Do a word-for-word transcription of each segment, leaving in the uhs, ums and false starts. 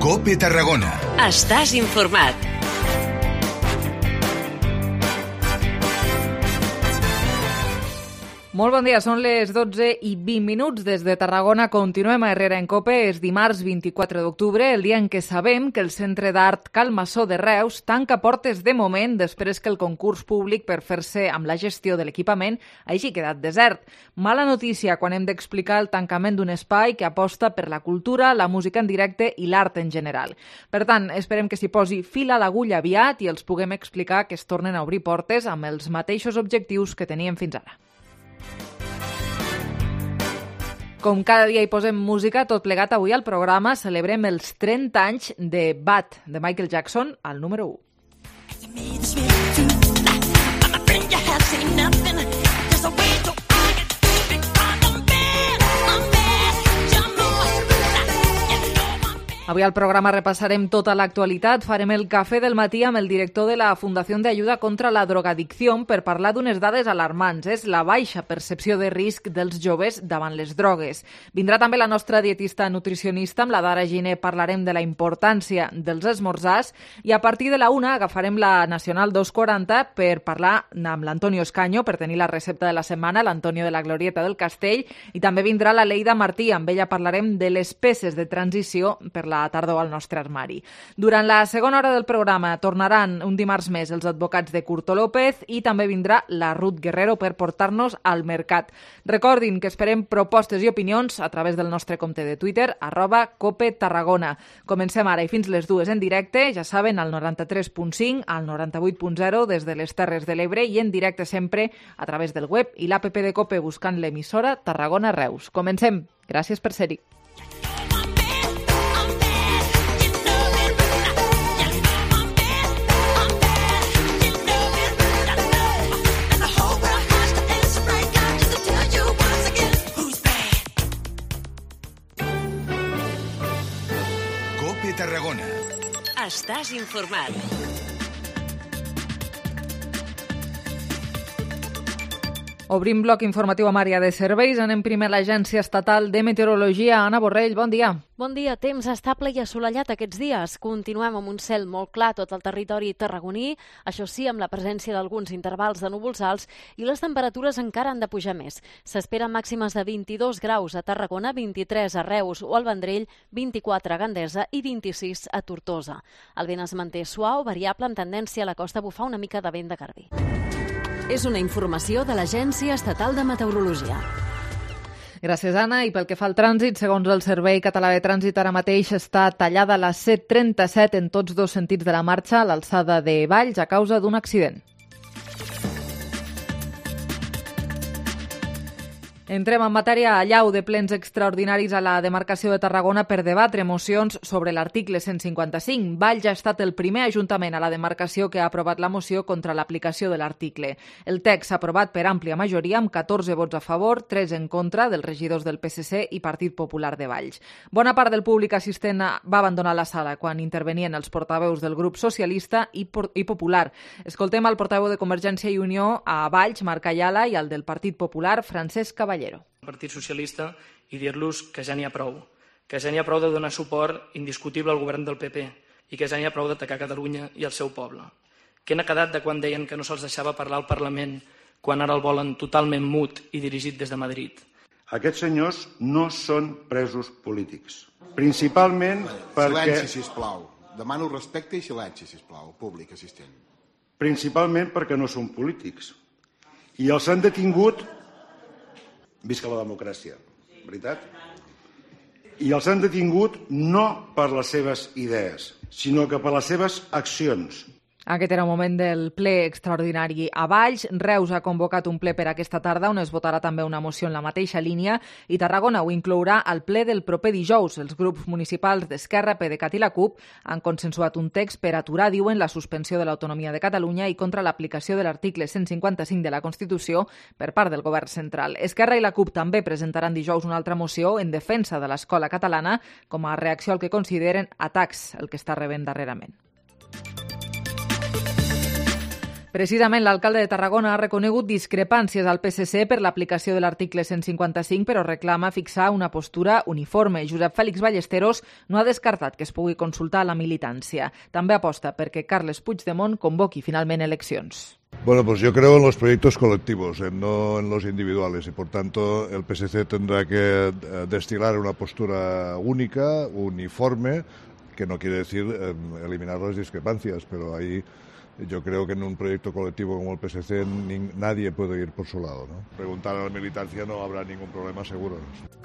COPE Tarragona. Estàs informat. Molt bon dia, són les dotze i vint minuts des de Tarragona. Continuem a Herrera en COPE. És dimarts vint-i-quatre d'octubre, el dia en què sabem que el Centre d'Art Cal Massó de Reus tanca portes de moment després que el concurs públic per fer-se amb la gestió de l'equipament hagi quedat desert. Mala notícia quan hem d'explicar el tancament d'un espai que aposta per la cultura, la música en directe i l'art en general. Per tant, esperem que s'hi posi fil a l'agulla aviat i els puguem explicar que es tornen a obrir portes amb els mateixos objectius que teníem fins ara. Com cada dia hi posem música, tot plegat avui al programa celebrem els trenta anys de Bad, de Michael Jackson, al número u. Avui al programa repassarem tota l'actualitat, farem el cafè del matí amb el director de la Fundació de Ayuda contra la Drogadicció per parlar d'unes dades alarmants. És la baixa percepció de risc dels joves davant les drogues. Vindrà també la nostra dietista nutricionista, amb la Dara Giner parlarem de la importància dels esmorzars i a partir de la una agafarem la Nacional dos quaranta per parlar amb l'Antonio Escaño, per tenir la recepta de la setmana, l'Antonio de la Glorieta del Castell, i també vindrà la Leida Martí, amb ella parlarem de les peces de transició per la tardor al nostre armari. Durant la segona hora del programa tornaran un dimarts més els advocats de Curto López i també vindrà la Ruth Guerrero per portar-nos al mercat. Recordin que esperem propostes i opinions a través del nostre compte de Twitter, arroba Cope Tarragona. Comencem ara i fins les dues en directe, ja saben, al noranta-tres punt cinc, al noranta-vuit punt zero des de les Terres de l'Ebre i en directe sempre a través del web i l'app de Cope buscant l'emissora Tarragona Reus. Comencem. Gràcies per ser-hi. Tarragona. Estàs informat. Obrim bloc informatiu amb àrea de serveis. Anem primer a l'Agència Estatal de Meteorologia. Anna Borrell, bon dia. Bon dia. Temps estable i assolellat aquests dies. Continuem amb un cel molt clar tot el territori tarragoní, això sí, amb la presència d'alguns intervals de núvols alts i les temperatures encara han de pujar més. S'esperen màximes de vint-i-dos graus a Tarragona, vint-i-tres a Reus o al Vendrell, vint-i-quatre a Gandesa i vint-i-sis a Tortosa. El vent es manté suau, variable, amb tendència a la costa a bufar una mica de vent de garbí. És una informació de l'Agència Estatal de Meteorologia. Gràcies, Anna. I pel que fa al trànsit, segons el Servei Català de Trànsit, ara mateix està tallada la C trenta-set en tots dos sentits de la marxa a l'alçada de Valls a causa d'un accident. Entrem en matèria allau de plens extraordinaris a la demarcació de Tarragona per debatre mocions sobre l'article cent cinquanta-cinc. Valls ha estat el primer ajuntament a la demarcació que ha aprovat la moció contra l'aplicació de l'article. El text s'ha aprovat per àmplia majoria amb catorze vots a favor, tres en contra dels regidors del P S C i Partit Popular de Valls. Bona part del públic assistent va abandonar la sala quan intervenien els portaveus del grup socialista i, i popular. Escoltem el portaveu de Convergència i Unió a Valls, Marc Ayala, i el del Partit Popular, Francesc Cavallero. El Partit Socialista i dir-los que ja n'hi ha prou, que ja n'hi ha prou de donar suport indiscutible al govern del P P i que ja n'hi ha prou d'atacar Catalunya i el seu poble. Què n'ha quedat de quan deien que no se'ls deixava parlar al Parlament quan ara el volen totalment mut i dirigit des de Madrid? Aquests senyors no són presos polítics, principalment perquè... Silenci, sisplau. Demano respecte i silenci, sisplau, públic assistent. Principalment perquè no són polítics. I els han detingut... Visca la democràcia, veritat? I els han detingut no per les seves idees, sinó que per les seves accions. Aquest era el moment del ple extraordinari a Valls. Reus ha convocat un ple per aquesta tarda on es votarà també una moció en la mateixa línia i Tarragona ho inclourà al ple del proper dijous. Els grups municipals d'Esquerra, PDeCAT i la CUP han consensuat un text per aturar, diuen, la suspensió de l'autonomia de Catalunya i contra l'aplicació de l'article cent cinquanta-cinc de la Constitució per part del govern central. Esquerra i la CUP també presentaran dijous una altra moció en defensa de l'escola catalana com a reacció al que consideren atacs el que està rebent darrerament. Precisament l'alcalde de Tarragona ha reconegut discrepàncies al P S C per l'aplicació de l'article cent cinquanta-cinc, però reclama fixar una postura uniforme. Josep Fèlix Ballesteros no ha descartat que es pugui consultar la militància. També aposta perquè Carles Puigdemont convoqui finalment eleccions. Bueno, pues yo creo en los proyectos colectivos, en no en los individuales, y por tanto el P S C tendrá que destilar una postura única, uniforme, que no quiere decir eh, eliminar las discrepancias, pero ahí yo creo que en un proyecto colectivo como el P S C ni, nadie puede ir por su lado, ¿no? Preguntar a la militancia no habrá ningún problema seguro.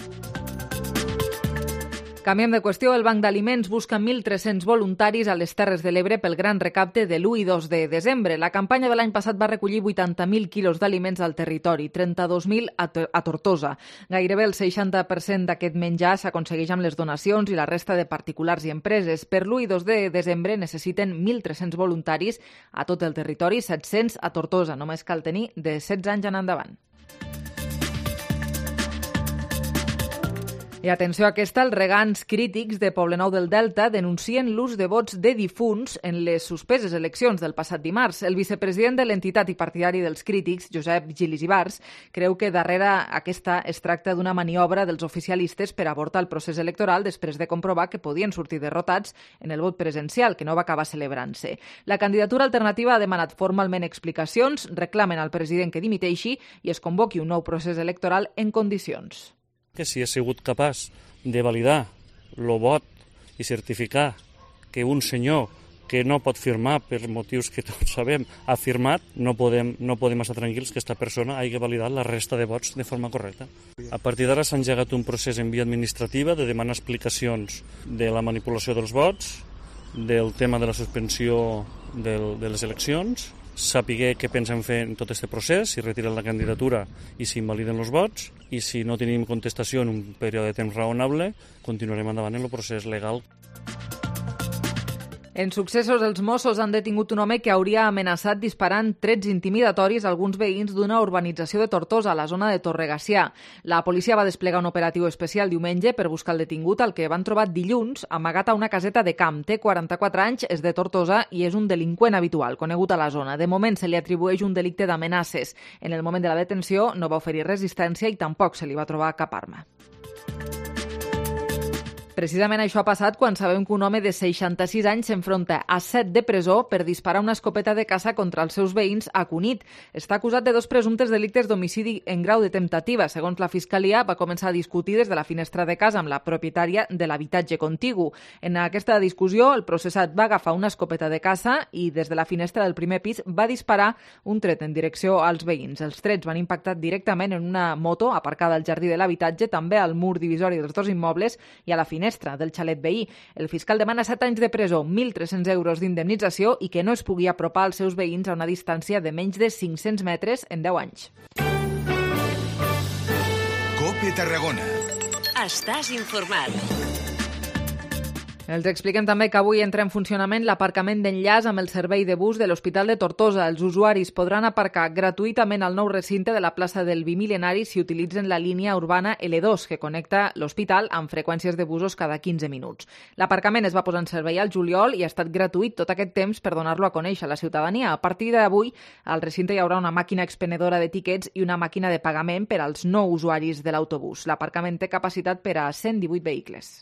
Canviem de qüestió. El Banc d'Aliments busca mil tres-cents voluntaris a les Terres de l'Ebre pel gran recapte de l'u i dos de desembre. La campanya de l'any passat va recollir vuitanta mil quilos d'aliments al territori, trenta-dos mil a, a Tortosa. Gairebé el seixanta per cent d'aquest menjar s'aconsegueix amb les donacions i la resta de particulars i empreses. Per l'u i dos de desembre necessiten mil tres-cents voluntaris a tot el territori, set-cents a Tortosa. Només cal tenir de setze anys en endavant. I atenció a aquesta, els regants crítics de Poblenou del Delta denuncien l'ús de vots de difunts en les suspeses eleccions del passat dimarts. El vicepresident de l'entitat i partidari dels crítics, Josep Gilis Ibars, creu que darrere aquesta es tracta d'una maniobra dels oficialistes per avortar el procés electoral després de comprovar que podien sortir derrotats en el vot presencial, que no va acabar celebrant-se. La candidatura alternativa ha demanat formalment explicacions, reclamen al president que dimiteixi i es convoqui un nou procés electoral en condicions. Que si ha sigut capaç de validar el vot i certificar que un senyor que no pot firmar per motius que tots sabem ha firmat, no podem, no podem estar tranquils que aquesta persona hagi validat la resta de vots de forma correcta. A partir d'ara s'ha engegat un procés en via administrativa de demanar explicacions de la manipulació dels vots, del tema de la suspensió del, de les eleccions, saber què pensen fer en tot aquest procés, si retiren la candidatura i si invaliden els vots, i si no tenim contestació en un període de temps raonable, continuarem endavant en el procés legal. En successos, els Mossos han detingut un home que hauria amenaçat disparant trets intimidatoris a alguns veïns d'una urbanització de Tortosa, a la zona de Torregacià. La policia va desplegar un operatiu especial diumenge per buscar el detingut, al que van trobar dilluns amagat a una caseta de camp. Té quaranta-quatre anys, és de Tortosa i és un delinqüent habitual, conegut a la zona. De moment se li atribueix un delicte d'amenaces. En el moment de la detenció no va oferir resistència i tampoc se li va trobar cap arma. Precisament això ha passat quan sabem que un home de seixanta-sis anys s'enfronta a set de presó per disparar una escopeta de caça contra els seus veïns a Cunit. Està acusat de dos presumptes delictes d'homicidi en grau de temptativa. Segons la Fiscalia, va començar a discutir des de la finestra de casa amb la propietària de l'habitatge contigu. En aquesta discussió, el processat va agafar una escopeta de caça i des de la finestra del primer pis va disparar un tret en direcció als veïns. Els trets van impactar directament en una moto aparcada al jardí de l'habitatge, també al mur divisori dels dos immobles i a la finestra del xalet veí. El fiscal demana set anys de presó, mil tres-cents euros d'indemnització i que no es pugui apropar als seus veïns a una distància de menys de cinc-cents metres en deu anys. COPE Tarragona. Estàs informat. Els expliquem també que avui entra en funcionament l'aparcament d'enllaç amb el servei de bus de l'Hospital de Tortosa. Els usuaris podran aparcar gratuïtament al nou recinte de la plaça del Bimil·lenari si utilitzen la línia urbana L dos, que connecta l'hospital amb freqüències de busos cada quinze minuts. L'aparcament es va posar en servei al juliol i ha estat gratuït tot aquest temps per donar-lo a conèixer a la ciutadania. A partir d'avui, al recinte hi haurà una màquina expenedora de tiquets i una màquina de pagament per als no usuaris de l'autobús. L'aparcament té capacitat per a cent divuit vehicles.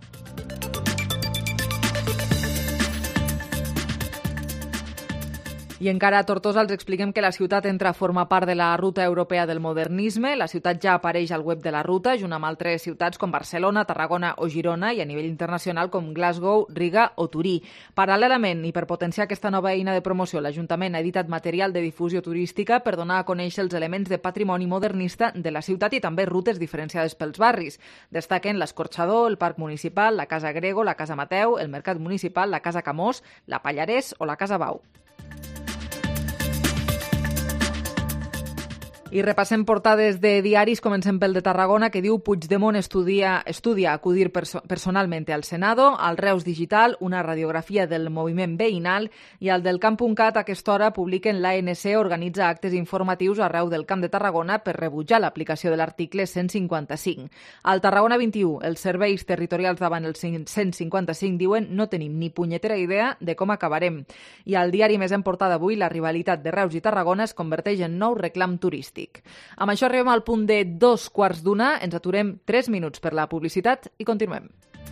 I encara a Tortosa els expliquem que la ciutat entra a formar part de la Ruta Europea del Modernisme. La ciutat ja apareix al web de la ruta, junt amb altres ciutats com Barcelona, Tarragona o Girona, i a nivell internacional com Glasgow, Riga o Turí. Paral·lelament, i per potenciar aquesta nova eina de promoció, l'Ajuntament ha editat material de difusió turística per donar a conèixer els elements de patrimoni modernista de la ciutat i també rutes diferenciades pels barris. Destaquen l'Escorxador, el Parc Municipal, la Casa Grego, la Casa Mateu, el Mercat Municipal, la Casa Camós, la Pallarès o la Casa Bau. I repassem portades de diaris, comencem pel de Tarragona, que diu Puigdemont estudia, estudia acudir perso personalmente al Senado, al Reus Digital, una radiografia del moviment veïnal, i al del Camp.cat a aquesta hora publiquen l'A N C organitza actes informatius arreu del Camp de Tarragona per rebutjar l'aplicació de l'article cent cinquanta-cinc. Al Tarragona vint-i-u, els serveis territorials davant el cent cinquanta-cinc diuen no tenim ni punyetera idea de com acabarem. I al diari més en portada avui, la rivalitat de Reus i Tarragona es converteix en nou reclam turístic. Amb això arribem al punt de dos quarts d'una, ens aturem tres minuts per la publicitat i continuem.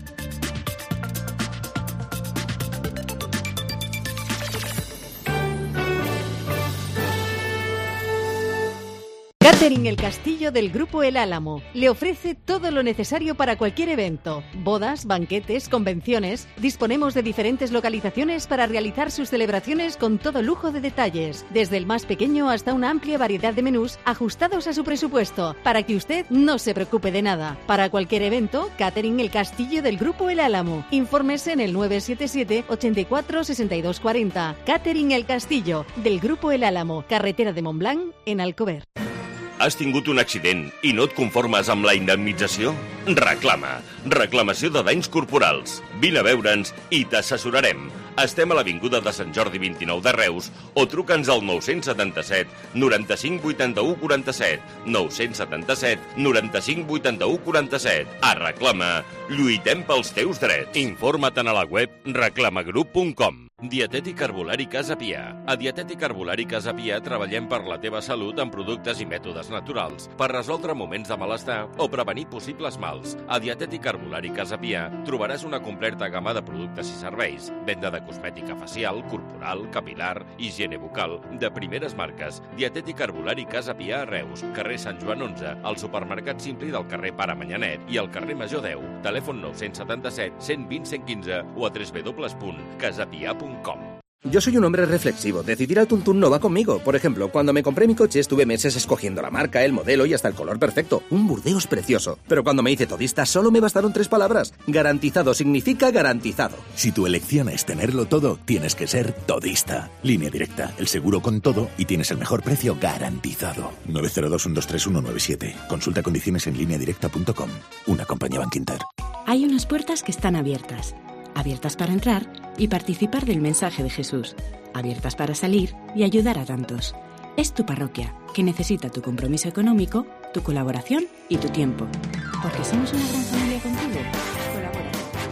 Catering El Castillo del Grupo El Álamo le ofrece todo lo necesario para cualquier evento, bodas, banquetes, convenciones. Disponemos de diferentes localizaciones para realizar sus celebraciones con todo lujo de detalles, desde el más pequeño hasta una amplia variedad de menús ajustados a su presupuesto, para que usted no se preocupe de nada. Para cualquier evento, Catering El Castillo del Grupo El Álamo. Infórmese en el nueve siete siete, ochenta y cuatro, sesenta y dos cuarenta. Catering El Castillo del Grupo El Álamo, carretera de Montblanc, en Alcover. Has tingut un accident i no et conformes amb la indemnització? Reclama. Reclamació de danys corporals. Vine a veure'ns i t'assessorarem. Estem a l'Avinguda de Sant Jordi vint-i-nou de Reus o truca'ns al nou setanta-set, noranta-cinc, vuitanta-u, quaranta-set. nou setanta-set, noranta-cinc, vuitanta-u, quaranta-set. A Reclama. Lluitem pels teus drets. Informa't a la web reclamagrup punt com. Dietètic Herbolari Casa Pia. A Dietètic Herbolari Casa Pia treballem per la teva salut amb productes i mètodes naturals, per resoldre moments de malestar o prevenir possibles mals. A Dietètic Herbolari Casa Pia trobaràs una completa gamma de productes i serveis, venda de cosmètica facial, corporal, capilar, higiene bucal, de primeres marques. Dietètic Herbolari Casa Pia a Reus, carrer Sant Joan onze, al supermercat Simpli del carrer Pare Manyanet i al carrer Major deu. Telèfon nou setanta-set, cent vint, cent quinze o a w w w punt casapia punt com. Yo soy un hombre reflexivo. Decidir al tuntún no va conmigo. Por ejemplo, cuando me compré mi coche estuve meses escogiendo la marca, el modelo y hasta el color perfecto. Un Burdeos precioso. Pero cuando me hice todista solo me bastaron tres palabras. Garantizado significa garantizado. Si tu elección es tenerlo todo, tienes que ser todista. Línea Directa, el seguro con todo y tienes el mejor precio garantizado. nueve cero dos, uno dos tres, uno nueve siete. Consulta condiciones en línea directa punto com. Una compañía Bankinter. Hay unas puertas que están abiertas. Abiertas para entrar y participar del mensaje de Jesús. Abiertas para salir y ayudar a tantos. Es tu parroquia, que necesita tu compromiso económico, tu colaboración y tu tiempo. Porque somos una gran familia contigo. Colabora.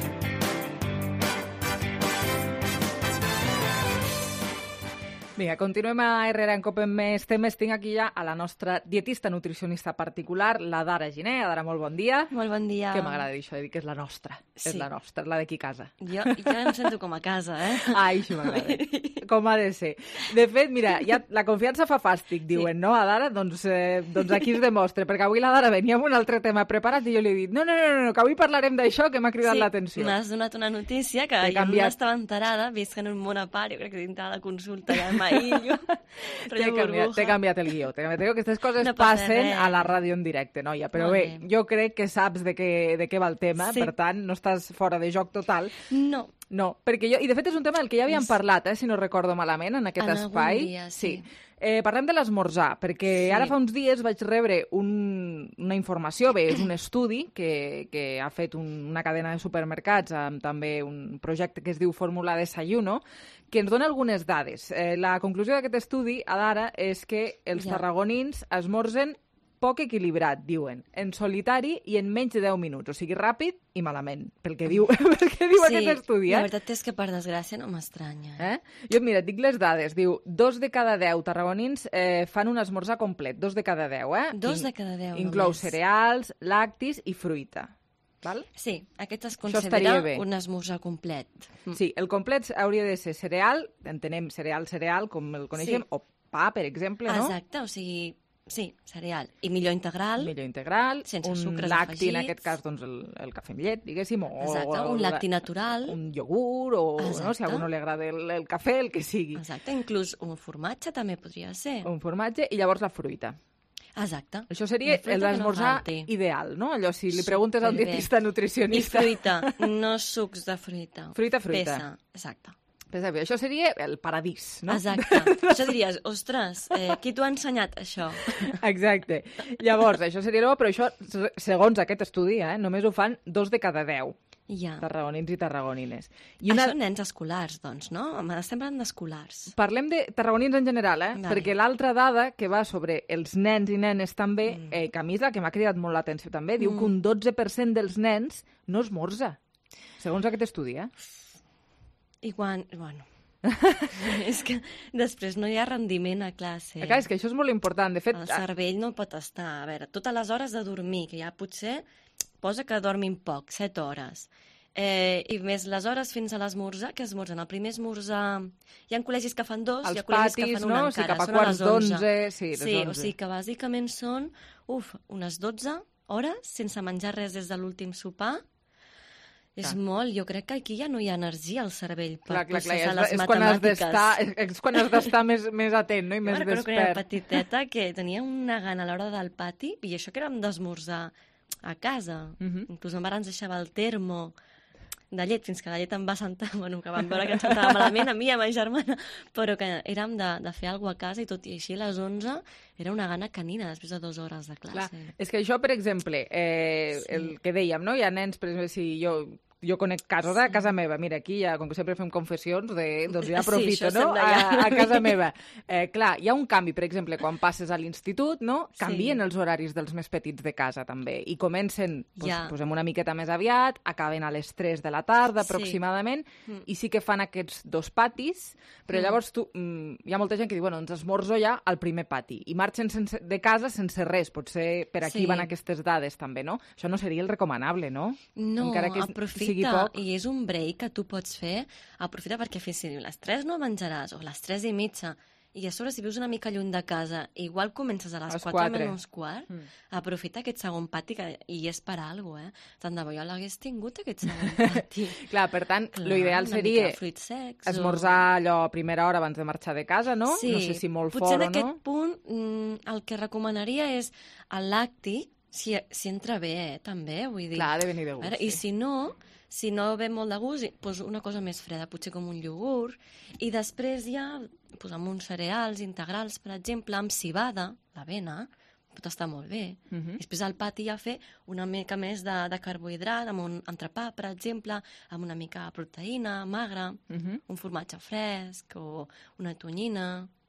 Vinga, continuem a Herrera en Cope amb més temes. Tinc aquí ja a la nostra dietista nutricionista particular, la Dara Giner. Dara, molt bon dia. Molt bon dia. Que m'agrada dir això, de dir que és la nostra. Sí. És la nostra, la d'aquí casa. Jo, jo em sento com a casa, eh? Ai, això m'agrada. Com ha de ser. De fet, mira, ja la confiança fa fàstic, diuen, sí. No, a Dara? Doncs, eh, doncs aquí es demostra, perquè avui la Dara venia amb un altre tema preparat i jo li he dit, no, no, no, no que avui parlarem d'això, que m'ha cridat sí, l'atenció. M'has donat una notícia que jo no estava enterada, visc en un món a part, jo crec que dintre de la consulta ja m'aïllo. T'he canviat, canviat el guió. T'he canviat. Aquestes coses no passen res. A la ràdio en directe, noia. Però Molt bé, bé, jo crec que saps de què, de què va el tema, sí. Per tant, no estàs fora de joc total. No. No, perquè jo... I de fet és un tema del que ja havíem parlat, eh, si no recordo malament, en aquest en espai. Dia, sí. sí. Eh, parlem de l'esmorzar, perquè sí. Ara fa uns dies vaig rebre un, una informació, bé, és un estudi que, que ha fet un, una cadena de supermercats amb també un projecte que es diu Fórmula Desayuno, que ens dona algunes dades. Eh, la conclusió d'aquest estudi, a d'ara, és que els ja. tarragonins esmorzen poc equilibrat, diuen, en solitari i en menys de deu minuts, o sigui, ràpid i malament, pel que diu, pel que diu sí, aquest estudi. Eh? La veritat és que, per desgràcia, no m'estranya. Eh? Jo, mira, et dic les dades. Diu, dos de cada deu tarragonins eh, fan un esmorzar complet, dos de cada deu, eh? Dos de cada deu, Inclou només. cereals, lactis i fruita. Val? Sí, aquest es considera un esmorzar complet. Sí, el complet hauria de ser cereal, entenem cereal, cereal, com el coneixem, sí. O pa, per exemple, no? Exacte, o sigui... Sí, cereal. I millor integral. Millor integral. Sense un sucres lacti, afegits. en aquest cas, doncs, el, el cafè amb llet, diguéssim. O, Exacte, un lacti natural. Un iogurt, o no, si a algú no li agrada el, el cafè, el que sigui. Exacte, inclús un formatge també podria ser. Un formatge i llavors la fruita. Exacte. Això seria l'esmorzar no ideal, no? Allò, si li preguntes a un dietista nutricionista... I fruita, no sucs de fruita. Fruita, fruita. Pesa, exacte. Això seria el paradís, no? Exacte. Això diries, ostres, eh, qui t'ho ha ensenyat, això? Exacte. Llavors, això seria bo, però això, segons aquest estudi, eh, només ho fan dos de cada deu. Ja. Tarragonins i tarragonines. I una... Això nens escolars, doncs, no? Estem parlant d'escolars. Parlem de tarragonins en general, eh? Vale. Perquè l'altra dada, que va sobre els nens i nenes també, mm. eh, que a mi és la que m'ha cridat molt l'atenció també, mm. diu que un dotze per cent dels nens no esmorza, segons aquest estudi, eh? I quan... Bueno... és que després no hi ha rendiment a classe. Clar, és que això és molt important. De fet, el cervell no pot estar... A veure, totes les hores de dormir, que ja potser posa que dormin poc, set hores. Eh, I més les hores fins a l'esmorzar, que esmorzen. El primer esmorzar... Hi ha col·legis que fan dos, els hi ha col·legis patis, que fan una no? encara. Sí, cap a són quarts d'onze. Sí, sí, o sigui que bàsicament són uf, unes dotze hores sense menjar res des de l'últim sopar. És clar. Molt, jo crec que aquí ja no hi ha energia al cervell per clar, clar, processar clar, és, les és matemàtiques. Quan és quan has d'estar més, més atent, no? I més despert. Jo era petiteta que tenia una gana a l'hora del pati, i això que érem d'esmorzar a casa. Uh-huh. Inclús ma mare ens deixava el termo de llet, fins que la llet em va sentar, bueno, que vam veure que ens sentava malament a mi i a ma germana, però que érem de, de fer alguna cosa a casa, i tot i així a les onze era una gana canina després de dues hores de classe. Clar. És que això, per exemple, eh, sí. el que dèiem, no? Hi ha nens, per exemple, si jo... Jo conec casos a casa meva. Mira, aquí ja, com que sempre fem confessions, de, doncs ja aprofito, sí, no? A, a casa meva. Eh, clar, hi ha un canvi, per exemple, quan passes a l'institut, no? Canvien sí. els horaris dels més petits de casa, també. I comencen, doncs, ja. posem una miqueta més aviat, acaben a les tres de la tarda, aproximadament, sí. i sí que fan aquests dos patis, però mm. llavors tu, mm, hi ha molta gent que diu, bueno, ens esmorzo ja al primer pati, i marxen sense, de casa sense res. Potser per aquí sí. van aquestes dades, també, no? Això no seria el recomanable, no? No, encara que aprofita. I és un break que tu pots fer, aprofita perquè fes, si les tres no menjaràs, o les tres i mitja, i a sobre si vius una mica lluny de casa, igual comences a les quatre menys quart, mm. aprofita aquest segon pati, que hi és per alguna cosa, eh? Tant de bo jo l'hagués tingut, aquest segon pati. Clar, per tant, l'ideal seria esmorzar allò a primera hora abans de marxar de casa, no? Sí, no sé si molt potser fort o no. Potser en aquest punt el que recomanaria és el lacti, si, si entra bé, eh, també, vull dir. Clar, ha de venir de gust, veure, sí. I si no... Si no ve molt de gust, doncs una cosa més freda, potser com un iogurt. I després ja, doncs amb uns cereals integrals, per exemple, amb cibada, l'avena, pot estar molt bé. Uh-huh. Després al pati ja fer una mica més de, de carbohidrat, amb un entrepà, per exemple, amb una mica de proteïna magra, uh-huh. un formatge fresc o una tonyina,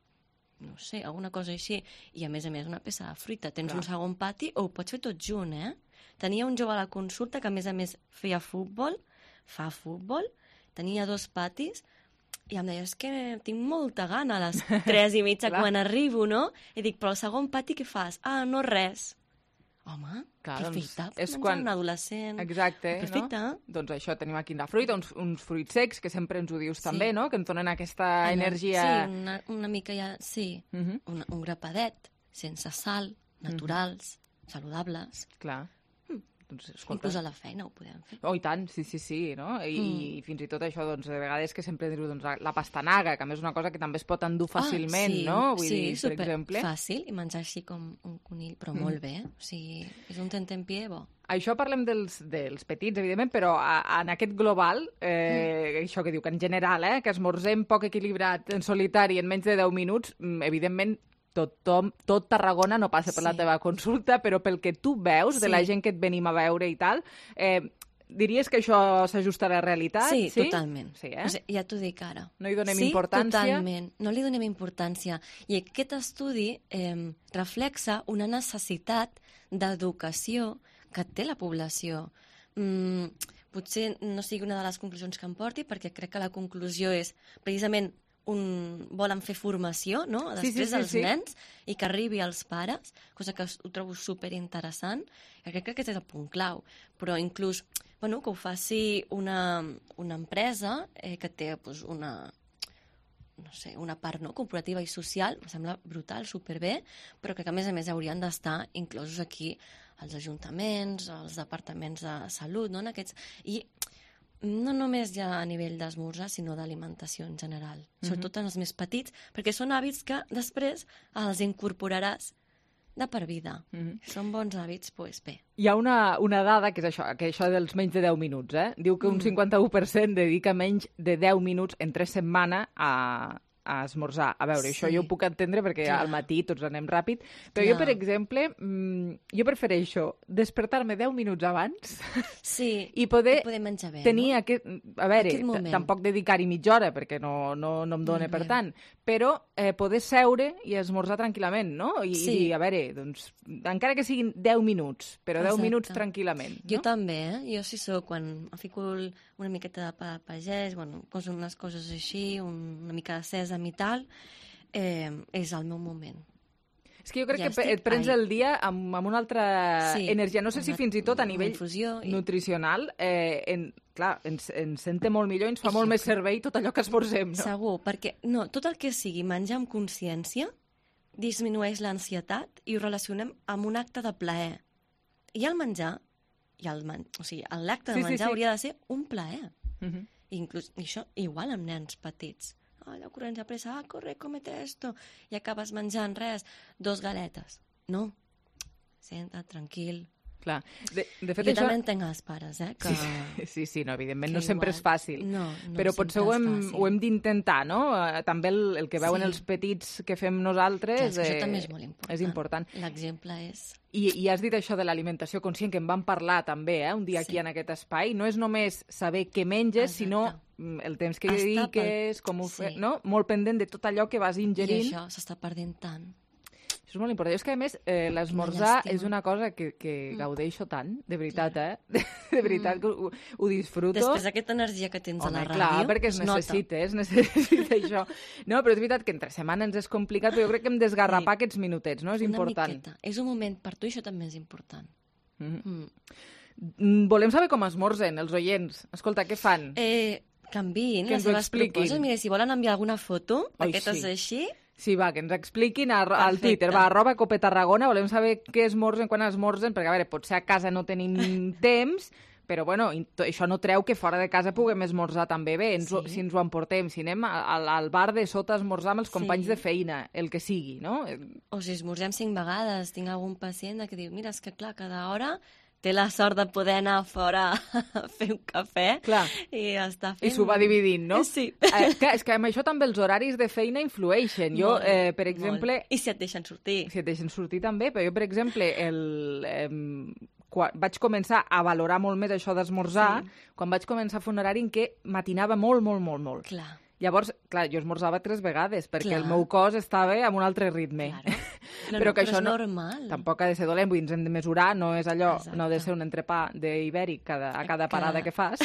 no sé, alguna cosa així. I a més a més una peça de fruita. Tens Clar. Un segon pati o ho pots fer tot junt, eh? Tenia un jove a la consulta que, a més a més, feia futbol, fa futbol, tenia dos patis, i em deia, és que tinc molta gana a les tres i mitja quan arribo, no? I dic, però el segon pati què fas? Ah, no res. Home, Clar, perfecte, doncs, és quan... un adolescent. Exacte, perfecte. No? Doncs això, tenim aquí la fruita, uns, uns fruits secs, que sempre ens ho dius sí. també, no? Que ens donen aquesta Ener energia... Sí, una, una mica ja, sí, uh-huh. un, un grapadet, sense sal, naturals, uh-huh. saludables. Clar. Doncs, escolta, inclús a la feina ho podem fer. Oh, i tant, sí, sí, sí, no? I, mm. i fins i tot això, doncs, de vegades que sempre diu, doncs, la, la pastanaga, que a més és una cosa que també es pot endur fàcilment, ah, sí, no? Vull sí, dir, per exemple. Fàcil, i menjar així com un conill, però mm. molt bé. O sigui, és un tentempié bo. Això parlem dels, dels petits, evidentment, però a, en aquest global, eh, mm. això que diu, que en general, eh, que esmorzem poc equilibrat en solitari en menys de deu minuts, evidentment, Tothom, tot Tarragona no passa per sí. la teva consulta, però pel que tu veus, sí. de la gent que et venim a veure i tal, eh, diries que això s'ajusta a la realitat? Sí, sí? totalment. Sí, eh? O sigui, ja t'ho dic ara. No hi donem sí, importància? Sí, totalment. No li donem importància. I aquest estudi eh, reflexa una necessitat d'educació que té la població. Mm, potser no sigui una de les conclusions que em porti, perquè crec que la conclusió és precisament un, volen fer formació, no?, després sí, sí, sí, dels sí. nens, i que arribi als pares, cosa que ho trobo superinteressant, que crec que aquest és el punt clau. Però inclús, bueno, que ho faci una, una empresa eh, que té pues, una, no sé, una part no, corporativa i social, em sembla brutal, superbé, però que a més a més haurien d'estar inclosos aquí els ajuntaments, els departaments de salut, no?, en aquests... I no només ja a nivell d'esmorzar, sinó d'alimentació en general, mm-hmm. sobretot en els més petits, perquè són hàbits que després els incorporaràs de per vida. Mm-hmm. Són bons hàbits, doncs bé. Hi ha una, una dada, que és això, que això dels menys de deu minuts, eh? Diu que un cinquanta-u per cent dedica menys de deu minuts en tres setmanes a, a esmorzar. A veure, sí. Això jo ho puc entendre perquè Clar. Al matí tots anem ràpid, però Clar. Jo, per exemple, jo prefereixo despertar-me deu minuts abans sí, i poder, poder menjar bé, tenir no? aquest... A veure, aquest tampoc dedicar-hi mitja hora, perquè no, no, no em dóna per tant, però eh, poder seure i esmorzar tranquil·lament, no? I, sí. I a veure, doncs, encara que siguin deu minuts, però deu Exacte. Minuts tranquil·lament. No? Jo també, eh? Jo sí soc, quan fico una miqueta de pa de pagès, bueno, coso unes coses així, una mica de sèsam i tal, eh, és el meu moment. És que jo crec ja que et prens ahí. El dia amb, amb una altra sí, energia. No sé si fins i tot a nivell i... nutricional, eh, en, clar, ens, ens sente molt millor i ens fa molt més servei tot allò que esmorzem, no? Segur, perquè no, tot el que sigui menjar amb consciència disminueix l'ansietat i ho relacionem amb un acte de plaer. I el menjar, i el man... o sigui, l'acte de sí, menjar sí, sí. hauria de ser un plaer. Uh -huh. Inclús, i això igual amb nens petits. Allò corrents a pressa, ah, corre, comete esto, i acabes menjant res, dos galetes. No, senta't, tranquil. Clar. De, de fet, jo això... també entenc els pares, eh? Que... Sí, sí, sí, no, evidentment no sempre és fàcil. No, no però potser ho hem, ho hem d'intentar, no? També el, el que veuen sí. els petits que fem nosaltres... Clar, és que això també és molt important. És important. L'exemple és... I, I has dit això de l'alimentació conscient, que en vam parlar també, eh, un dia sí. aquí en aquest espai. No és només saber què menges, Exacte. Sinó el temps que dediques, com ho sí. fes, no? Molt pendent de tot allò que vas ingerint. I això s'està perdent tant. Això és molt important. Jo és que, a més, eh, l'esmorzar és una cosa que, que mm. gaudeixo tant, de veritat, clar. eh? De, de veritat, mm. que ho, ho disfruto. Després d'aquesta energia que tens Home, a la ràdio, clar, perquè es necessita, es necessita això. No, però és veritat que entre setmana ens és complicat, però jo crec que hem d'esgarrapar sí. aquests minutets, no? És una important. Miqueta. És un moment per tu i això també és important. Mm. Mm. Volem saber com esmorzen els oients. Escolta, què fan? Eh... canviïn les seves propostes. Mira, si volen enviar alguna foto d'aquestes sí. així... Sí, va, que ens expliquin a, al Twitter, va, arroba Cope Tarragona, volem saber què esmorzen, quan esmorzen, perquè, a veure, potser a casa no tenim temps, però, bueno, això no treu que fora de casa puguem esmorzar també bé, ens, sí. si ens ho emportem, si anem al, al bar de sota a esmorzar amb els companys sí. de feina, el que sigui, no? O si esmorzem cinc vegades, tinc algun pacient que diu, mira, és que, clar, cada hora... té la sort de poder anar fora a fer un cafè clar. I està fent... I s'ho va dividint, no? Sí. Eh, clar, és que amb això també els horaris de feina influeixen. Jo, molt, eh, per exemple... Molt. I si et deixen sortir. Si et deixen sortir també, però jo, per exemple, el, eh, quan vaig començar a valorar molt més això d'esmorzar, sí. quan vaig començar a fer un horari en què matinava molt, molt, molt, molt. Clar. Llavors, clar, jo esmorzava tres vegades, perquè clar. El meu cos estava en un altre ritme. Claro. Però, però que però això és no, normal. Tampoc ha de ser dolent, vull dir, ens hem de mesurar, no és allò, Exacte. No ha de ser un entrepà d'ibèric cada, a cada parada que fas.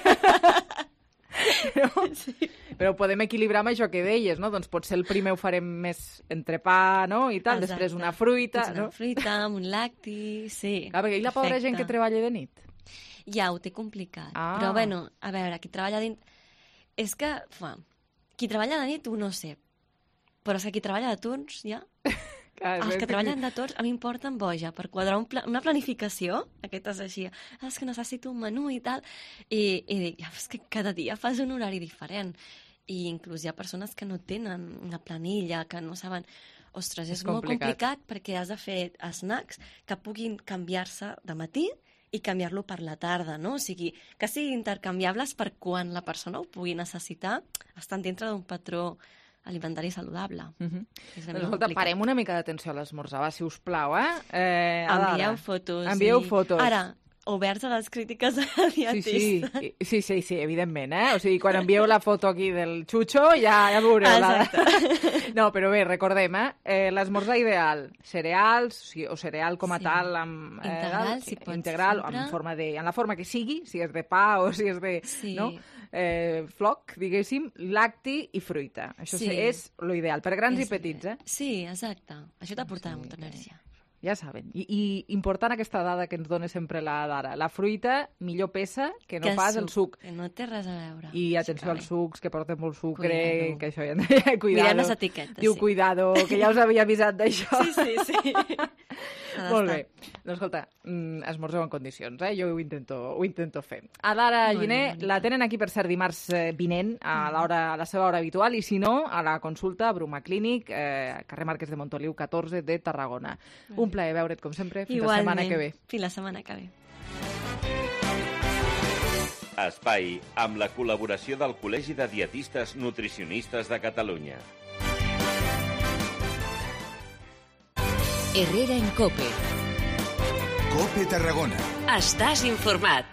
però, sí. però podem equilibrar amb això que deies, no? Doncs potser el primer ho farem més entrepà, no? I tal, Exacte. Després una fruita, una no? fruita, amb un lacti, sí. Clar, perquè hi ha la pobra gent que treballa de nit. Ja, ho té complicat. Ah. Però, bueno, a veure, qui treballa de nit... És que, fa, qui treballa de nit ho no sé, però és que qui treballa de turns, ja... Clar, els que treballen de tots, a mi em porten boja per quadrar un pla una planificació, aquestes així, ah, és que necessito un menú i tal, i, i dic, ja, és que cada dia fas un horari diferent, i inclús hi ha persones que no tenen una planilla, que no saben... Ostres, és, és molt complicat perquè has de fer snacks que puguin canviar-se de matí i canviar-lo per la tarda, no? O sigui, que siguin intercanviables per quan la persona ho pugui necessitar, estan dintre d'un patró alimentari saludable. Uh-huh. Escolta, parem una mica d'atenció a l'esmorzar, va, si us plau, eh? eh Envieu fotos. Envieu i... fotos. Ara, oberts a les crítiques a dietista. Sí, sí, sí, sí, sí, evidentment, eh? O sigui, quan envieu la foto aquí del xutxo, ja, ja veureu. Exacte. La... No, però bé, recordem, eh? eh l'esmorzar ideal, cereals, o, sigui, o cereal com a sí. tal, amb, eh, integral, si pots integral, sempre. en, forma de, en la forma que sigui, si és de pa o si és de... Sí. No? Eh, floc, diguéssim, lacti i fruita. Això sí. és lo ideal, per grans és i petits, eh? Sí, exacte. Això t'aportarà sí, molta energia. Ja saben. I, I important aquesta dada que ens dona sempre la Dara. La fruita, millor pesa que no que pas suc, el suc. Que no té res a veure. I atenció als sucs, que porten molt sucre, cuidado. Que això ja... cuidado. Mirem les etiquetes, Diu, sí. cuidado, que ja us havia avisat d'això. Sí, sí, sí. Molt bé. Doncs escolta, esmorzeu en condicions, eh? Jo ho intento, ho intento fer. A Lara Giner la tenen aquí per ser dimarts vinent a, l'hora, a la seva hora habitual i si no, a la consulta Bruma Clínic, eh, carrer Marquès de Montoliu catorze de Tarragona. Un plaer veure't, com sempre. Fins Igualment. la setmana que ve. Fins la setmana que ve. Espai amb la col·laboració del Col·legi de Dietistes Nutricionistes de Catalunya. Herrera en COPE. COPE Tarragona. Estàs informat.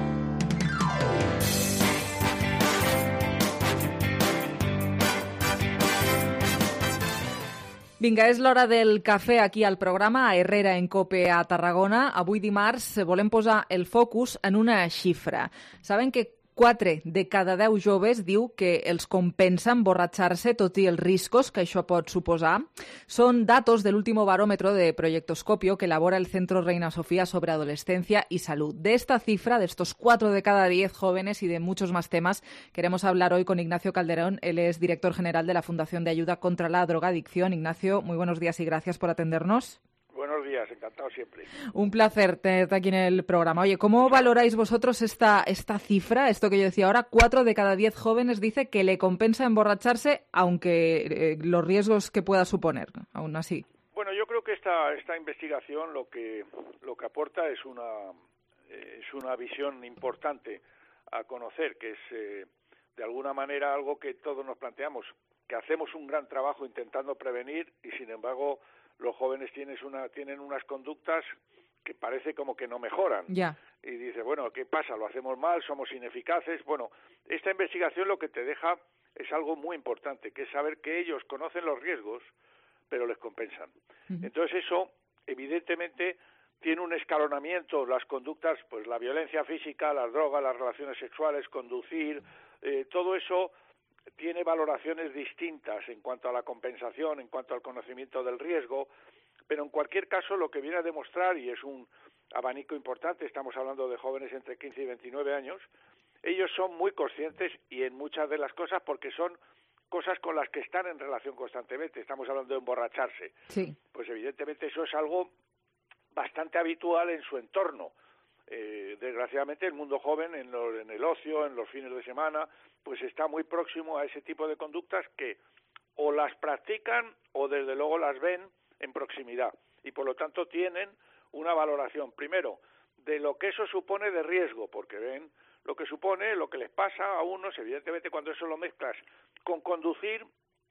Vinga, és l'hora del cafè aquí al programa, a Herrera en COPE a Tarragona. Avui dimarts volem posar el focus en una xifra. Saben que quatre de cada deu joves diu que els compensa emborratxar-se tot i els riscos que això pot suposar. Són datos del último barómetro de Proyectoscopio que elabora el Centro Reina Sofía sobre adolescencia y salud. De esta cifra, de estos cuatro de cada diez jóvenes y de muchos más temas, queremos hablar hoy con Ignacio Calderón. Él es director general de la Fundación de Ayuda contra la Drogadicción. Ignacio, muy buenos días y gracias por atendernos. Buenos días, encantado siempre. Un placer tenerte aquí en el programa. Oye, ¿cómo valoráis vosotros esta, esta cifra, esto que yo decía ahora? Cuatro de cada diez jóvenes dice que le compensa emborracharse, aunque eh, los riesgos que pueda suponer, aún así. Bueno, yo creo que esta esta investigación lo que lo que aporta es una eh, es una visión importante a conocer, que es eh, de alguna manera algo que todos nos planteamos, que hacemos un gran trabajo intentando prevenir y sin embargo los jóvenes tienen, una, tienen unas conductas que parece como que no mejoran. Ya. Y dice, bueno, ¿qué pasa? ¿Lo hacemos mal? ¿Somos ineficaces? Bueno, esta investigación lo que te deja es algo muy importante, que es saber que ellos conocen los riesgos, pero les compensan. Uh-huh. Entonces eso, evidentemente, tiene un escalonamiento, las conductas, pues la violencia física, las drogas, las relaciones sexuales, conducir, eh, todo eso tiene valoraciones distintas en cuanto a la compensación, en cuanto al conocimiento del riesgo, pero en cualquier caso lo que viene a demostrar, y es un abanico importante, estamos hablando de jóvenes entre quince y veintinueve años, ellos son muy conscientes y en muchas de las cosas porque son cosas con las que están en relación constantemente, estamos hablando de emborracharse, sí. Pues evidentemente eso es algo bastante habitual en su entorno. Eh, desgraciadamente el mundo joven en, lo, en el ocio, en los fines de semana, pues está muy próximo a ese tipo de conductas que o las practican o desde luego las ven en proximidad y por lo tanto tienen una valoración primero de lo que eso supone de riesgo, porque ven lo que supone, lo que les pasa a unos, evidentemente cuando eso lo mezclas con conducir,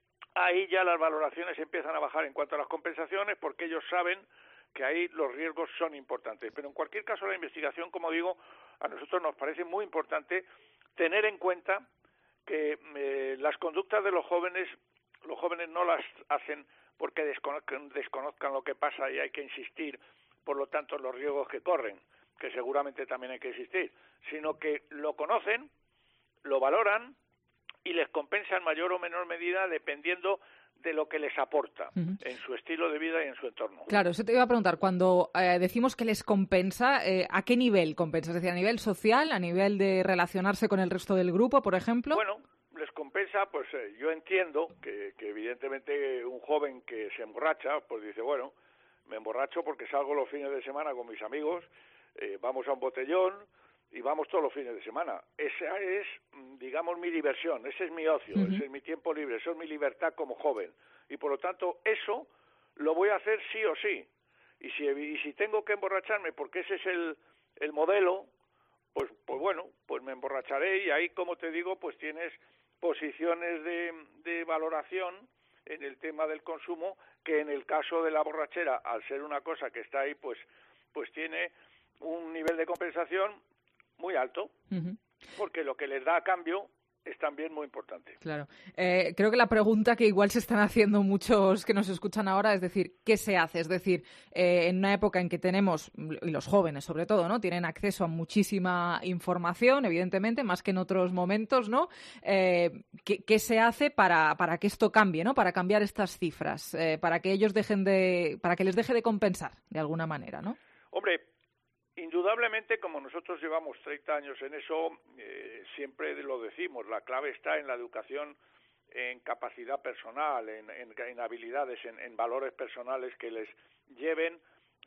ahí ya las valoraciones empiezan a bajar en cuanto a las compensaciones porque ellos saben que ahí los riesgos son importantes. Pero en cualquier caso la investigación, como digo, a nosotros nos parece muy importante tener en cuenta que eh, las conductas de los jóvenes, los jóvenes no las hacen porque desconozcan, desconozcan lo que pasa y hay que insistir, por lo tanto, los riesgos que corren, que seguramente también hay que insistir, sino que lo conocen, lo valoran y les compensa en mayor o menor medida dependiendo de lo que les aporta uh-huh. en su estilo de vida y en su entorno. Claro, eso te iba a preguntar, cuando eh, decimos que les compensa, eh, ¿a qué nivel compensa? Es decir, ¿a nivel social, a nivel de relacionarse con el resto del grupo, por ejemplo? Bueno, les compensa, pues eh, yo entiendo que, que evidentemente un joven que se emborracha, pues dice, bueno, me emborracho porque salgo los fines de semana con mis amigos, eh, vamos a un botellón y vamos todos los fines de semana. Esa es, digamos, mi diversión, ese es mi ocio, uh-huh. ese es mi tiempo libre, eso es mi libertad como joven. Y por lo tanto, eso lo voy a hacer sí o sí. Y si, y si tengo que emborracharme porque ese es el, el modelo, pues, pues bueno, pues me emborracharé y ahí, como te digo, pues tienes posiciones de, de valoración en el tema del consumo que en el caso de la borrachera, al ser una cosa que está ahí, pues, pues tiene un nivel de compensación muy alto, uh-huh. porque lo que les da a cambio es también muy importante. Claro. Eh, creo que la pregunta que igual se están haciendo muchos que nos escuchan ahora es decir, ¿qué se hace? Es decir, eh, en una época en que tenemos, y los jóvenes sobre todo, ¿no? Tienen acceso a muchísima información, evidentemente, más que en otros momentos, ¿no? Eh, ¿qué, ¿Qué se hace para, para que esto cambie, ¿no? Para cambiar estas cifras, eh, para que ellos dejen de, para que les deje de compensar de alguna manera, ¿no? Hombre, indudablemente, como nosotros llevamos treinta años en eso, eh, siempre lo decimos, la clave está en la educación, en capacidad personal, en, en, en habilidades, en, en valores personales que les lleven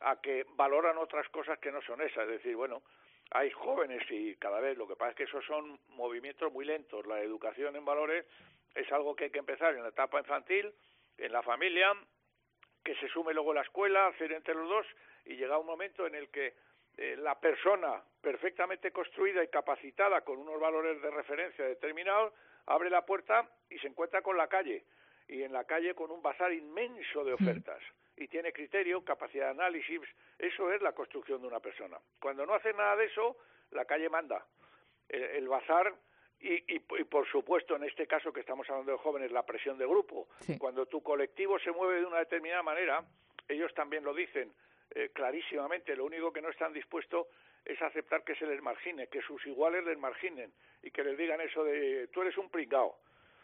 a que valoran otras cosas que no son esas. Es decir, bueno, hay jóvenes y cada vez, lo que pasa es que esos son movimientos muy lentos. La educación en valores es algo que hay que empezar en la etapa infantil, en la familia, que se sume luego la escuela, hacer entre los dos, y llega un momento en el que eh, la persona perfectamente construida y capacitada con unos valores de referencia determinados abre la puerta y se encuentra con la calle, y en la calle con un bazar inmenso de ofertas, y tiene criterio, capacidad de análisis. Eso es la construcción de una persona. Cuando no hace nada de eso, la calle manda. El, el bazar, y, y, y por supuesto, en este caso que estamos hablando de jóvenes, la presión de grupo. Sí. Cuando tu colectivo se mueve de una determinada manera, ellos también lo dicen eh, clarísimamente, lo único que no están dispuestos es aceptar que se les margine, que sus iguales les marginen, y que les digan eso de, tú eres un pringao,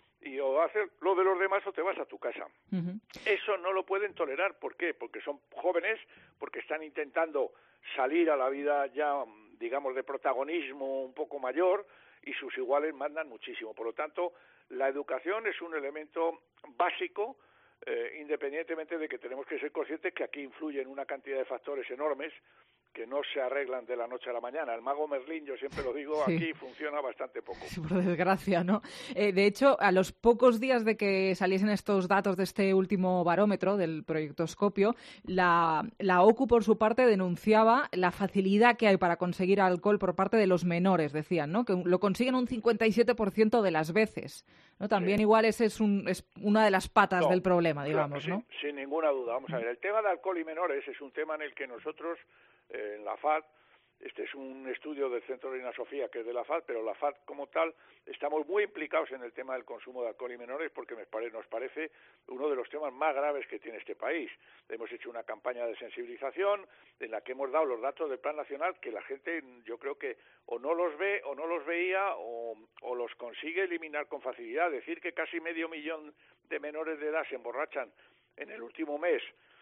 y o haces lo de los demás o te vas a tu casa. Uh-huh. Eso no lo pueden tolerar. ¿Por qué? Porque son jóvenes, porque están intentando salir a la vida ya, digamos, de protagonismo un poco mayor, y sus iguales mandan muchísimo. Por lo tanto, la educación es un elemento básico, eh, independientemente de que tenemos que ser conscientes que aquí influyen una cantidad de factores enormes que no se arreglan de la noche a la mañana. El mago Merlín, yo siempre lo digo, sí. Aquí funciona bastante poco. Sí, por desgracia, ¿no? Eh, de hecho, a los pocos días de que saliesen estos datos de este último barómetro del proyecto Scopio, la, la OCU, por su parte, denunciaba la facilidad que hay para conseguir alcohol por parte de los menores, decían, ¿no? Que lo consiguen un cincuenta y siete por ciento de las veces, ¿no? También sí. Igual ese es, un, es una de las patas no, del problema, digamos, claro, ¿no? Sin, sin ninguna duda. Vamos a ver, el tema de alcohol y menores es un tema en el que nosotros, eh, en la F A D, este es un estudio del Centro Reina Sofía, que es de la F A D, pero la F A D como tal, estamos muy implicados en el tema del consumo de alcohol y menores porque nos parece uno de los temas más graves que tiene este país. Hemos hecho una campaña de sensibilización en la que hemos dado los datos del Plan Nacional que la gente, yo creo que o no los ve o no los veía o, o los consigue eliminar con facilidad. Decir que casi medio millón de menores de edad se emborrachan en el último mes,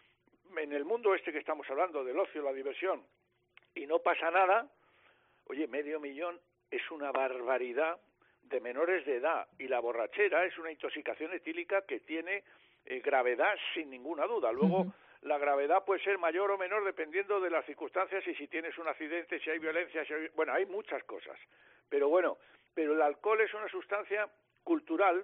en el mundo este que estamos hablando, del ocio, la diversión, y no pasa nada, oye, medio millón es una barbaridad de menores de edad, y la borrachera es una intoxicación etílica que tiene eh, gravedad sin ninguna duda. Luego, uh-huh. La gravedad puede ser mayor o menor dependiendo de las circunstancias y si tienes un accidente, si hay violencia, si hay... bueno, hay muchas cosas. Pero bueno, pero el alcohol es una sustancia cultural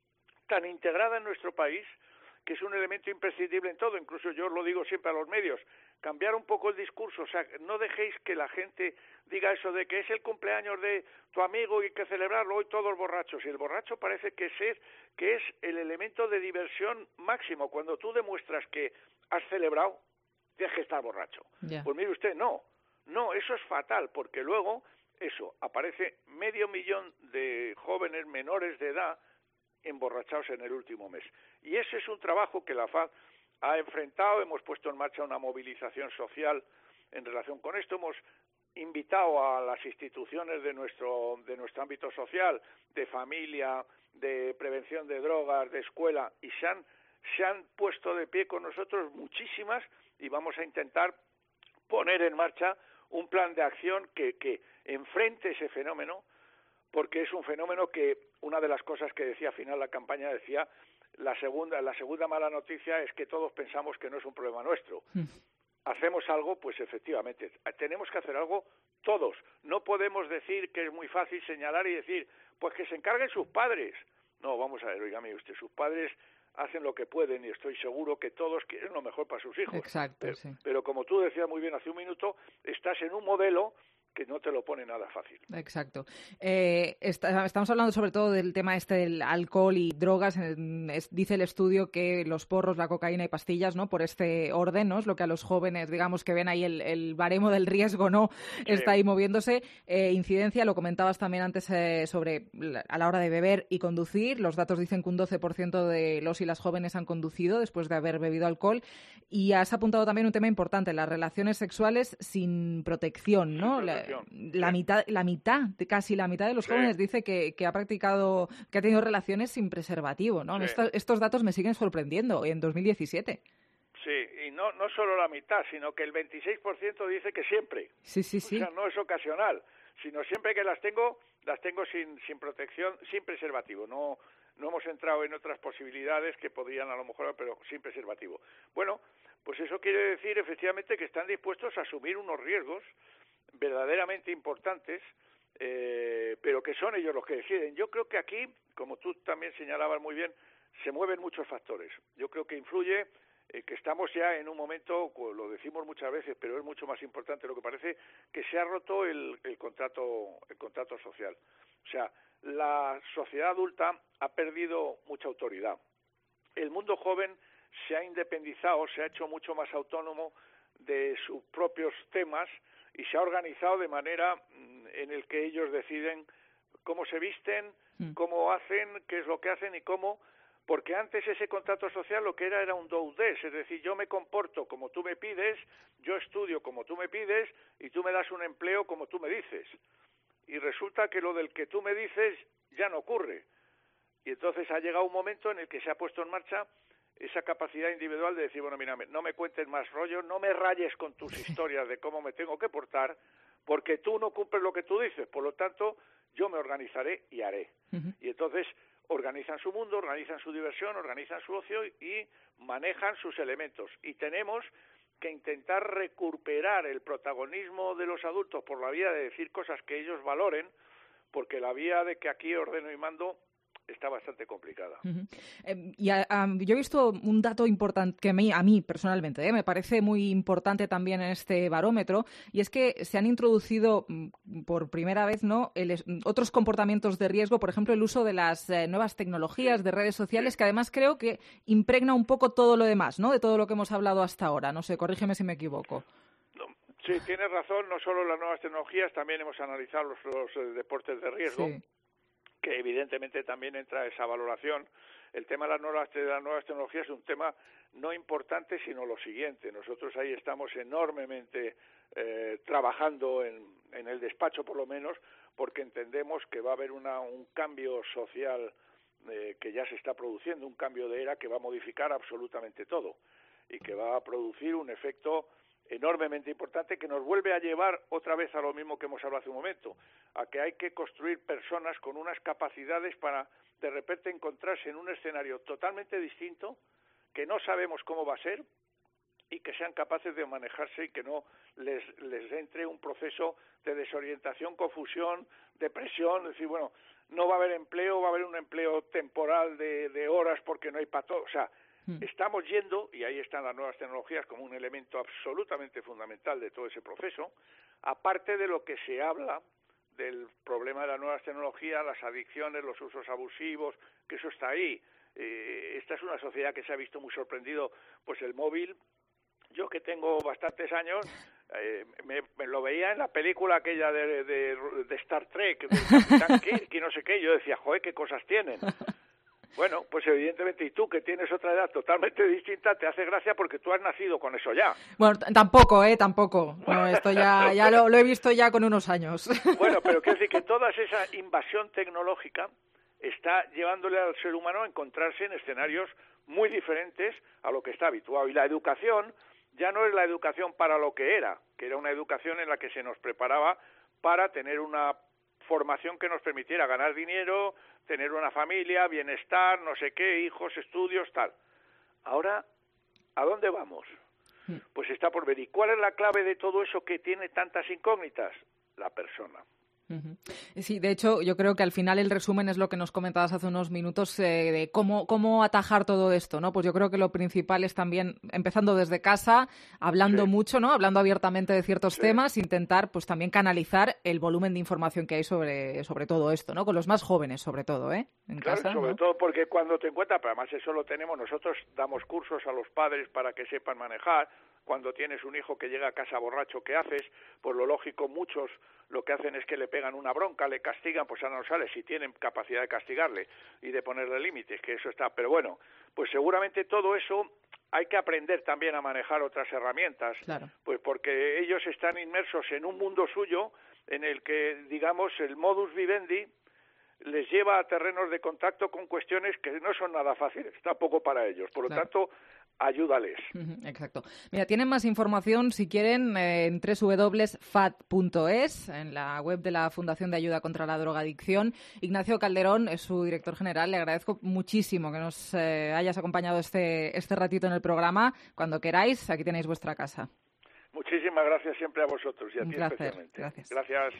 tan integrada en nuestro país que es un elemento imprescindible en todo. Incluso yo lo digo siempre a los medios, cambiar un poco el discurso, o sea, no dejéis que la gente diga eso de que es el cumpleaños de tu amigo y hay que celebrarlo hoy todos borrachos, y el borracho parece que es, que es el elemento de diversión máximo. Cuando tú demuestras que has celebrado, tienes que estar borracho. Yeah. Pues mire usted, no, no, eso es fatal, porque luego, eso, aparece medio millón de jóvenes menores de edad emborrachados en el último mes. Y ese es un trabajo que la F A D ha enfrentado. Hemos puesto en marcha una movilización social en relación con esto. Hemos invitado a las instituciones de nuestro de nuestro ámbito social, de familia, de prevención de drogas, de escuela, y se han se han puesto de pie con nosotros muchísimas, y vamos a intentar poner en marcha un plan de acción que, que enfrente ese fenómeno, porque es un fenómeno que, una de las cosas que decía al final la campaña, decía, la segunda, la segunda mala noticia es que todos pensamos que no es un problema nuestro. Mm. ¿Hacemos algo? Pues efectivamente, tenemos que hacer algo todos. No podemos decir que es muy fácil señalar y decir, pues que se encarguen sus padres. No, vamos a ver, oígame usted, sus padres hacen lo que pueden y estoy seguro que todos quieren lo mejor para sus hijos. Exacto, pero, sí. Pero como tú decías muy bien hace un minuto, estás en un modelo que no te lo pone nada fácil. Exacto. Eh, está, estamos hablando sobre todo del tema este del alcohol y drogas. Es, dice el estudio que los porros, la cocaína y pastillas, ¿no? Por este orden, ¿no? Es lo que a los jóvenes, digamos, que ven ahí el, el baremo del riesgo, ¿no? Sí. Está ahí moviéndose. Eh, incidencia, lo comentabas también antes eh, sobre la, a la hora de beber y conducir. Los datos dicen que un doce por ciento de los y las jóvenes han conducido después de haber bebido alcohol. Y has apuntado también un tema importante, las relaciones sexuales sin protección, ¿no? Sin protección. La, la mitad, la mitad, casi la mitad de los sí. jóvenes dice que, que ha practicado, que ha tenido relaciones sin preservativo, ¿no? Sí. Estos, estos datos me siguen sorprendiendo en dos mil diecisiete. Sí, y no no solo la mitad, sino que el veintiséis por ciento dice que siempre. Sí, sí, sí. O sea, no es ocasional, sino siempre que las tengo, las tengo sin sin protección, sin preservativo. No no hemos entrado en otras posibilidades que podrían a lo mejor, pero sin preservativo. Bueno, pues eso quiere decir efectivamente que están dispuestos a asumir unos riesgos verdaderamente importantes, eh, pero que son ellos los que deciden. Yo creo que aquí, como tú también señalabas muy bien, se mueven muchos factores. Yo creo que influye eh, que estamos ya en un momento, lo decimos muchas veces, pero es mucho más importante lo que parece, que se ha roto el, el contrato el contrato social. O sea, la sociedad adulta ha perdido mucha autoridad. El mundo joven se ha independizado, se ha hecho mucho más autónomo de sus propios temas y se ha organizado de manera en el que ellos deciden cómo se visten, cómo hacen, qué es lo que hacen y cómo, porque antes ese contrato social lo que era era un do des, es decir, yo me comporto como tú me pides, yo estudio como tú me pides y tú me das un empleo como tú me dices. Y resulta que lo del que tú me dices ya no ocurre. Y entonces ha llegado un momento en el que se ha puesto en marcha esa capacidad individual de decir, bueno, mira, no me cuentes más rollo, no me rayes con tus historias de cómo me tengo que portar, porque tú no cumples lo que tú dices, por lo tanto, yo me organizaré y haré. Uh-huh. Y entonces organizan su mundo, organizan su diversión, organizan su ocio y manejan sus elementos. Y tenemos que intentar recuperar el protagonismo de los adultos por la vía de decir cosas que ellos valoren, porque la vía de que aquí ordeno y mando está bastante complicada. Uh-huh. Eh, y a, a, yo he visto un dato importante que a mí, a mí personalmente eh, me parece muy importante también en este barómetro, y es que se han introducido por primera vez no el, otros comportamientos de riesgo, por ejemplo el uso de las eh, nuevas tecnologías, de redes sociales, que además creo que impregna un poco todo lo demás, ¿no? De todo lo que hemos hablado hasta ahora. No sé, corrígeme si me equivoco. Sí, tienes razón, no solo las nuevas tecnologías, también hemos analizado los, los eh, deportes de riesgo. Sí. Que evidentemente también entra esa valoración. El tema de las nuevas, de las nuevas tecnologías es un tema no importante, sino lo siguiente. Nosotros ahí estamos enormemente eh, trabajando en, en el despacho, por lo menos, porque entendemos que va a haber una, un cambio social eh, que ya se está produciendo, un cambio de era que va a modificar absolutamente todo y que va a producir un efecto enormemente importante que nos vuelve a llevar otra vez a lo mismo que hemos hablado hace un momento, a que hay que construir personas con unas capacidades para de repente encontrarse en un escenario totalmente distinto, que no sabemos cómo va a ser y que sean capaces de manejarse y que no les, les entre un proceso de desorientación, confusión, depresión, decir, bueno, no va a haber empleo, va a haber un empleo temporal de, de horas porque no hay para todo, o sea, estamos yendo, y ahí están las nuevas tecnologías como un elemento absolutamente fundamental de todo ese proceso, aparte de lo que se habla del problema de las nuevas tecnologías, las adicciones, los usos abusivos, que eso está ahí. Eh, esta es una sociedad que se ha visto muy sorprendido, pues el móvil, yo que tengo bastantes años, eh, me, me lo veía en la película aquella de, de, de Star Trek, del Capitán Kirk y no sé qué, yo decía, joder, qué cosas tienen. Bueno, pues evidentemente, y tú que tienes otra edad totalmente distinta, te hace gracia porque tú has nacido con eso ya. Bueno, t- tampoco, ¿eh? Tampoco. No, esto ya, ya lo, lo he visto ya con unos años. Bueno, pero quiero decir que toda esa invasión tecnológica está llevándole al ser humano a encontrarse en escenarios muy diferentes a lo que está habituado. Y la educación ya no es la educación para lo que era, que era una educación en la que se nos preparaba para tener una formación que nos permitiera ganar dinero, tener una familia, bienestar, no sé qué, hijos, estudios, tal. Ahora, ¿a dónde vamos? Pues está por ver. ¿Y cuál es la clave de todo eso que tiene tantas incógnitas? La persona. Uh-huh. Sí, de hecho, yo creo que al final el resumen es lo que nos comentabas hace unos minutos eh, de cómo, cómo atajar todo esto, ¿no? Pues yo creo que lo principal es también, empezando desde casa, hablando sí. mucho, ¿no? Hablando abiertamente de ciertos sí. temas, intentar pues también canalizar el volumen de información que hay sobre, sobre todo esto, ¿no? Con los más jóvenes, sobre todo, ¿eh? En claro, casa, sobre ¿no? todo porque cuando te encuentras, pero además eso lo tenemos, nosotros damos cursos a los padres para que sepan manejar. Cuando tienes un hijo que llega a casa borracho, ¿qué haces? Pues lo lógico, muchos lo que hacen es que le pegan una bronca, le castigan, pues ahora no sale, si tienen capacidad de castigarle y de ponerle límites, que eso está, pero bueno, pues seguramente todo eso hay que aprender también a manejar otras herramientas, claro. Pues porque ellos están inmersos en un mundo suyo en el que, digamos, el modus vivendi les lleva a terrenos de contacto con cuestiones que no son nada fáciles, tampoco para ellos. Por lo claro. tanto, ayúdales. Exacto. Mira, tienen más información, si quieren, eh, en doble u doble u doble u punto f a t punto e s, en la web de la Fundación de Ayuda contra la Drogadicción. Ignacio Calderón es su director general. Le agradezco muchísimo que nos eh, hayas acompañado este, este ratito en el programa. Cuando queráis, aquí tenéis vuestra casa. Muchísimas gracias siempre a vosotros y a Un ti placer. especialmente. Gracias. Gracias.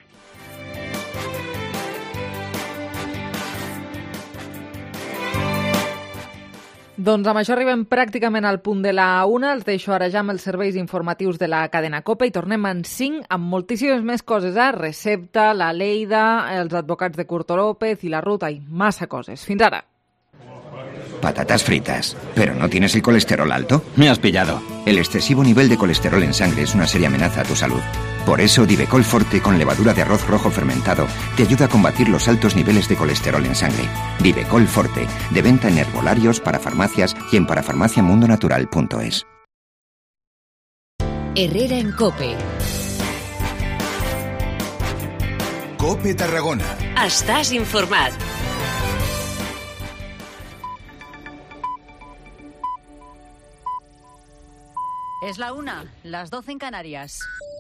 Doncs amb això arribem pràcticament al punt de la una. Els deixo ara ja amb els serveis informatius de la cadena COPE i tornem en cinc amb moltíssimes més coses. Eh? Recepta, la Lleida, els advocats de Curto López i la Ruta i massa coses. Fins ara. Patatas fritas. ¿Pero no tienes el colesterol alto? Me has pillado. El excesivo nivel de colesterol en sangre es una seria amenaza a tu salud. Por eso, Divecol Forte con levadura de arroz rojo fermentado te ayuda a combatir los altos niveles de colesterol en sangre. Divecol Forte, de venta en herbolarios, para farmacias y en parafarmaciamundonatural punto es. Herrera en COPE. COPE Tarragona. Estàs informat. Es la una, las doce en Canarias.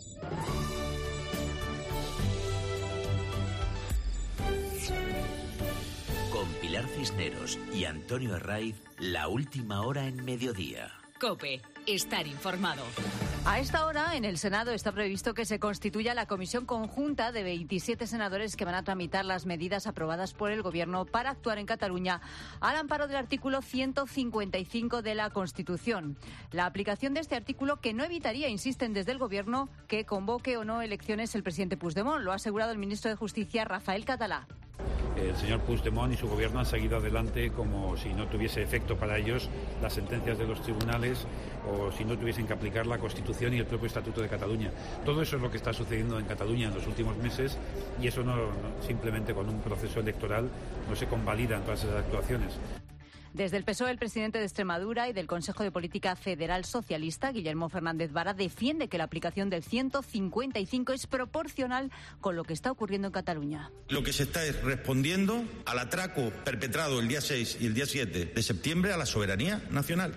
Con Pilar Cisneros y Antonio Herraiz, la última hora en mediodía. COPE. Estar informado. A esta hora, en el Senado está previsto que se constituya la comisión conjunta de veintisiete senadores que van a tramitar las medidas aprobadas por el Gobierno para actuar en Cataluña al amparo del artículo ciento cincuenta y cinco de la Constitución. La aplicación de este artículo que no evitaría, insisten desde el Gobierno, que convoque o no elecciones el presidente Puigdemont. Lo ha asegurado el ministro de Justicia, Rafael Català. El señor Puigdemont y su gobierno han seguido adelante como si no tuviese efecto para ellos las sentencias de los tribunales o si no tuviesen que aplicar la Constitución y el propio Estatuto de Cataluña. Todo eso es lo que está sucediendo en Cataluña en los últimos meses y eso no, no simplemente con un proceso electoral no se convalidan todas esas actuaciones. Desde el P S O E, el presidente de Extremadura y del Consejo de Política Federal Socialista, Guillermo Fernández Vara, defiende que la aplicación del ciento cincuenta y cinco es proporcional con lo que está ocurriendo en Cataluña. Lo que se está es respondiendo al atraco perpetrado el día seis y el día siete de septiembre a la soberanía nacional.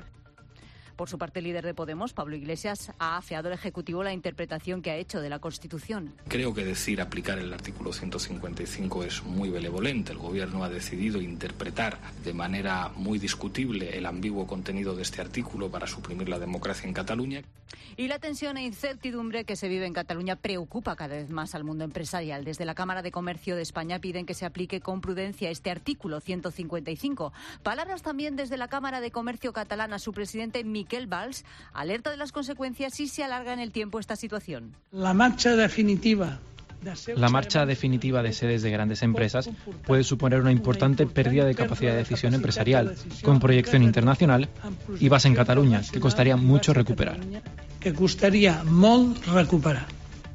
Por su parte, el líder de Podemos, Pablo Iglesias, ha afeado al Ejecutivo la interpretación que ha hecho de la Constitución. Creo que decir aplicar el artículo ciento cincuenta y cinco es muy benevolente. El Gobierno ha decidido interpretar de manera muy discutible el ambiguo contenido de este artículo para suprimir la democracia en Cataluña. Y la tensión e incertidumbre que se vive en Cataluña preocupa cada vez más al mundo empresarial. Desde la Cámara de Comercio de España piden que se aplique con prudencia este artículo ciento cincuenta y cinco. Palabras también desde la Cámara de Comercio catalana. Su presidente, Miquel Valls, alerta de las consecuencias si se alarga en el tiempo esta situación. La marcha definitiva. La marcha definitiva de sedes de grandes empresas puede suponer una importante pérdida de capacidad de decisión empresarial, con proyección internacional y base en Cataluña, que costaría mucho recuperar. Que costaría molt recuperar.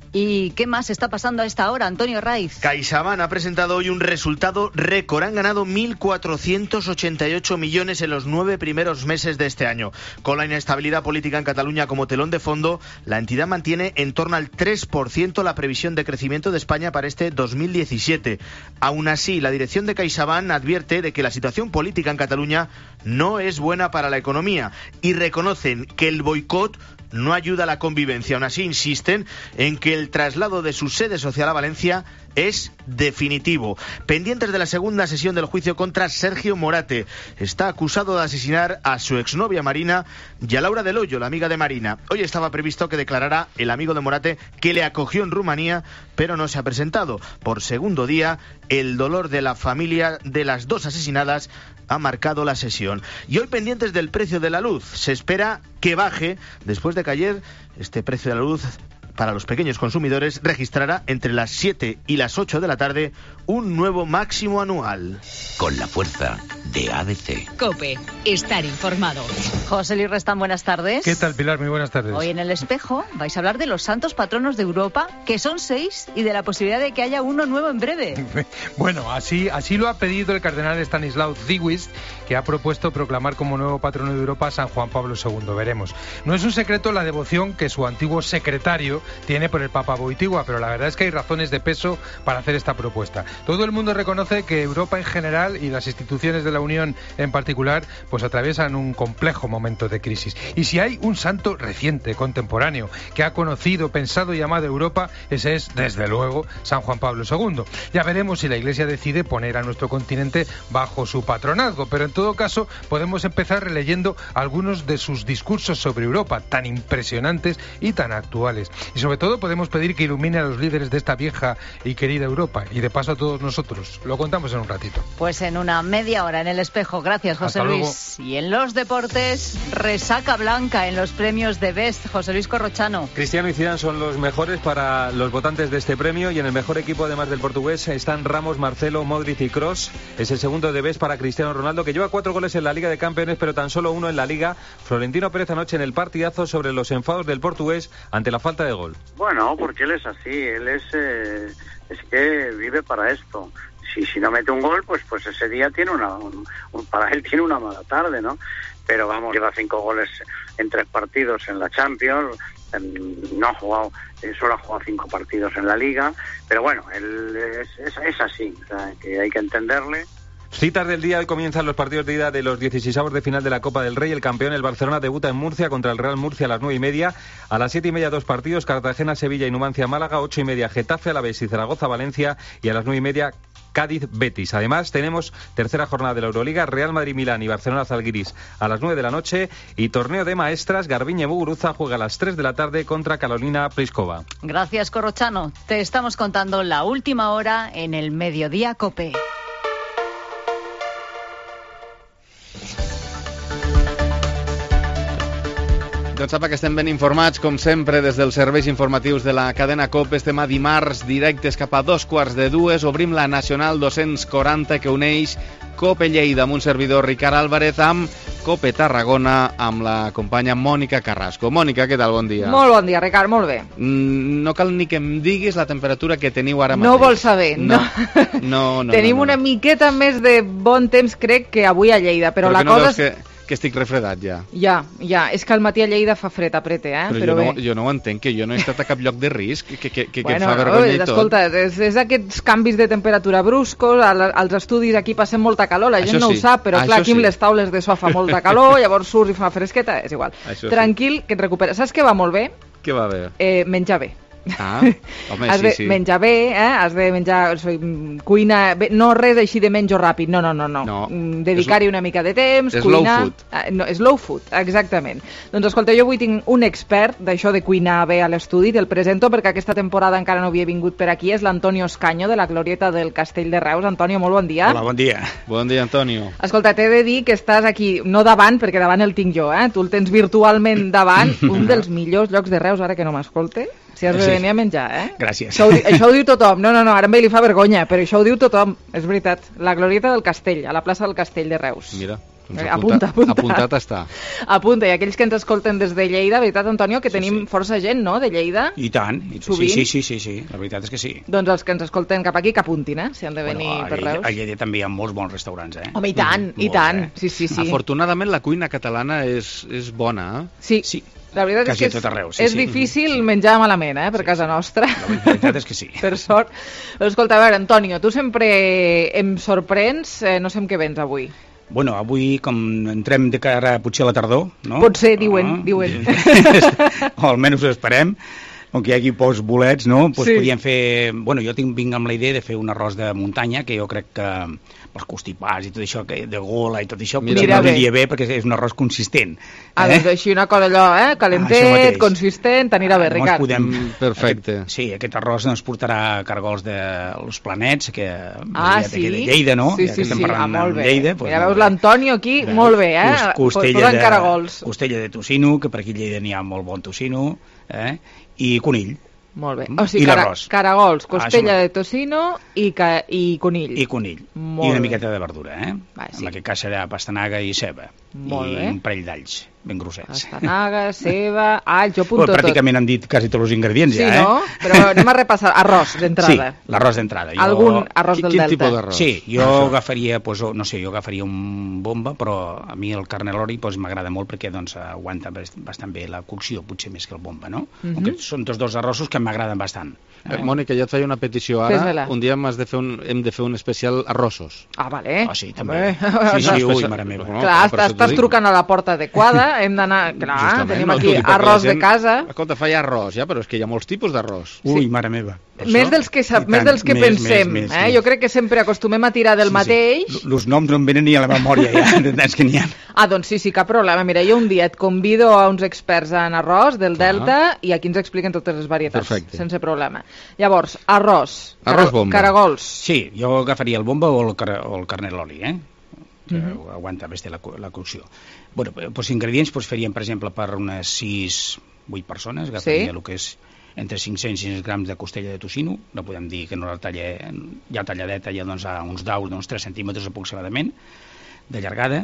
¿Y qué más está pasando a esta hora, Antonio Raiz? CaixaBank ha presentado hoy un resultado récord. Han ganado mil cuatrocientos ochenta y ocho millones en los nueve primeros meses de este año. Con la inestabilidad política en Cataluña como telón de fondo, la entidad mantiene en torno al tres por ciento la previsión de crecimiento de España para este dos mil diecisiete. Aún así, la dirección de CaixaBank advierte de que la situación política en Cataluña no es buena para la economía y reconocen que el boicot no ayuda a la convivencia. Aún así insisten en que el traslado de su sede social a Valencia es definitivo. Pendientes de la segunda sesión del juicio contra Sergio Morate. Está acusado de asesinar a su exnovia Marina y a Laura del Hoyo, la amiga de Marina. Hoy estaba previsto que declarara el amigo de Morate que le acogió en Rumanía, pero no se ha presentado. Por segundo día, el dolor de la familia de las dos asesinadas ha marcado la sesión. Y hoy pendientes del precio de la luz. Se espera que baje después de que ayer este precio de la luz para los pequeños consumidores registrará entre las siete y las ocho de la tarde un nuevo máximo anual. Con la fuerza de A D C. COPE. Estar informado. José Luis Restán, buenas tardes. ¿Qué tal, Pilar? Muy buenas tardes. Hoy en El Espejo vais a hablar de los santos patronos de Europa, que son seis, y de la posibilidad de que haya uno nuevo en breve. Bueno, así, así lo ha pedido el cardenal Stanislaw Dziwisz, que ha propuesto proclamar como nuevo patrono de Europa a San Juan Pablo segundo. Veremos. No es un secreto la devoción que su antiguo secretario tiene por el Papa Wojtyła, pero la verdad es que hay razones de peso para hacer esta propuesta. Todo el mundo reconoce que Europa en general y las instituciones de la Unión en particular pues atraviesan un complejo momento de crisis. Y si hay un santo reciente, contemporáneo, que ha conocido, pensado y amado Europa, ese es, desde luego, San Juan Pablo segundo. Ya veremos si la Iglesia decide poner a nuestro continente bajo su patronazgo, pero en todo caso podemos empezar releyendo algunos de sus discursos sobre Europa, tan impresionantes y tan actuales. Y sobre todo podemos pedir que ilumine a los líderes de esta vieja y querida Europa, y de paso a todos nosotros. Lo contamos en un ratito. Pues en una media hora en El Espejo. Gracias, José Hasta Luis. luego. Y en los deportes, resaca blanca en los premios de Best. José Luis Corrochano. Cristiano y Zidane son los mejores para los votantes de este premio, y en el mejor equipo, además del portugués, están Ramos, Marcelo, Modric y Kroos. Es el segundo de Best para Cristiano Ronaldo, que lleva cuatro goles en la Liga de Campeones, pero tan solo uno en la Liga. Florentino Pérez anoche en el partidazo sobre los enfados del portugués ante la falta de gol. Bueno, porque él es así, él es, eh, es que vive para esto. Si, si no mete un gol, pues pues ese día tiene una, un, un, para él tiene una mala tarde, ¿no? Pero vamos, lleva cinco goles en tres partidos en la Champions, en, no ha jugado, solo ha jugado cinco partidos en la Liga, pero bueno, él es, es, es así, o sea, que hay que entenderle. Citas del día. Hoy comienzan los partidos de ida de los dieciseisavos de final de la Copa del Rey. El campeón, el Barcelona, debuta en Murcia contra el Real Murcia a las nueve y media. A las siete y media dos partidos: Cartagena, Sevilla y Numancia, Málaga. Ocho y media Getafe, Alavés y Zaragoza, Valencia. Y a las nueve y media Cádiz, Betis. Además tenemos tercera jornada de la Euroliga: Real Madrid, Milán y Barcelona, Zalgiris a las nueve de la noche. Y torneo de maestras: Garbiñe Muguruza juega a las tres de la tarde contra Carolina Pliskova. Gracias, Corrochano. Te estamos contando la última hora en el Mediodía COPE. Doncs sap que estem ben informats, com sempre, des dels serveis informatius de la cadena COPE. Estem a dimarts, directes cap a dos quarts de dues. Obrim la Nacional dos-cents quaranta, que uneix COPE Lleida amb un servidor, Ricard Álvarez, amb COPE Tarragona, amb la companya Mònica Carrasco. Mònica, què tal? Bon dia. Molt bon dia, Ricard, molt bé. Mm, no cal ni que em diguis la temperatura que teniu ara mateix. No vols saber, no. No, no, Tenim no, no, una no. miqueta més de bon temps, crec, que avui a Lleida, però, però la no cosa... veus que... que estic refredat ja. Ja, ja, és que al matí a Lleida fa fred, aprete, eh? Però, però jo, bé. no, jo no ho entenc, que jo no he estat a cap lloc de risc, que, que, que, bueno, que fa vergonya i tot. Escolta, és, és aquests canvis de temperatura bruscos, al, als estudis aquí passem molta calor, la gent Això no sí. ho sap, però Això clar, aquí amb sí. les taules de so fa molta calor, llavors surts i fa fresqueta, és igual. Això Tranquil, que et recuperes. Saps què va molt bé? Què va bé? Eh, menjar bé. Ah, home, has sí, de sí. menjar bé, eh? Has de menjar, o sigui, cuina bé, no res així de menjo ràpid, no, no, no, no. No. Mm, dedicar-hi una mica de temps, Slow cuinar... food. Ah, no, slow food, exactament. Doncs escolta, jo avui tinc un expert d'això de cuinar bé a l'estudi, te'l presento perquè aquesta temporada encara no havia vingut per aquí, és l'Antonio Escaño, de la Glorieta del Castell de Reus. Antonio, molt bon dia. Hola, bon dia. Bon dia, Antonio. Escolta, t'he de dir que estàs aquí, no davant, perquè davant el tinc jo, eh? Tu el tens virtualment davant, un dels millors llocs de Reus, ara que no m'escolte, si has de Sí. venir a menjar, eh? Gràcies. Això ho, di- això ho diu tothom. No, no, no, ara a ell li fa vergonya, però això ho diu tothom, és veritat. La Glorieta del Castell, a la plaça del Castell de Reus. Mira, doncs Eh, apunta, apunta, apunta. apuntat està. Apunta, i aquells que ens escolten des de Lleida, veritat, Antonio, que tenim força gent, no?, de Lleida. I tant, i, sí, Sovint. sí, sí, sí, sí, la veritat és que sí. Doncs els que ens escolten cap aquí, que apuntin, eh?, si han de venir Bueno, a, per Lleida, Reus. a Lleida també hi ha molts bons restaurants, eh? Home, i tant, i Molt tant. bé. Sí, sí, sí. Afortunadament la cuina catalana és, és bona, eh? Sí. Sí. La veritat Quasi és que a tot arreu, és, sí, és sí. difícil menjar malament, eh, per casa nostra. La veritat és que sí. Per sort. Però escolta, a veure, Antonio, tu sempre em sorprens, eh, no sé amb què vens avui. Bueno, avui, com entrem de cara potser a la tardor, no? Pot ser, diuen, Ah, diuen. o almenys ho esperem, com que hi hagi pocs bolets, no? Pues Sí. podríem fer... Bueno, jo tinc, vinc amb la idea de fer un arròs de muntanya, que jo crec que pels constipats i tot això, que de gola i tot això, Mira, potser bé. m'aniria bé perquè és un arròs consistent. Ah, doncs així una cosa allò, eh, Això calentet, mateix. consistent, t'anirà bé, Llavors Ricard. podem, perfecte. Aquest, sí, aquest arròs ens portarà cargols de els planets, que Ah, ja sí? de Lleida, no? Sí, ja sí, que estem sí, parlant ah, molt de bé. Lleida. Doncs, Mira, veus l'Antonio aquí, molt bé, eh? Cos- Costella, Posant de, caragols. costella de tocino, que per aquí a Lleida n'hi ha molt bon tocino, eh? I conill. Molt bé. Mm? O sigui, I cara l'arròs. caragols, costella Ah, de tocino i, ca i conill. I conill. Molt I una bé. miqueta de verdura, eh? Va, sí. En aquest cas serà pastanaga i ceba. Molt I bé. un parell d'alls. ben grossets. Pastanaga, ceba, all, jo apunto tot. Pràcticament han dit quasi tots els ingredients, sí, ja, eh? Sí, no? Però anem a repassar. Arròs, d'entrada. Sí, l'arròs d'entrada. Jo... Algun arròs del Quin Delta? tipus d'arròs? Sí, jo agafaria, pues, no sé, jo agafaria un bomba, però a mi el carnelori pues, m'agrada molt perquè doncs, aguanta bastant bé la cocció, potser més que el bomba, no? Uh -huh. Són tots dos arrossos que m'agraden bastant. Eh, Mònica, ja et feia una petició ara. Un dia hem de fer un, hem de fer un especial arrossos. Ah, vale. Ah, sí, també. Sí, sí, ui, mare meva. No, clar, estàs, estàs trucant a la porta adequada, hem d'anar... Clar, tenim aquí arròs de casa. Escolta, fa ja arròs, ja, però és que hi ha molts tipus d'arròs. Ui, mare meva. Més dels que, sap, més dels que més, pensem. Més, més, eh? més. Jo crec que sempre acostumem a tirar del sí, mateix. Sí. Els noms no em venen ni a la memòria, ja, de tants que n'hi ha. Ah, doncs sí, sí, cap problema. Mira, jo un dia et convido a uns experts en arròs del Delta i aquí ens expliquen totes les varietats, perfecte, sense problema. Llavors, arròs, arròs bomba. Caragols. Sí, jo agafaria el bomba o el, car o el carneloli, eh? Uh -huh. Aguanta més la, la cocció. Bueno, doncs ingredients doncs faríem, per exemple, per unes sis vuit persones, agafaria sí. el que és entre cinc-cents i sis cents grams de costella de tocino, no podem dir que no la talla ja talladeta, ja doncs a uns daus d'uns tres centímetres aproximadament, de llargada,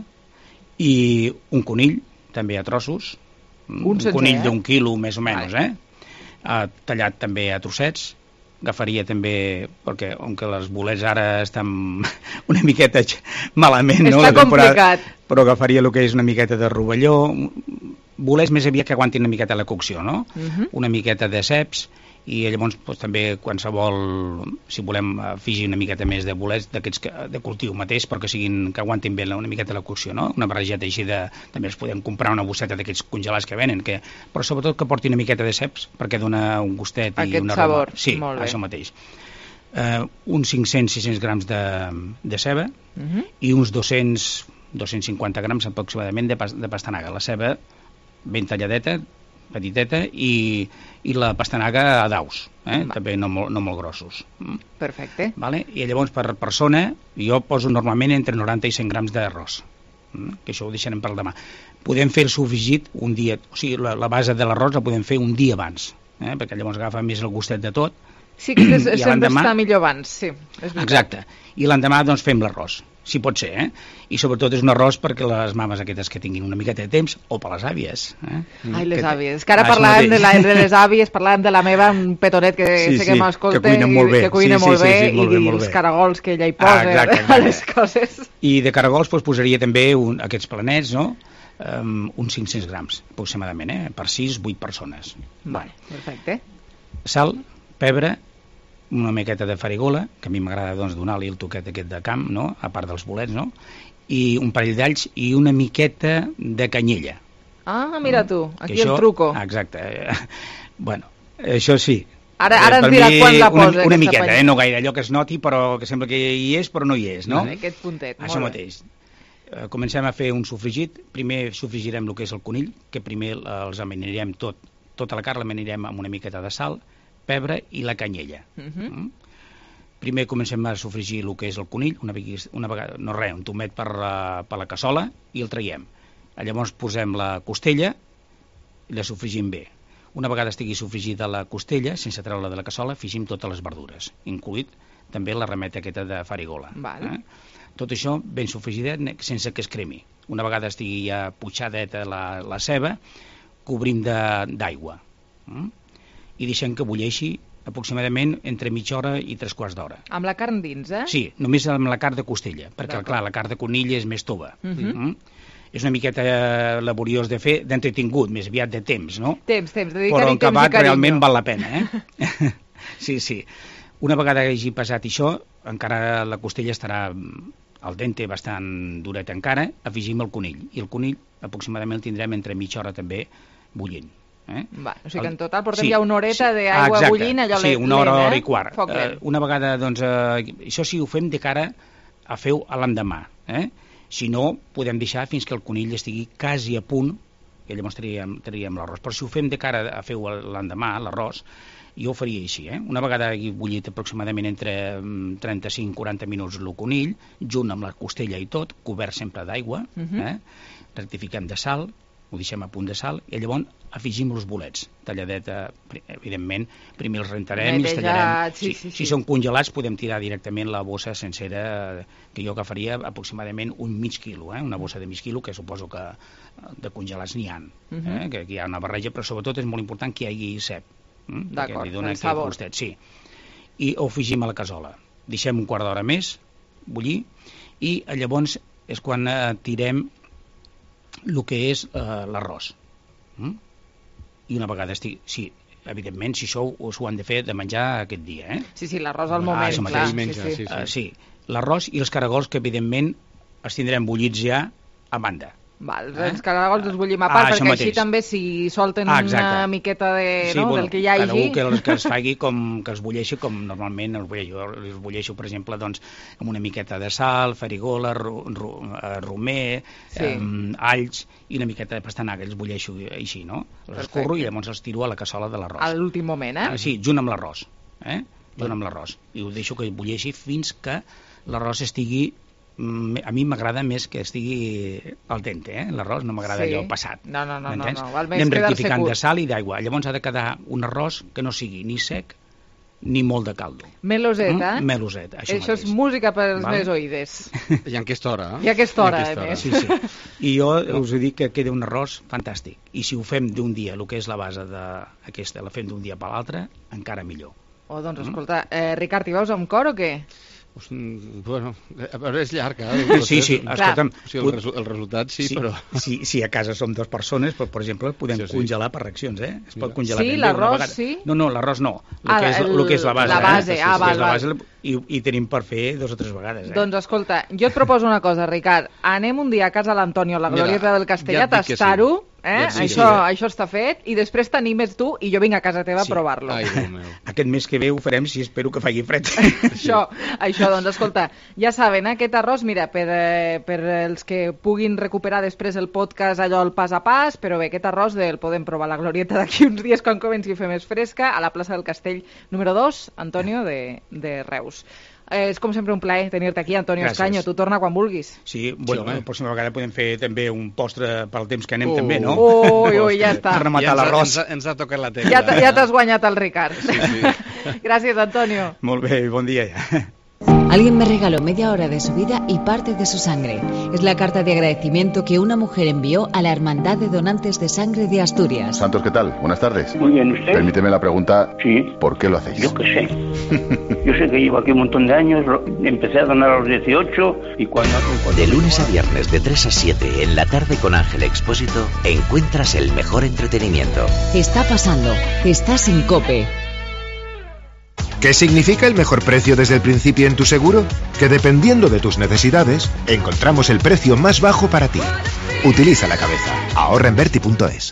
i un conill, també a trossos, un, un sencer, conill eh? d'un quilo més o menys, eh? Uh, tallat també a trossets. Agafaria també, perquè com que les bolets ara estan una miqueta malament, no? Està complicat. Però agafaria el que és una miqueta de rovelló, bolets més aviat que aguantin una miqueta la cocció, no? Uh -huh. Una miqueta de ceps, i llavors doncs, també qualsevol, si volem afegir una miqueta més de bolets d'aquests de cultiu mateix, perquè siguin, que aguantin bé una miqueta la cocció, no? Una barrejeta així de... També els podem comprar una bosseta d'aquests congelats que venen, que, però sobretot que porti una miqueta de ceps, perquè dona un gustet aquest i una sabor. Sí, molt bé. Això mateix. Uh, uns cinc-cents a sis-cents grams de, de ceba uh -huh. i uns dos-cents a dos-cents cinquanta grams aproximadament de, pas, de pastanaga. La ceba ben talladeta, petiteta, i, i la pastanaga a daus, eh? També no molt, no molt grossos. Perfecte. Vale? I llavors per persona jo poso normalment entre noranta i cent grams d'arròs, que això ho deixarem per demà. Podem fer el sofregit un dia, o sigui, la, la base de l'arròs la podem fer un dia abans, eh? Perquè llavors agafa més el gustet de tot. Sí, que és, sempre està millor abans, sí. És exacte. I l'endemà doncs fem l'arròs, si pot ser, eh? I sobretot és un arròs perquè les mames aquestes que tinguin una miqueta de temps, o per les àvies. Eh? Ai, les que àvies. Que ara ah, parlàvem de, la, de les àvies, parlàvem de la meva, un petonet que sí, sé que sí, m'escolta, que cuina molt bé, que cuina sí, molt sí, bé, sí, sí, molt i bé, molt els bé. caragols que ella hi posa, ah, exacte, exacte. Les coses. I de caragols doncs, posaria també un, aquests planets, no? Um, uns cinc-cents grams, aproximadament, eh? Per sis vuit persones. Vale, perfecte. Sal, pebre, una miqueta de farigola, que a mi m'agrada doncs, donar-li el toquet aquest de camp, no? A part dels bolets, no? I un parell d'alls i una miqueta de canyella. Ah, mira tu, aquí això, el truco. Exacte. Bueno, això sí. Ara, ara ens diràs quan la posa. Una, una miqueta, eh? No gaire, allò que es noti, però que sembla que hi és, però no hi és, no? Vale, aquest puntet, això mateix. Uh, comencem a fer un sofregit. Primer sofregirem el que és el conill, que primer uh, els amanirem tot, tota la carn l'amanirem amb una miqueta de sal, pebre i la canyella. Uh -huh. mm? Primer comencem a sofregir el que és el conill, una, una vegada, no res, un tomet per, uh, per la cassola, i el traiem. Llavors posem la costella i la sofregim bé. Una vegada estigui sofregida la costella, sense treure-la de la cassola, afegim totes les verdures, incluït també la rameta aquesta de farigola. Eh? Tot això ben sofregidet, sense que es cremi. Una vegada estigui ja putxadeta la, la ceba, cobrim d'aigua. Mm? I deixem que bulleixi aproximadament entre mitja hora i tres quarts d'hora. Amb la carn dins, eh? Sí, només amb la carn de costella, perquè, clar, la carn de conill és més tova. Uh -huh. mm? És una miqueta laboriós de fer, d'entretingut, més aviat de temps, no? Temps, temps, dedicar-hi temps i carinyo. Però en acabat realment val la pena, eh? Sí, sí. Una vegada que hagi passat això, encara la costella estarà al dente, bastant dureta encara, afegim el conill. I el conill aproximadament el tindrem entre mitja hora també bullint. Eh? Va, o sigui que en total portem el... ja una horeta sí, d'aigua ah, bullint, allò sí, una hora, lent, hora i quart. Uh, una vegada, doncs, uh, això sí ho fem de cara a fer a l'endemà, eh? Si no, podem deixar fins que el conill estigui quasi a punt, i llavors traiem, traiem l'arròs. Però si ho fem de cara a fer l'endemà, l'arròs, jo ho faria així, eh? Una vegada hagi bullit aproximadament entre trenta-cinc a quaranta minuts el conill, junt amb la costella i tot, cobert sempre d'aigua, uh -huh. eh? Rectifiquem de sal, ho deixem a punt de sal, i llavors afegim els bolets, talladeta, evidentment, primer els rentarem i els tallarem. Sí, sí, sí. Si són congelats podem tirar directament la bossa sencera, que jo agafaria aproximadament un mig quilo, eh? Una bossa de mig quilo, que suposo que de congelats n'hi ha, eh? Uh-huh. Que aquí hi ha una barreja, però sobretot és molt important que hi hagi cep, eh? D'acord, el sabor. Gustet, sí. I ho afegim a la cassola. Deixem un quart d'hora més bullir i llavors és quan eh, tirem el que és eh, l'arròs. Mm? I una vegada estigui... Sí, evidentment, si això s'ho han de fer de menjar aquest dia, eh? Sí, sí, l'arròs al moment, ah, clar. Menja, sí, sí. Sí, sí. Uh, sí. L'arròs i els caragols, que evidentment els tindrem bullits ja a banda. Val, eh? Els caragols els bullim a part, ah, perquè així també si solten ah, una miqueta de, sí, no, bueno, del que hi hagi... Cada un que, els, que es faci com que els bulleixi com normalment els bulleixo. Els bulleixo, per exemple, doncs, amb una miqueta de sal, farigola, ro, ro, romer, sí. um, alls i una miqueta de pastanaga. Els bulleixo així, no? Els escurro i llavors els tiro a la cassola de l'arròs. A l'últim moment, eh? Ah, sí, junt amb l'arròs. Eh? Junt amb l'arròs. I ho deixo que bulleixi fins que l'arròs estigui... A mi m'agrada més que estigui al dente, eh? L'arròs no m'agrada sí. allò passat. No, no, no, no, no. Anem rectificant de sal i d'aigua. Llavors ha de quedar un arròs que no sigui ni sec ni molt de caldo. Meloset, eh? Mm? Meloset, això, això és música per als meus oïdes. I en aquesta hora, eh? I a aquesta hora, a més. Sí, sí. I jo us dic que queda un arròs fantàstic. I si ho fem d'un dia, el que és la base d'aquesta, la fem d'un dia per l'altre, encara millor. Oh, doncs, escolta, eh, Ricard, hi veus amb cor o què? Bueno, a veure, és llarg, eh? Sí, sí, escolta'm... O sigui, el, resu el resultat sí, sí, però... Si, si a casa som dues persones, però, per exemple, podem sí, sí. congelar per racions, eh? Es pot congelar sí, l'arròs, sí? No, no, l'arròs no. El, ah, que és, el, el que és la base. La base, eh? ah, val, la base, val. I, I tenim per fer dos o tres vegades, eh? Doncs, escolta, jo et proposo una cosa, Ricard. Anem un dia a casa l'Antonio, a la Glorieta del Castell, a tastar-ho, eh? Sí, això, sí, això està fet, i després t'animes tu i jo vinc a casa teva sí. a provar-lo. Ai, Déu meu. Aquest mes que ve ho farem si espero que faci fred. això, això, doncs, escolta, ja saben, eh? Aquest arròs, mira, per, eh, per els que puguin recuperar després el podcast, allò el pas a pas, però bé, aquest arròs el podem provar a la Glorieta d'aquí uns dies quan comenci a fer més fresca, a la plaça del Castell número dos, Antonio, de, de Reus. Eh, és com sempre un plaer tenir-te aquí, Antonio Gràcies. Escanyo. Tu torna quan vulguis. Sí, bueno, sí, la pròxima vegada podem fer també un postre pel temps que anem, uh, també, no? Ui, ui, ja està. Per rematar l'arròs. Ens, ens ha tocat la tecla. Ja t'has guanyat el Ricard. Sí, sí. Gràcies, Antonio. Molt bé, bon dia ja. Alguien me regaló media hora de su vida y parte de su sangre. Es la carta de agradecimiento que una mujer envió a la Hermandad de Donantes de Sangre de Asturias. Santos, ¿qué tal? Buenas tardes. Muy bien, ¿usted? Permíteme la pregunta. Sí. ¿Por qué lo hacéis? Yo qué sé. Yo sé que llevo aquí un montón de años, empecé a donar a los dieciocho y cuando... De lunes a viernes de tres a siete en la tarde con Ángel Expósito encuentras el mejor entretenimiento. Está pasando. Estás en COPE. ¿Qué significa el mejor precio desde el principio en tu seguro? Que dependiendo de tus necesidades, encontramos el precio más bajo para ti. Utiliza la cabeza. Ahorra en Berti punto es.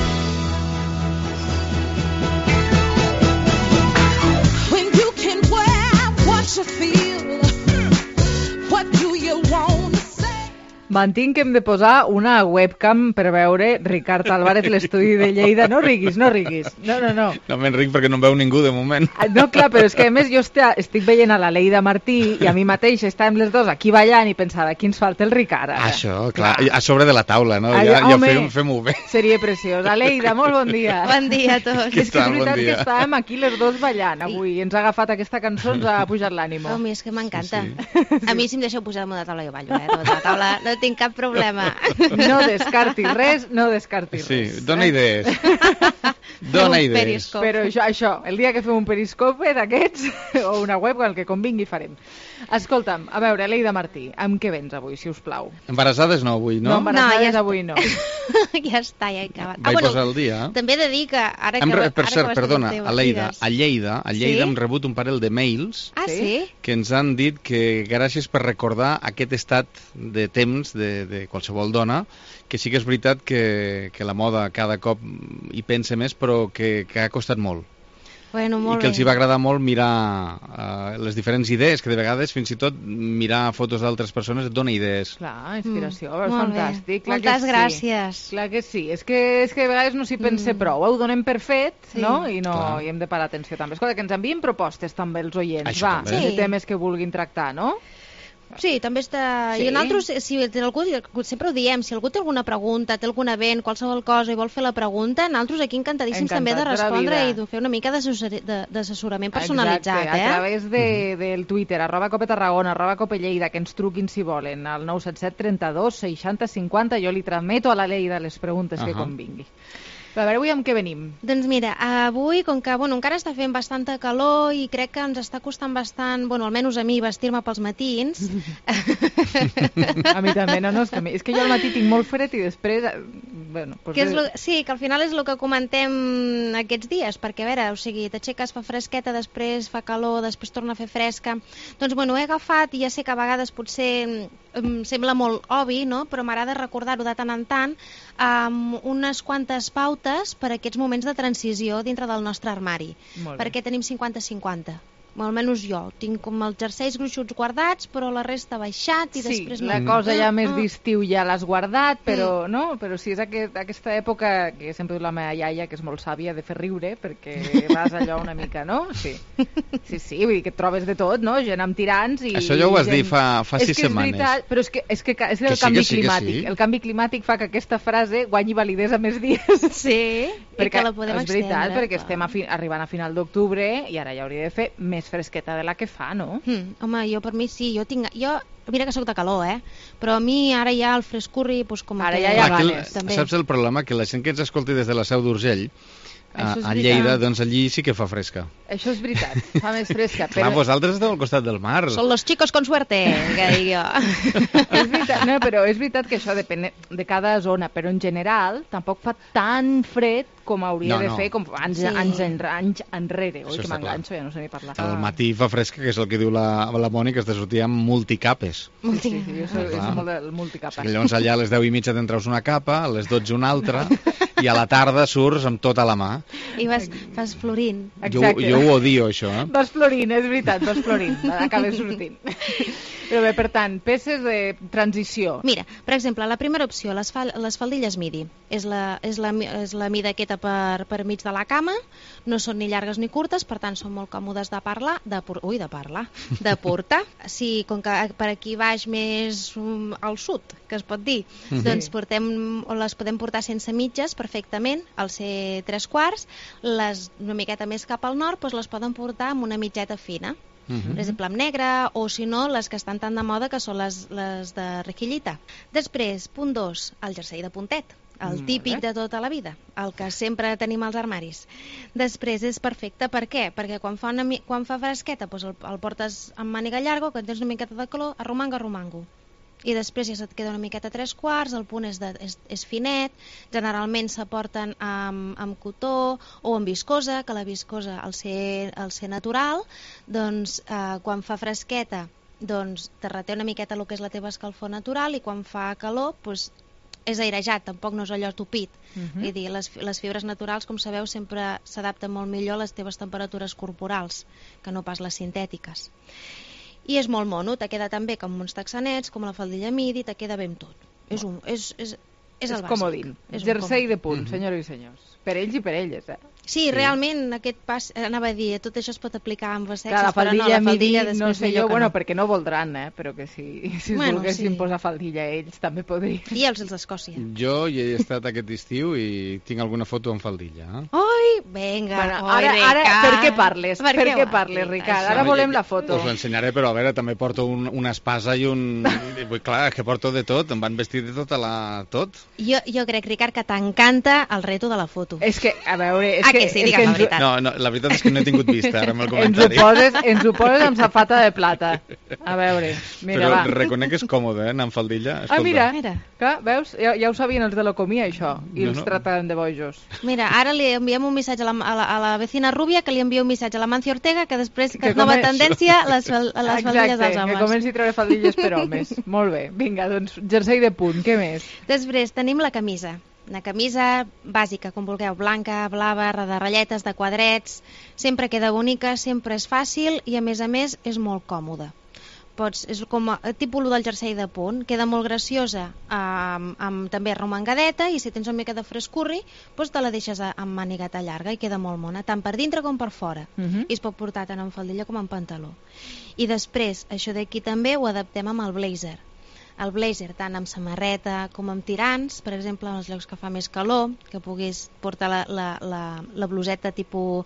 Mantinc que hem de posar una webcam per veure Ricard Álvarez l'estudi de Lleida. No riguis, no riguis. No, no, no. No m'enric perquè no em veu ningú de moment. No, clar, però és que a més jo estic veient a la Leida Martí i a mi mateix estàvem les dos aquí ballant i pensava, aquí ens falta el Ricard ara. Això, clar, a sobre de la taula, no? Ja, ja fem, fem-ho bé. Seria preciós. Aleida, molt bon dia. Bon dia a tots. És que és veritat bon que estàvem aquí les dos ballant avui i ens ha agafat aquesta cançó, ens ha pujat l'ànima. Home, és que m'encanta. Sí, sí. A mi si em deixeu pujar damunt de la taula jo ballo, eh? Damunt de la taula no tinc cap problema. No descartis res, no descartis sí, res. Sí, dona idees. Dona idees. Però això, això, el dia que fem un periscope d'aquests, o una web, el que convingui farem. Escolta'm, a veure, Leida Martí, amb què vens avui, si us plau? Embarassades no, avui, no? No, embarassades no, ja avui no. Ja està, ja he acabat. Vaig ah, bueno, posar el dia. També he de dir que ara que... Re, per ara cert, que perdona, a Lleida, a Lleida, a Lleida sí? hem rebut un parell de mails ah, sí? que ens han dit que gràcies per recordar aquest estat de temps de, de qualsevol dona, que sí que és veritat que, que la moda cada cop hi pensa més, però que, que ha costat molt. Bueno, molt I que bé. els hi va agradar molt mirar uh, les diferents idees, que de vegades fins i tot mirar fotos d'altres persones et dona idees. Clar, inspiració, mm. és molt fantàstic. Clar Moltes que gràcies. Sí. Clar que sí, és que, és que a vegades no s'hi pensa mm. prou, ho donem per fet, sí. no? I no Clar. hi hem de parar atenció també. Escolta, que ens envien propostes també els oients, Això va, també. sí. de temes que vulguin tractar, no? Sí, també està... Sí. I nosaltres, si algú, sempre ho diem, si algú té alguna pregunta, té algun event, qualsevol cosa i vol fer la pregunta, nosaltres aquí encantadíssims Encantats també de de la respondre vida. i de fer una mica d'assessori- de- d'assessorament personalitzat, Exacte, eh? a través de, del Twitter, arroba Cope Tarragona, arroba Cope Lleida, que ens truquin si volen, al nou set set trenta-dos seixanta cinquanta, jo li transmeto a la Lleida les preguntes que Ahà. convingui. Però a veure, avui amb què venim? Doncs mira, avui, com que bueno, encara està fent bastanta calor i crec que ens està costant bastant, bueno, almenys a mi, vestir-me pels matins. A mi també, no, no, és que, a mi- és que jo al matí tinc molt fred i després... eh, Bueno, pues Que és lo, sí, que al final és el que comentem aquests dies, perquè a veure, o sigui, t'aixeques, fa fresqueta, després fa calor, després torna a fer fresca. Doncs bueno, he agafat, i ja sé que a vegades potser em sembla molt obvi, no? Però m'agrada recordar-ho de tant en tant, amb unes quantes pautes per a aquests moments de transició dintre del nostre armari. Molt bé. Perquè tenim cinquanta cinquanta. O almenys jo. Tinc com els jerseis gruixuts guardats, però la resta baixat i Sí, després... la no. cosa ja Mm, més mm. d'estiu ja l'has guardat, però no, però si és aquest, aquesta època que sempre diu la meva iaia, que és molt sàvia, de fer riure, perquè vas allò una mica, no? Sí, sí, sí, vull dir que et trobes de tot, no? Gent amb tirants i... Això ja ho vas gent... dir fa- fa sis és que setmanes. És veritat, però és que, és que, és Que el sí, canvi que sí, que climàtic. sí. El canvi climàtic fa que aquesta frase guanyi validesa més dies. Sí, i que la podem és veritat, extendre, perquè clar. estem a fi, arribant a final d'octubre i ara ja hauria de fer més fresqueta de la que fa, no? Mm, home, jo per mi sí, jo tinc... Jo, mira que sóc de calor, eh? Però a mi ara ja el frescurri, doncs com Ara que... ja hi ha Clar, aquí ganes, el- també. saps el problema? Que la gent que ens escolti des de la Seu d'Urgell, a, Això és a veritat. Lleida, doncs allí sí que fa fresca. Això és veritat, fa més fresca. Clar, vosaltres esteu al costat del mar. Són los chicos con suerte, que dic jo. És veritat, no, però és veritat que això depèn de cada zona, però en general tampoc fa tan fred com hauria No, de no. fer com anys, Sí. anys, enre- anys enrere. Oi, Això que està m'enganxo, ja no sé ni parlar. Al matí fa fresca, que és el que diu la, la Mònica, has de sortir amb multicapes. Sí, sí, sí, jo soc, jo Clar. soc molt del O multicapa. sigui, llavors allà a les deu i mitja te'n treus una capa, a les dotze una altra, i a la tarda surts amb tota la mà. I vas, vas florint. Jo, jo ho odio, això, eh? Vas florint, és veritat, vas florint, acabes sortint. Però bé, per tant, peces de transició. Mira, per exemple, la primera opció, les, fal les faldilles midi. És la, és la, mi- és la mida aquesta per, per mig de la cama, no són ni llargues ni curtes, per tant són molt còmodes de parlar, de, por ui, de parlar, de portar. Sí, com que per aquí baix més um, al sud, que es pot dir, Mhm. doncs portem, o les podem portar sense mitges perfectament, al ser tres quarts, les una miqueta més cap al nord, doncs les poden portar amb una mitgeta fina. Mhm. Per exemple, amb negre, o si no, les que estan tan de moda, que són les, les de rejillita. Després, punt dos, el jersei de puntet, el Molt típic bé. de tota la vida, el que sempre tenim als armaris. Després, és perfecte, per què? Perquè quan fa, una, mi- quan fa fresqueta, doncs el, el portes amb màniga llarga, quan tens una miqueta de calor, arromango, arromango. I després ja se't queda una miqueta a tres quarts, el punt és, de, és, és finet, generalment s'aporten amb, amb cotó o amb viscosa, que la viscosa, al ser, al ser natural, doncs eh, quan fa fresqueta, doncs te reté una miqueta el que és la teva escalfor natural, i quan fa calor, doncs és airejat, tampoc no és allò tupit. Mhm. Vull dir, les, les fibres naturals, com sabeu, sempre s'adapten molt millor a les teves temperatures corporals, que no pas les sintètiques. I és molt mono, te queda tan bé com uns texanets, com la faldilla midi, te queda bé amb tot. És un, és, és, és, És el bàsic. comodín. És un Jersei comodín. de punt, senyores i senyors. Per ells i per elles, eh? Sí, realment aquest pas, anava a dir, tot això es pot aplicar amb les sexes, Clar, la però no, faldilla, la faldilla midi, no després sé millor jo, que bueno, no. perquè no voldran, eh? Però que si, si es Bueno, volguessin sí. posar faldilla ells, també podrien. I els d'Escòcia. Jo hi he estat aquest estiu i tinc alguna foto amb faldilla. Eh? Oi, vinga, Bueno, oi, ara, ara, Ricard. per què parles? Per, què, va? parles, Ricard? Això. Ara volem la foto. Us ho ensenyaré, però a veure, també porto un, una espasa i un... i, clar, que porto de tot, em van vestir de tota la... tot. Jo, jo crec, Ricard, que t'encanta el reto de la foto. És que, a veure... És ah, que, que sí, és digue'm que la ens- veritat. No, no, la veritat és que no he tingut vista ara amb el Ens ho comentari. poses, ens ho poses amb safata de plata. A veure, mira, Però va. reconec que és còmode, eh, anar amb faldilla. Ah, Escolta. mira, Mira. clar, veus? Ja, ja ho sabien els de l'Ocomia, això, i No, els no. trataven de bojos. Mira, ara li enviem un missatge a la, a la, a la vecina Rubia, que li envia un missatge a la Mancio Ortega, que després, que, Que és nova comenci- tendència, les, fal- a les faldilles dels que homes. comenci a treure faldilles per homes. Molt bé, vinga, doncs jersei de punt, què més? Després tenim la camisa. Una camisa bàsica, com vulgueu, blanca, blava, de ratlletes, de quadrets, sempre queda bonica, sempre és fàcil i a més a més és molt còmoda. pots, és com a, tipus lo del jersei de punt, queda molt graciosa amb, amb també romangadeta, i si tens una mica de frescurri, doncs te la deixes amb manigueta llarga i queda molt mona, tant per dintre com per fora. Mhm. I es pot portar tant en faldilla com en pantaló. I després, això d'aquí també ho adaptem amb el blazer. El blazer tant amb samarreta com amb tirants, per exemple, en els llocs que fa més calor, que puguis portar la, la, la, la bluseta tipus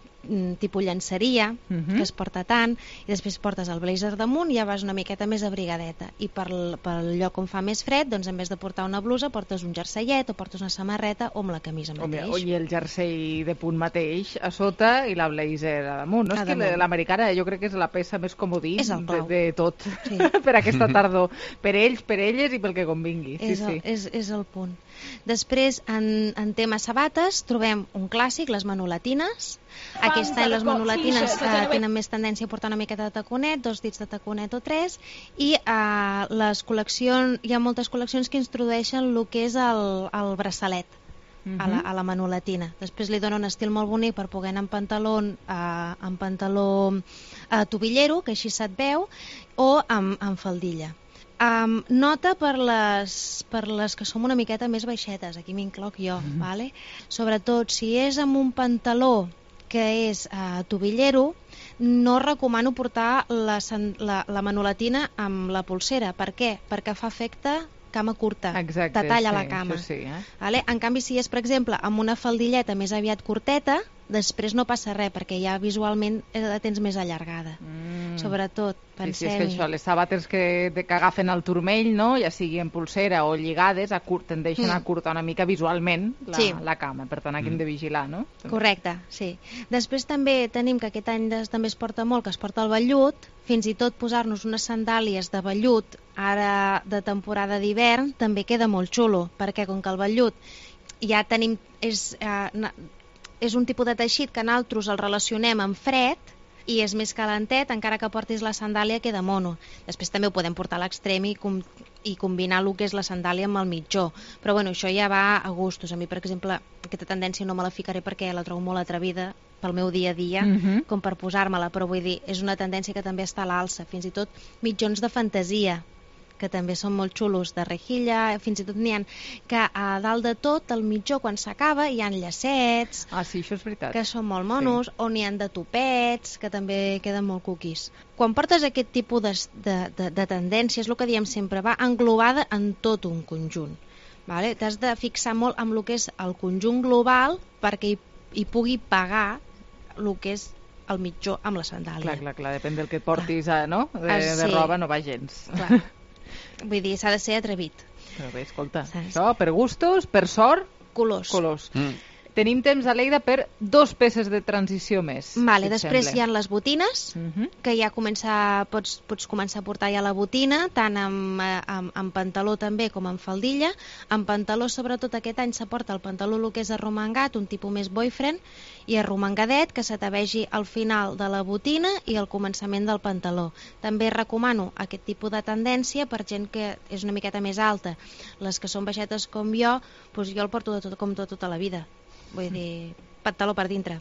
tipus llançaria, Mhm. que es porta tant, i després portes el blazer damunt i ja vas una miqueta més abrigadeta. I per, pel lloc on fa més fred, doncs en vez de portar una blusa, portes un jerseiet o portes una samarreta o amb la camisa mateix. Home, i el jersei de punt mateix a sota i la blazer a damunt. No? A És que damunt. l'americana jo crec que és la peça més comodí És el de, clau. de tot Sí. per aquesta tardor. Per ells, per elles i pel que convingui. Sí, és, el, sí. és, és el punt. Després, en, en tema sabates, trobem un clàssic, les manolatines. Aquest any les manolatines eh, tenen més tendència a portar una miqueta de taconet, dos dits de taconet o tres, i eh, les col·leccions, hi ha moltes col·leccions que introdueixen el que és el, el braçalet a la, a la manolatina. Després li dona un estil molt bonic per poder anar en pantaló, eh, en pantaló eh, tobillero, que així se't veu, o amb, amb faldilla. Um, nota per les, per les que som una miqueta més baixetes, aquí m'incloc jo, mm-hmm. vale? Sobretot si és amb un pantaló que és uh, tobillero, no recomano portar la, la, la manolatina amb la polsera. Per què? Perquè fa efecte cama curta, Exacte, te talla sí, la cama. això sí, eh? Vale? En canvi, si és, per exemple, amb una faldilleta més aviat curteta, després no passa res, perquè ja visualment la tens més allargada. Mm. Sobretot, pensem... Sí, sí, és que això, les sabates que, que agafen el turmell, no? Ja sigui en polsera o lligades, a curt, tendeixen mm. a curtar una mica visualment la, sí. la cama. Per tant, aquí mm. hem de vigilar, no? Correcte, sí. Després també tenim que aquest any des, també es porta molt, que es porta el vellut, fins i tot posar-nos unes sandàlies de vellut ara de temporada d'hivern també queda molt xulo, perquè com que el vellut ja tenim... És, eh, és un tipus de teixit que nosaltres el relacionem amb fred i és més calentet, encara que portis la sandàlia queda mono. Després també ho podem portar a l'extrem i, com, i combinar el que és la sandàlia amb el mitjó. Però bueno, això ja va a gustos. A mi, per exemple, aquesta tendència no me la ficaré perquè la trobo molt atrevida pel meu dia a dia, Mhm. com per posar-me-la, però vull dir, és una tendència que també està a l'alça. Fins i tot mitjons de fantasia, que també són molt xulos, de rejilla, fins i tot n'hi ha que a dalt de tot, el mitjó, quan s'acaba, hi ha llacets, ah, sí, això és veritat. que són molt monos, sí. o n'hi ha de topets, que també queden molt cuquis. Quan portes aquest tipus de, de, de, de tendències, el que diem sempre, va englobada en tot un conjunt. Vale? T'has de fixar molt en el que és el conjunt global perquè hi, hi pugui pagar el que és el mitjó amb la sandàlia. Clar, clar, clar, depèn del que et portis, a, no? De, Ah, de sí. roba no va gens. Clar. Vull dir, s'ha de ser atrevit. Però bé, escolta, Saps? això per gustos, per sort, colors. colors. Mm. Tenim temps, Aleida, per dos peces de transició més. Vale, què et després sembla? hi ha les botines, Mhm. que ja comença, pots, pots començar a portar ja la botina, tant amb, eh, amb, amb pantaló també com amb faldilla. Amb pantaló, sobretot aquest any, s'aporta el pantaló el que és arromangat, un tipus més boyfriend, i arromangadet, que se t'avegi al final de la botina i al començament del pantaló. També recomano aquest tipus de tendència per gent que és una miqueta més alta. Les que són baixetes com jo, doncs jo el porto de tot, com tot, tota la vida. Vull dir, pantaló per dintre,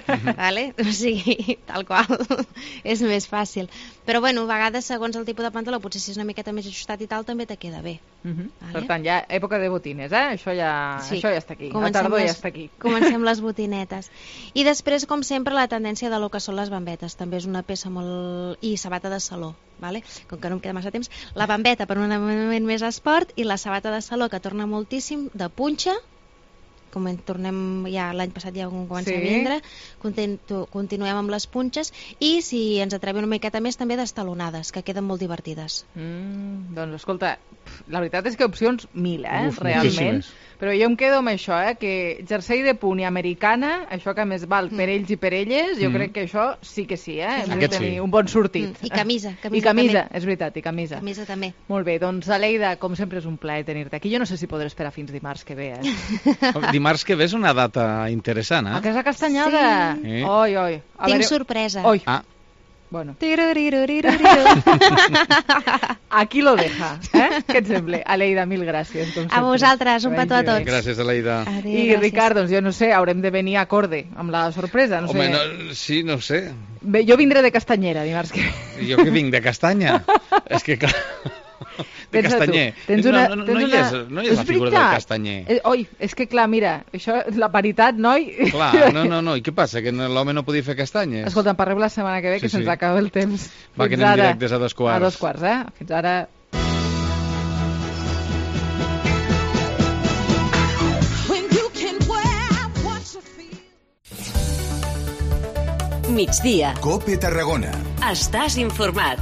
vale? O sigui, tal qual, és més fàcil. Però bueno, a vegades, segons el tipus de pantaló, potser si és una miqueta més ajustat i tal, també te queda bé. Mhm. Vale. Per tant, ja època de botines, eh? Això ja, Sí. això ja està aquí. La Comencem tardor les- ja està aquí. Comencem les botinetes. I després, com sempre, la tendència de lo que són les bambetes. També és una peça molt... I sabata de saló, vale? Com que no em queda massa temps. La bambeta per un element més esport i la sabata de saló, que torna moltíssim, de punxa, com en tornem ja l'any passat ja vam començar Sí. a vindre, contin- tu- continuem amb les punxes i si ens atrevim una miqueta més també d'estalonades, que queden molt divertides. Mm, doncs escolta, pf, la veritat és que opcions mil, eh? Uf, realment. moltíssimes. Però jo em quedo amb això, eh? Que jersei de punt i americana, això que a més val per ells i per elles, jo Mm. crec que això sí que sí, eh? Hem de Aquest sí. tenir un bon sortit. Mm, i camisa, I camisa camisa, també. és veritat, i camisa. Camisa també. Molt bé, doncs Aleida, com sempre és un plaer tenir-te aquí. Jo no sé si podré esperar fins dimarts que ve, eh? Dimarts que ve és una data interessant, A eh? Casa Castanyada. Sí. Oi, oi. A Tinc veure- sorpresa. Oi. Ah, Bueno, Tiruriruriru. aquí lo deja, eh? Què et sembla? Aleida, mil gràcies. Com A sempre. vosaltres, un Que vagi petó a bé. tots. gràcies, Aleida. Adéu, I gràcies. Ricard, doncs jo no sé, haurem de venir acorde amb la sorpresa, no Home, sé. no, sí, no ho sé. Bé, jo vindré de Castanyera dimarts que ve. Jo que vinc de Castanya. És que, clar... De Castanyer. Tens una, no, no, tens no, hi una... és, no hi és la figura del Castanyer. Eh, oi, és que clar, mira, això, la paritat, noi... Clar, no, no, no, i què passa? Que l'home no podia fer castanyes? Escolta, parlem la setmana que ve, que sí, se'ns sí. acaba el temps. Va, que anem ara, directes a dos quarts. A dos quarts, eh? Fins ara... Migdia. COPE Tarragona. Estàs informat.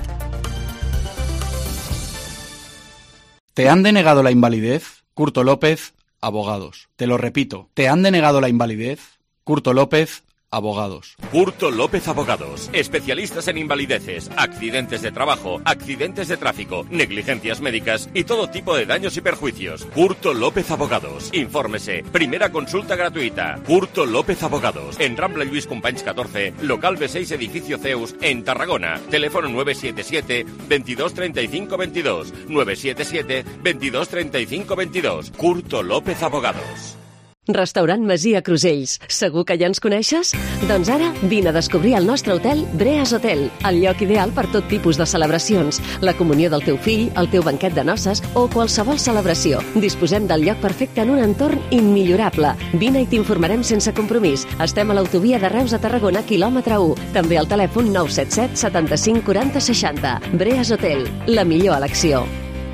¿Te han denegado la invalidez? Curto López, abogados. Te lo repito, ¿te han denegado la invalidez? Curto López, abogados. Curto López Abogados, especialistas en invalideces, accidentes de trabajo, accidentes de tráfico, negligencias médicas y todo tipo de daños y perjuicios. Curto López Abogados. Infórmese. Primera consulta gratuita. Curto López Abogados. En Rambla Lluís Companys catorce, local B seis, edificio Zeus, en Tarragona. Teléfono nueve siete siete, veintidós treinta y cinco veintidós. nueve siete siete, veintidós treinta y cinco veintidós. Curto López Abogados. Restaurant Masia Crusells. Segur que ja ens coneixes? Doncs ara vine a descobrir el nostre hotel Breas Hotel, el lloc ideal per tot tipus de celebracions, la comunió del teu fill, el teu banquet de noces o qualsevol celebració. Disposem del lloc perfecte en un entorn immillorable. Vine i t'informarem sense compromís. Estem a l'autovia de Reus a Tarragona, quilòmetre u. També al telèfon nou set set, setanta-cinc, quaranta, seixanta. Breas Hotel, la millor elecció.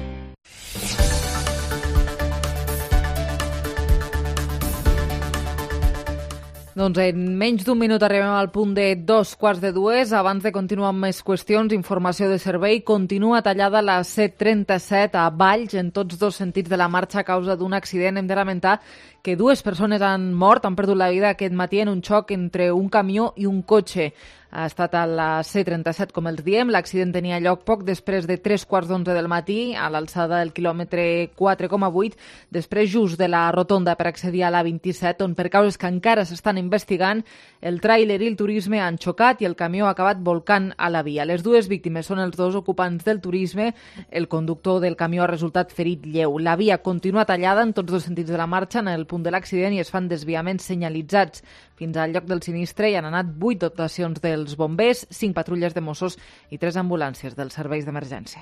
Doncs en menys d'un minut arribem al punt de dos quarts de dues. Abans de continuar amb més qüestions, informació de servei. Continua tallada la C trenta-set a Valls en tots dos sentits de la marxa a causa d'un accident. Hem de lamentar que dues persones han mort, han perdut la vida aquest matí en un xoc entre un camió i un cotxe. Ha estat a la C trenta-set, com els diem. L'accident tenia lloc poc després de tres quarts d'onze del matí, a l'alçada del quilòmetre quatre coma vuit, després just de la rotonda per accedir a la vint-i-set, on per causes que encara s'estan investigant, el tràiler i el turisme han xocat i el camió ha acabat volcant a la via. Les dues víctimes són els dos ocupants del turisme. El conductor del camió ha resultat ferit lleu. La via continua tallada en tots dos sentits de la marxa en el punt de l'accident i es fan desviaments senyalitzats. Fins al lloc del sinistre hi han anat vuit dotacions dels bombers, cinc patrulles de Mossos i tres ambulàncies dels serveis d'emergència.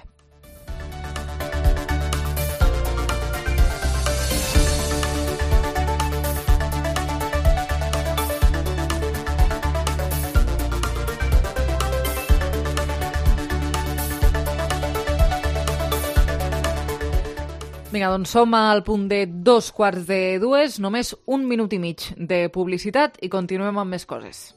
Vinga, doncs som al punt de dos quarts de dues, només un minut i mig de publicitat i continuem amb més coses.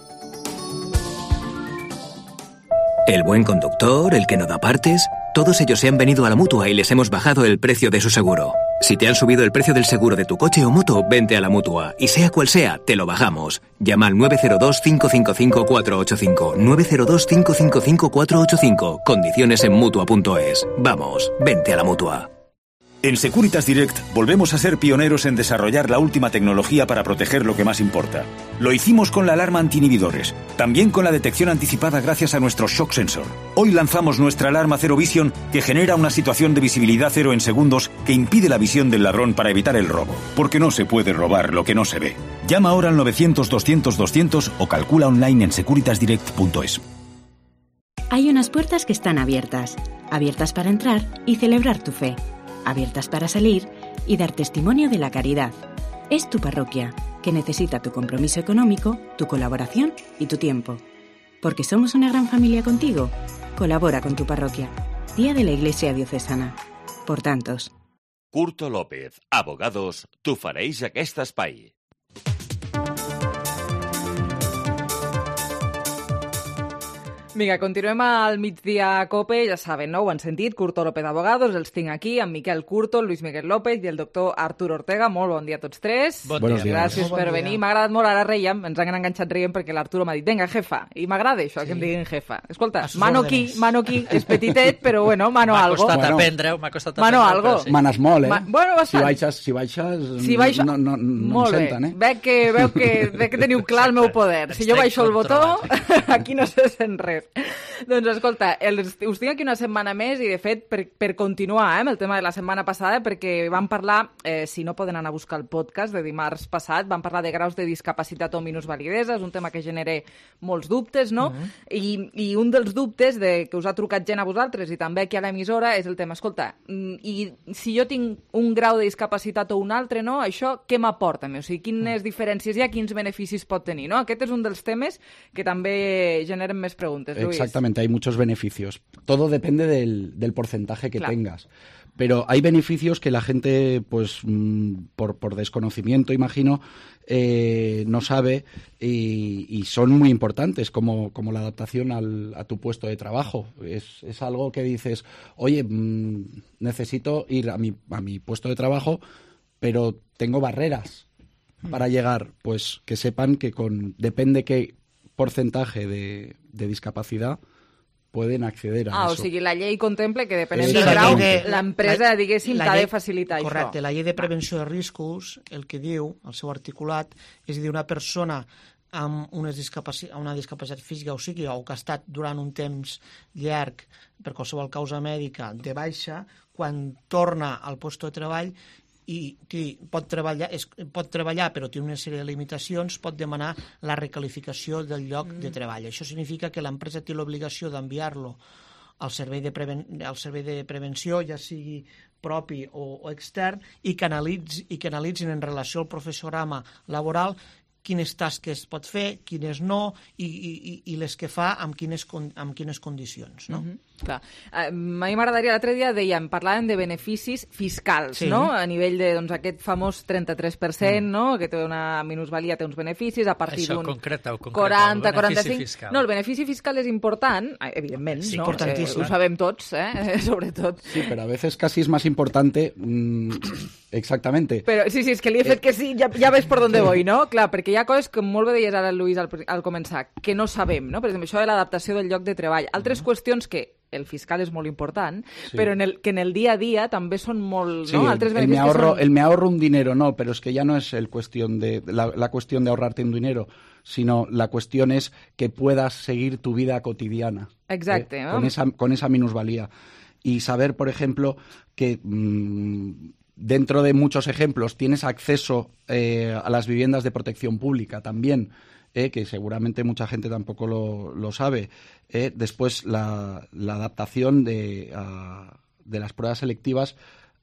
El buen conductor, el que no da partes, todos ellos se han venido a la Mutua y les hemos bajado el precio de su seguro. Si te han subido el precio del seguro de tu coche o moto, vente a la Mutua. Y sea cual sea, te lo bajamos. Llama al nueve cero dos, cinco cinco cinco, cuatro ocho cinco. nueve cero dos, cinco cinco cinco, cuatro ocho cinco. Condiciones en Mutua punto es. Vamos, vente a la Mutua. En Securitas Direct volvemos a ser pioneros en desarrollar la última tecnología para proteger lo que más importa. Lo hicimos con la alarma anti-inhibidores, también con la detección anticipada gracias a nuestro Shock Sensor. Hoy lanzamos nuestra alarma Zero Vision, que genera una situación de visibilidad cero en segundos que impide la visión del ladrón para evitar el robo. Porque no se puede robar lo que no se ve. Llama ahora al novecientos, doscientos, doscientos o calcula online en securitas direct punto es. Hay unas puertas que están abiertas, abiertas para entrar y celebrar tu fe. Abiertas para salir y dar testimonio de la caridad. Es tu parroquia, que necesita tu compromiso económico, tu colaboración y tu tiempo. Porque somos una gran familia contigo. Colabora con tu parroquia. Día de la Iglesia Diocesana. Por tantos. Curto López, abogados, tu fareix aquest espai. Vinga, continuem al migdia a COPE, ja saben, no? Ho han sentit, Curto López Abogados, els tinc aquí, amb Miquel Curto, Luis Miguel López i el doctor Artur Ortega. Molt bon dia a tots tres. Bon dia. Gràcies bon per dia. venir. M'ha agradat molt, ara reiem, ens han enganxat rient perquè l'Arturo m'ha dit, vinga, jefa, i m'agrada això, sí. que em diguin jefa. Escolta, mano aquí, mano aquí, és petitet, però bueno, mano algo. M'ha costat bueno, aprendre-ho, m'ha costat mano aprendre-ho. Algo. Sí. Manes molt, eh? Ma... Bueno, bastant. Si baixes, si baixes, si baixo... no, no, no molt em senten, bé. eh? Veig que, veu que, veig que teniu clar el meu poder. Si jo baixo el botó, aquí no se sent res. Doncs escolta, els, us tinc aquí una setmana més i de fet per, per continuar eh, amb el tema de la setmana passada, perquè vam parlar, eh, si no poden anar a buscar el podcast de dimarts passat, vam parlar de graus de discapacitat o minusvalidesa, és un tema que genera molts dubtes, no? Uh-huh. I, I un dels dubtes de, que us ha trucat gent a vosaltres i també aquí a l'emissora és el tema, escolta, i si jo tinc un grau de discapacitat o un altre, no? Això què m'aporta? O sigui, quines diferències hi ha, quins beneficis pot tenir, no? Aquest és un dels temes que també generen més preguntes, Lluís. Exactamente. Hay muchos beneficios. Todo depende del, del porcentaje que claro. tengas. Pero hay beneficios que la gente, pues, por, por desconocimiento, imagino, eh, no sabe y, y son muy importantes, como, como la adaptación al, a tu puesto de trabajo. Es, es algo que dices, oye, mmm, necesito ir a mi, a mi puesto de trabajo, pero tengo barreras mm. para llegar. Pues que sepan que con depende qué porcentaje de, de discapacidad pueden acceder a ah, eso. O sigui, la llei contempla que depenent del grau, l'empresa, diguéssim, t'ha de facilitar correcte, això. Correcte, la llei de prevenció de riscos, el que diu, el seu articulat, és dir, una persona amb una discapacitat, una discapacitat física o psíquica o que ha estat durant un temps llarg per qualsevol causa mèdica de baixa, quan torna al lloc de treball i pot treballar, és, pot treballar però té una sèrie de limitacions, pot demanar la recalificació del lloc mm. de treball. Això significa que l'empresa té l'obligació d'enviar-lo al servei de, preven al servei de prevenció, ja sigui propi o, o extern, i que, analitz i que analitzin en relació al professorama laboral quines tasques pot fer, quines no, i, i, i les que fa amb quines, amb quines condicions. No? Mm-hmm. Clar. A mi m'agradaria, l'altre dia dèiem, parlàvem de beneficis fiscals, sí. no? A nivell de doncs, aquest famós trenta-tres per cent, mm. no? Que té una minusvalia, té uns beneficis, a partir d'un quaranta, quaranta-cinc... No, el benefici fiscal és important, evidentment, sí, no? Eh, ho sabem tots, eh? Sobretot. Sí, però a veces casi es más importante... Mmm, exactamente. Però sí, sí, és que li he fet eh... que sí, ja, ja ves per on voy, no? Clar, perquè hi ha coses que molt bé deies ara, Lluís, al, al començar, que no sabem, no? Per exemple, això de l'adaptació del lloc de treball. Altres mm. qüestions que el fiscal és molt important, sí. però en el, que en el día a día també son molt... Sí, ¿no? Altres el, el, me ahorro, son... el me ahorro un dinero, no, pero es que ya no es el cuestión de, la, la cuestión de ahorrarte un dinero, sino la cuestión es que puedas seguir tu vida cotidiana. Exacte. Eh, ¿no? con, esa, con esa minusvalía. Y saber, por ejemplo, que... Mmm, dentro de muchos ejemplos tienes acceso eh, a las viviendas de protección pública también, eh, que seguramente mucha gente tampoco lo, lo sabe. Eh. Después la, la adaptación de, a, de las pruebas selectivas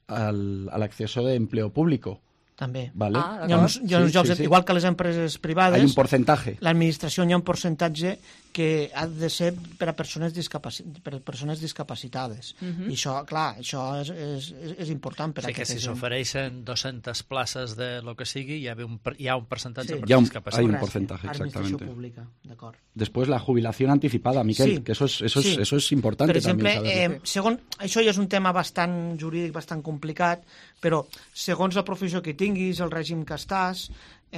al, al acceso de empleo público. També. Vale. Ah, hi ha uns, hi ha uns sí, llocs, sí, sí. Igual que les empreses privades, hay un porcentaje. L'administració hi ha un percentatge que ha de ser per a persones, discapaci per a persones discapacitades. Uh-huh. I això, clar, això és, és, és important per sí, a aquesta gent. Sí, que si s'ofereixen dues-centes places de lo que sigui, hi ha un, hi ha un percentatge sí. per discapacitat. Hay un porcentaje, exactamente. Administració pública, d'acord. Después la jubilación anticipada, Miquel, sí. que eso es, eso, sí. es, eso es importante per exemple, también. Eh, segon, això ja és un tema bastant jurídic, bastant complicat, però segons la professió que tinguis, el règim que estàs,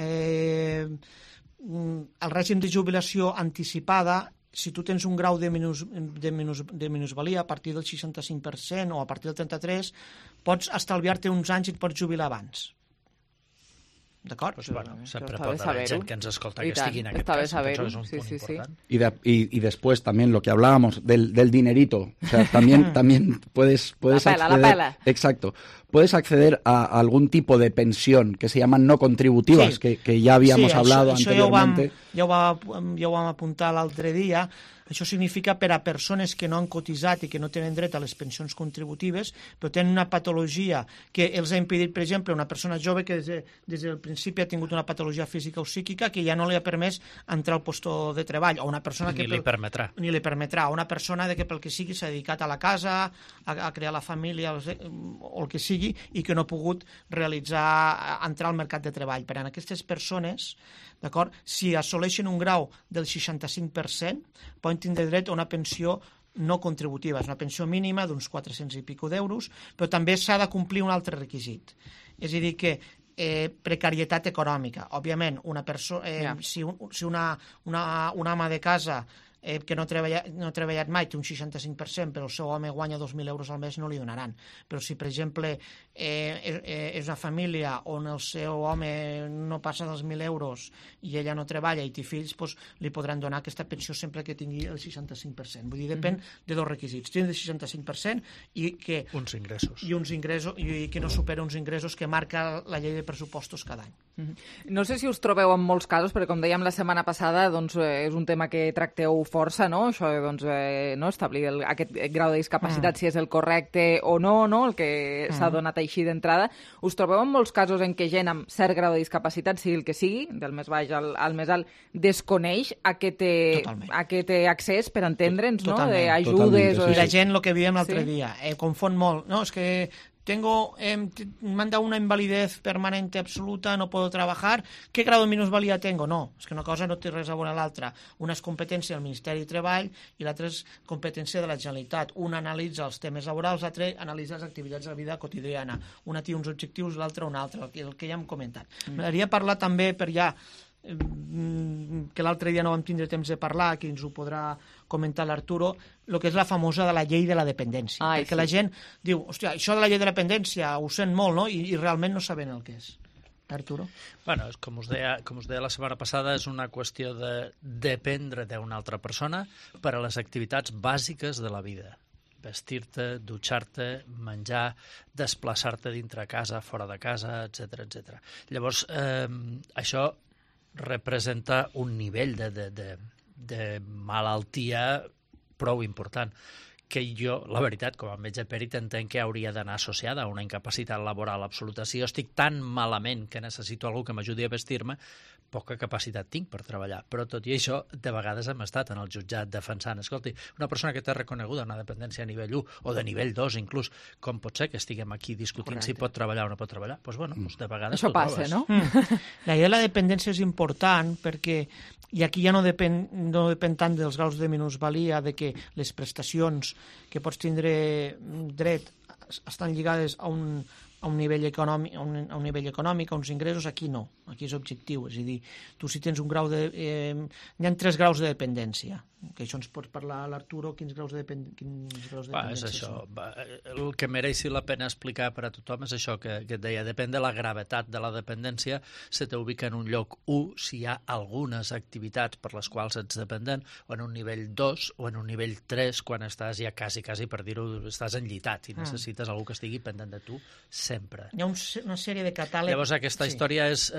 eh, el règim de jubilació anticipada, si tu tens un grau de, minus, de, minus, de minusvalia a partir del seixanta-cinc per cent o a partir del trenta-tres, pots estalviar-te uns anys i et pots jubilar abans. D'acord? Pues bueno, sempre pot haver gent que ens escolta que estigui en aquest cas, que això és un sí, punt sí, important. Sí. Y, de, y, y después también lo que hablábamos del, del dinerito, o sea, también, también puedes, puedes la pela, acceder, la pela. Exacto, puedes acceder a, a algún tipo de pensión que se llaman no contributivas, sí. que, que ya habíamos sí, hablado això, anteriormente. Això ja ho vam, ja ho vam, ja ho vam apuntar l'altre dia. Això significa per a persones que no han cotitzat i que no tenen dret a les pensions contributives, però tenen una patologia que els ha impedit, per exemple, una persona jove que des, de, des del principi ha tingut una patologia física o psíquica que ja no li ha permès entrar al lloc de treball, o una persona ni que... li permetrà. Ni li permetrà. Una persona de que pel que sigui s'ha dedicat a la casa, a, a crear la família, o el que sigui, i que no ha pogut realitzar, entrar al mercat de treball. Per a aquestes persones, d'acord, si assoleixen un grau del seixanta-cinc per cent, poden tindre dret a una pensió no contributiva. És una pensió mínima d'uns quatre-cents i pico d'euros, però també s'ha de complir un altre requisit. És a dir, que eh, precarietat econòmica. Òbviament, una persona, eh, yeah. si, un, si una, una, una ama de casa eh, que no ha, treballat, no ha treballat mai té un seixanta-cinc per cent, però el seu home guanya dos mil euros al mes, no li donaran. Però si, per exemple, eh, és una família on el seu home no passa dels mil euros i ella no treballa i té fills, doncs li podran donar aquesta pensió sempre que tingui el seixanta-cinc per cent. Vull dir, depèn mm-hmm. de dos requisits. Tindre el seixanta-cinc per cent i que... Uns ingressos. I uns ingressos, i que no supera uns ingressos que marca la llei de pressupostos cada any. Mm-hmm. No sé si us trobeu en molts casos, perquè com dèiem la setmana passada, doncs és un tema que tracteu força, no? Això, doncs, eh, no? Establir el, aquest grau de discapacitat, mm. si és el correcte o no, no? El que mm. s'ha donat així d'entrada. Us trobeu en molts casos en què gent amb cert grau de discapacitat, sigui el que sigui, del més baix al, al més alt, desconeix aquest, aquest accés per entendre'ns, no? D'ajudes... Sí, sí. La gent, el que diem l'altre sí? dia, eh, confon molt. No, és que tengo, eh, me han dado una invalidez permanente absoluta, no puedo trabajar, ¿qué grado de minusvalía tengo? No, és que una cosa no té res a veure l'altra. Una és competència del Ministeri de Treball i l'altra és competència de la Generalitat. Una analitza els temes laborals, l'altra analitza les activitats de la vida quotidiana. Una té uns objectius, l'altra un altre, el que, el que ja hem comentat. Mm. M'agradaria parlar també per ja que l'altre dia no vam tindre temps de parlar, que ens ho podrà comentar l'Arturo, el que és la famosa de la llei de la dependència. Ai, perquè sí. La gent diu, hòstia, això de la llei de la dependència ho sent molt, no? I, i realment no saben el que és. Arturo? Bueno, com us deia, com us deia la setmana passada, és una qüestió de dependre d'una altra persona per a les activitats bàsiques de la vida. Vestir-te, dutxar-te, menjar, desplaçar-te dintre casa, fora de casa, etcètera, etcètera. Llavors, eh, això representa un nivell de, de, de, de malaltia prou important, que jo, la veritat, com a metge pèrit, entenc que hauria d'anar associada a una incapacitat laboral absoluta. Si jo estic tan malament que necessito algú que m'ajudi a vestir-me, poca capacitat tinc per treballar. Però tot i això, de vegades hem estat en el jutjat defensant. Escolti, una persona que té reconeguda una dependència a nivell u o de nivell dos inclús, com pot ser que estiguem aquí discutint Correcte. Si pot treballar o no pot treballar? Doncs, bueno, doncs de vegades això passa, trobes. No? Mm. La idea de la dependència és important perquè, i aquí ja no depèn, no depèn tant dels graus de minusvalia, de que les prestacions que pots tindre dret estan lligades a un, a un nivell econòmic, a un, a un nivell econòmic, a uns ingressos, aquí no, aquí és objectiu, és a dir, tu si tens un grau de... Eh, hi ha tres graus de dependència, que això ens pots parlar a l'Arturo, quins graus de, depend... quins graus de va, dependència és això. són. Va, el que mereixi la pena explicar per a tothom és això que, que et deia, depèn de la gravetat de la dependència, se t'ubica en un lloc u si hi ha algunes activitats per les quals ets dependent, o en un nivell dos o en un nivell tres quan estàs ja quasi, quasi per dir-ho, estàs enllitat i necessites ah. algú que estigui pendent de tu sempre. Hi ha un, una sèrie de catàlegs... Llavors aquesta sí. història és...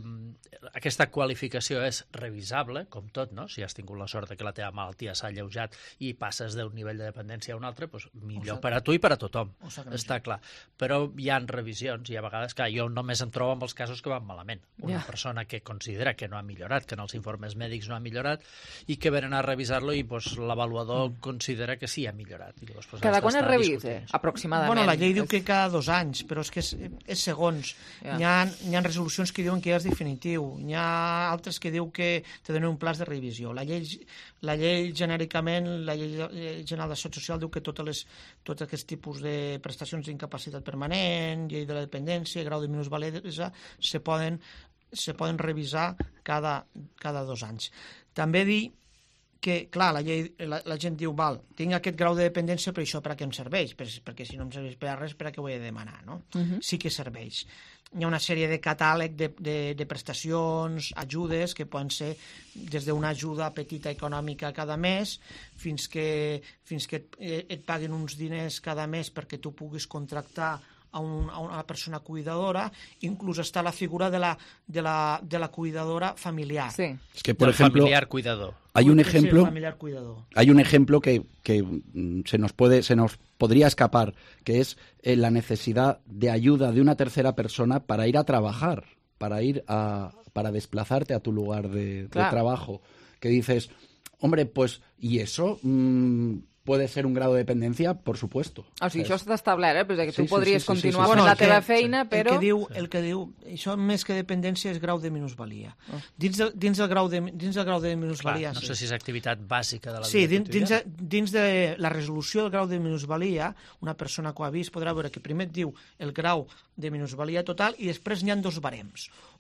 Eh, aquesta qualificació és revisable, com tot, no? Si has tingut la sort de que la teva malaltia s'ha alleujat i passes d'un nivell de dependència a un altre, doncs millor per a tu i per a tothom, està clar. Però hi ha revisions i a vegades, clar, jo només em trobo amb els casos que van malament. Una yeah. persona que considera que no ha millorat, que en els informes mèdics no ha millorat i que venen a revisar-lo i doncs, l'avaluador mm. considera que sí ha millorat. I llavors, doncs, cada quan es revisa, aproximadament? Bueno, la llei diu que cada dos anys, però és que és, és segons. Yeah. Hi, ha, hi ha resolucions que diuen que ja és definitiu, hi ha altres que diu que te donen un pla de revisió. La llei, la llei genèricament, la llei general de Seguretat Social diu que totes les, tots aquests tipus de prestacions d'incapacitat permanent, llei de la dependència, grau de minusvalidesa, se poden, se poden revisar cada, cada dos anys. També dir que, clar, la, llei, la, la gent diu, val, tinc aquest grau de dependència, però això per a què em serveix? Per, perquè si no em serveix per a res, per a què ho he de demanar, no? Uh-huh. Sí que serveix. Hi ha una sèrie de catàleg de, de, de prestacions, ajudes, que poden ser des d'una ajuda petita econòmica cada mes fins que, fins que et, et paguen uns diners cada mes perquè tu puguis contractar a, un, a una persona cuidadora, inclús està la figura de la, de la, de la cuidadora familiar. Sí. Es que, por Del ejemplo, familiar cuidador. Hay un ejemplo, sí, familiar cuidador. Hay un ejemplo que, que se nos puede, se nos podría escapar, que es eh, la necesidad de ayuda de una tercera persona para ir a trabajar, para ir a, para desplazarte a tu lugar de, claro. de trabajo. Que dices, hombre, pues, ¿y eso? Mm, ¿Puede ser un grado de dependencia? Por supuesto. O sigui, això està establert, eh? Perquè tu sí, podries sí, sí, continuar sí, sí, sí. fent Bueno, la teva que, feina, però... El que diu, el que diu, això més que dependència és grau de minusvalia. Oh. Dins, de, dins, del grau de, dins del grau de minusvalia... Clar, no sí. sé si és activitat bàsica de la sí, vida dins, dins, dins de la resolució del grau de minusvalia, una persona que ho ha vist podrà veure que primer et diu el grau de minusvalia total i després n'hi ha dos barems.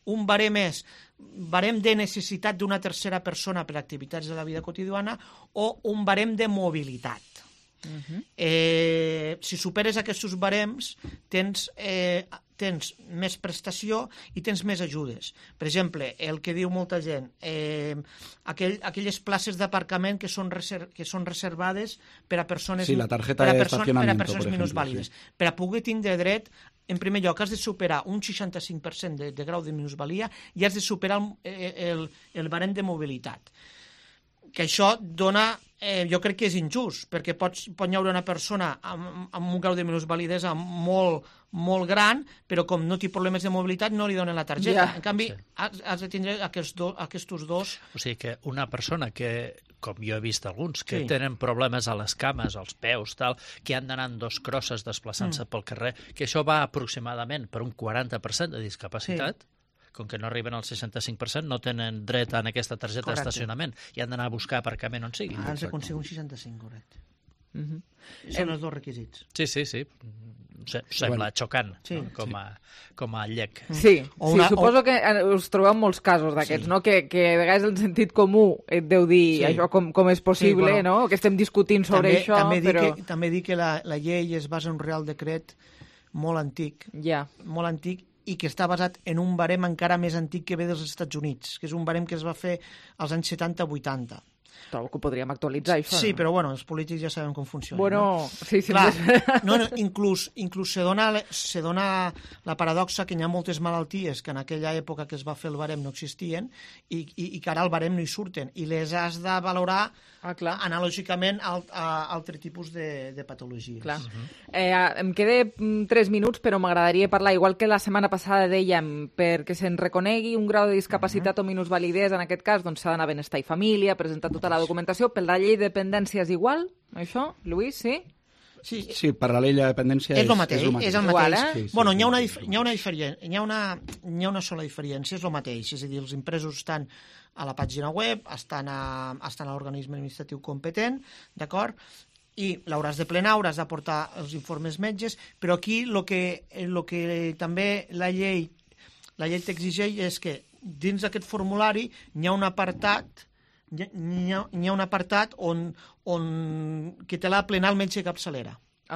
un barem és barem de necessitat d'una tercera persona per a activitats de la vida quotidiana o un barem de mobilitat. Uh-huh. eh, si superes aquests barems tens, eh, tens més prestació i tens més ajudes. Per exemple, el que diu molta gent, eh, aquell, aquelles places d'aparcament que, són reser, que són reservades per a persones, sí, la tarjeta per a de person, estacionamiento, per a persones por ejemplo, minusvàlides. Sí. Per a poder tindre dret, en primer lloc, has de superar un seixanta-cinc per cent de, de grau de minusvalia i has de superar el, el, el barem de mobilitat. Que això dona... Eh, jo crec que és injust, perquè pots, pot hi haure una persona amb, amb un grau de minusvalidesa molt, molt gran, però com no té problemes de mobilitat no li donen la targeta. Yeah. En canvi, sí. has, has de tindre aquests, do, aquests dos... O sigui que una persona que, com jo he vist alguns, que sí. tenen problemes a les cames, als peus, tal, que han d'anar en dos crosses desplaçant-se mm. pel carrer, que això va aproximadament per un quaranta per cent de discapacitat, sí. com que no arriben al seixanta-cinc per cent, no tenen dret en aquesta targeta correcte. D'estacionament i han d'anar a buscar aparcament on sigui. Ah, han d'aconseguir un seixanta-cinc, correcte. Uh-huh. Són els dos requisits. Sí, sí, sí. Sembla bueno. xocant, sí. no? com, a, com a llec. Sí, una, sí suposo o... que us trobeu molts casos d'aquests, sí. no? que, que a vegades el sentit comú et deu dir sí. això com, com és possible, sí, bueno, no? Que estem discutint sobre també, això. També però... dic que, també dic que la, la llei es basa en un Real Decret molt antic, yeah. molt antic, i que està basat en un barem encara més antic que ve dels Estats Units, que és un barem que es va fer als anys setanta vuitanta. Trobo que ho podríem actualitzar, això. Sí, no? però bueno, els polítics ja sabem com funciona. Bueno, no? sí, sí. Clar, no, no, inclús, inclús se dona, se dona la paradoxa que hi ha moltes malalties que en aquella època que es va fer el barem no existien i, i, i que ara al barem no hi surten i les has de valorar ah, clar. Analògicament a, a altre tipus de, de patologies. Clar. Uh-huh. eh, em quedé tres minuts, però m'agradaria parlar, igual que la setmana passada dèiem, perquè se'n reconegui un grau de discapacitat uh-huh. o minusvalidesa, en aquest cas, doncs s'ha d'anar a Benestar i Família, presentar tota la documentació. Per la llei de dependència és igual, això, Lluís, sí? Sí, sí, per la llei de dependència és, és, el mateix, és, el mateix. és el mateix. Igual, eh? sí, sí, bueno, hi ha, una, hi, ha una diferència, hi, ha una, hi ha una sola diferència, és el mateix, és a dir, els impresos estan a la pàgina web, estan a, estan a l'organisme administratiu competent, d'acord? I l'hauràs de plenar, hauràs d'aportar els informes metges, però aquí el que, lo que també la llei, la llei t'exigeix és que dins d'aquest formulari hi ha un apartat Hi ha, hi ha un apartat on, on, que te l'ha de plenar el metge capçalera. Ah.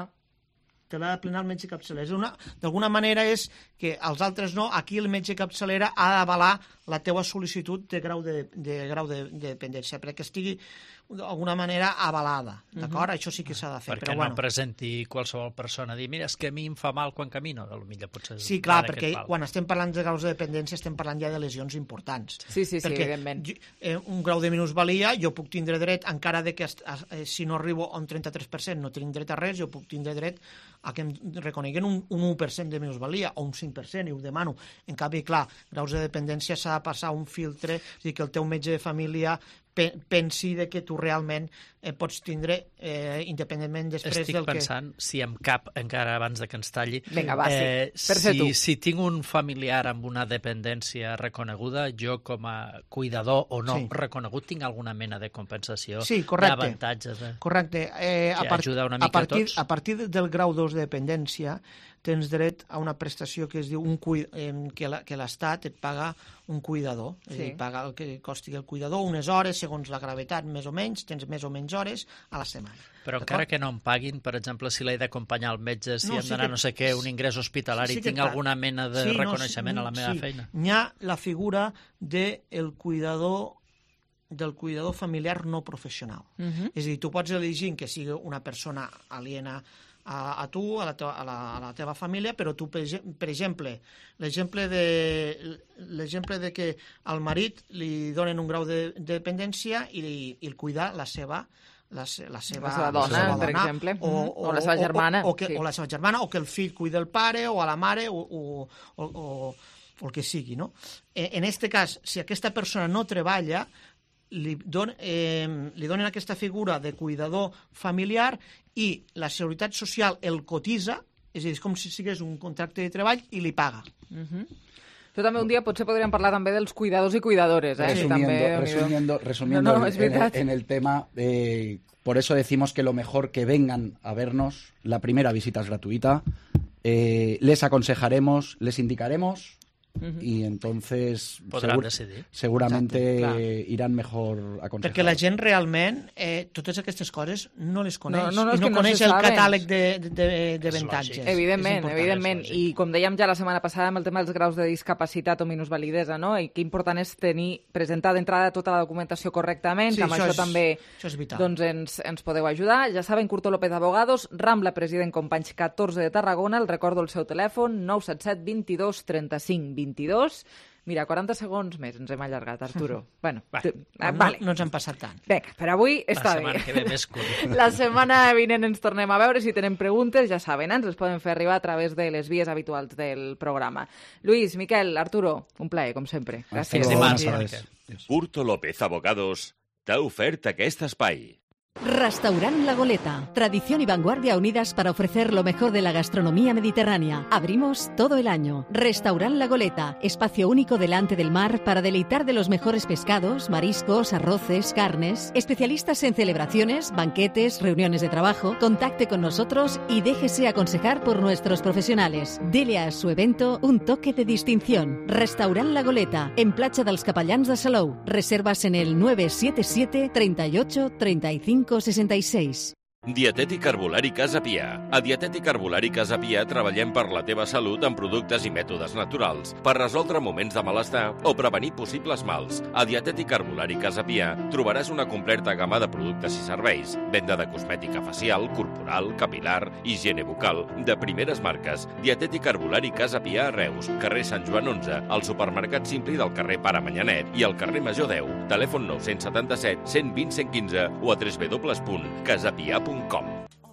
Te l'ha de plenar el metge capçalera. D'alguna manera és que els altres no, aquí el metge capçalera ha d'avalar la teua sol·licitud de grau de, de, grau de, de dependència, perquè estigui d'alguna manera avalada, d'acord? Uh-huh. Això sí que s'ha de fer. Perquè però, no bueno. presenti qualsevol persona a dir, mira, és que a mi em fa mal quan camino, potser potser sí, clar, perquè quan estem parlant de graus de dependència estem parlant ja de lesions importants. Sí, sí, sí, perquè evidentment. Jo, eh, un grau de minusvalia jo puc tindre dret, encara de que eh, si no arribo a un trenta-tres per cent no tinc dret a res, jo puc tindre dret a que em reconeguen un, un u per cent de minusvalia o un cinc per cent, i ho demano. En canvi, clar, graus de dependència s'ha de passar un filtre, és a dir, que el teu metge de família pensi de que tu realment eh, pots tindre eh, independentment després Estic del que... Estic pensant, si em cap, encara abans de que ens talli, Vinga, va, eh, sí. Per si, si tinc un familiar amb una dependència reconeguda, jo com a cuidador o no sí. reconegut, tinc alguna mena de compensació, sí, correcte. d'avantatges, de... correcte. Eh, que a part, ajuda una mica a partir, a tots. A partir del grau dos de dependència tens dret a una prestació que es diu un cuid... que l'Estat et paga un cuidador, sí. és a dir, paga el que costi el cuidador unes hores, segons la gravetat, més o menys, tens més o menys hores a la setmana. Però encara que no em paguin, per exemple, si l'he d'acompanyar al metge, si no, hem sí d'anar que, no sé què, un ingrés hospitalari, sí tinc clar. alguna mena de sí, reconeixement no, a la meva sí. feina. Hi ha la figura del de cuidador del cuidador familiar no professional. Uh-huh. És a dir, tu pots elegir que sigui una persona aliena a, a tu, a la, teva, a, la, a la teva família, però tu, per, per exemple, l'exemple de, l'exemple de que al marit li donen un grau de, de dependència i, i el cuidar la seva la, la, seva, la seva dona, la seva dona per exemple, o, o, o la seva germana o, o, que, sí. o la seva germana, o que el fill cuida el pare o a la mare o, o, o, o, o el que sigui, no? En aquest cas, si aquesta persona no treballa, li, don, eh, li donen aquesta figura de cuidador familiar i la Seguretat Social el cotitza, és a dir, és com si sigués un contracte de treball i li paga. Uh-huh. Això també un dia potser podríem parlar també dels cuidadors i cuidadores. ¿eh? Resumiendo, també, resumiendo, resumiendo no, no, en, el, en el tema, eh, por eso decimos que lo mejor que vengan a vernos, la primera visita es gratuita, eh, les aconsejaremos, les indicaremos Uh-huh. Y entonces podran decidir. Seguramente Exacte, irán mejor aconsejados. Perquè la gent realment eh, totes aquestes coses no les coneix. No, no, no, I no, no coneix el catàleg d'avantatges. Evidentment, evidentment. I com dèiem ja la setmana passada amb el tema dels graus de discapacitat o minusvalidesa, no? I que important és tenir, presentar d'entrada tota la documentació correctament, sí, que amb això, això és, també això és vital. doncs, ens, ens podeu ajudar. Ja saben, Curto López Abogados, Rambla President Companys catorze de Tarragona, el recordo el seu telèfon, nou set set, vint-i-dos, trenta-cinc, vint-i-dos. Mira, quaranta segons més ens hem allargat, Arturo. Bueno, Va, tu, no, vale. no ens han passat tant. Vinga, per avui està bé. La setmana que ve més curt. La setmana vinent ens tornem a veure. Si tenen preguntes, ja saben, eh? ens les poden fer arribar a través de les vies habituals del programa. Luis, Miquel, Arturo, un plaer, com sempre. Gràcies. Curto López Abogados t'ha ofert aquest espai. Restaurant La Goleta. Tradición y vanguardia unidas para ofrecer lo mejor de la gastronomía mediterránea. Abrimos todo el año. Restaurant La Goleta. Espacio único delante del mar para deleitar de los mejores pescados, mariscos, arroces, carnes. Especialistas en celebraciones, banquetes, reuniones de trabajo. Contacte con nosotros y déjese aconsejar por nuestros profesionales. Dele a su evento un toque de distinción. Restaurant La Goleta. En Platja dels Capellans de Salou. Reservas en el nueve siete siete, treinta y ocho, treinta y cinco sesenta y seis. Dietètic Herbolari Casa Pia. A Dietètic Herbolari Casa Pia treballem per la teva salut amb productes i mètodes naturals, per resoldre moments de malestar o prevenir possibles mals. A Dietètic Herbolari Casa Pia trobaràs una completa gamma de productes i serveis, venda de cosmètica facial, corporal, capilar, higiene bucal, de primeres marques. Dietètic Herbolari Casa Pia a Reus, carrer Sant Joan onze, al supermercat Simpli del carrer Pare Manyanet i al carrer Major deu. Telèfon nou set set, cent vint, cent quinze o a w w w punt casapia punt com.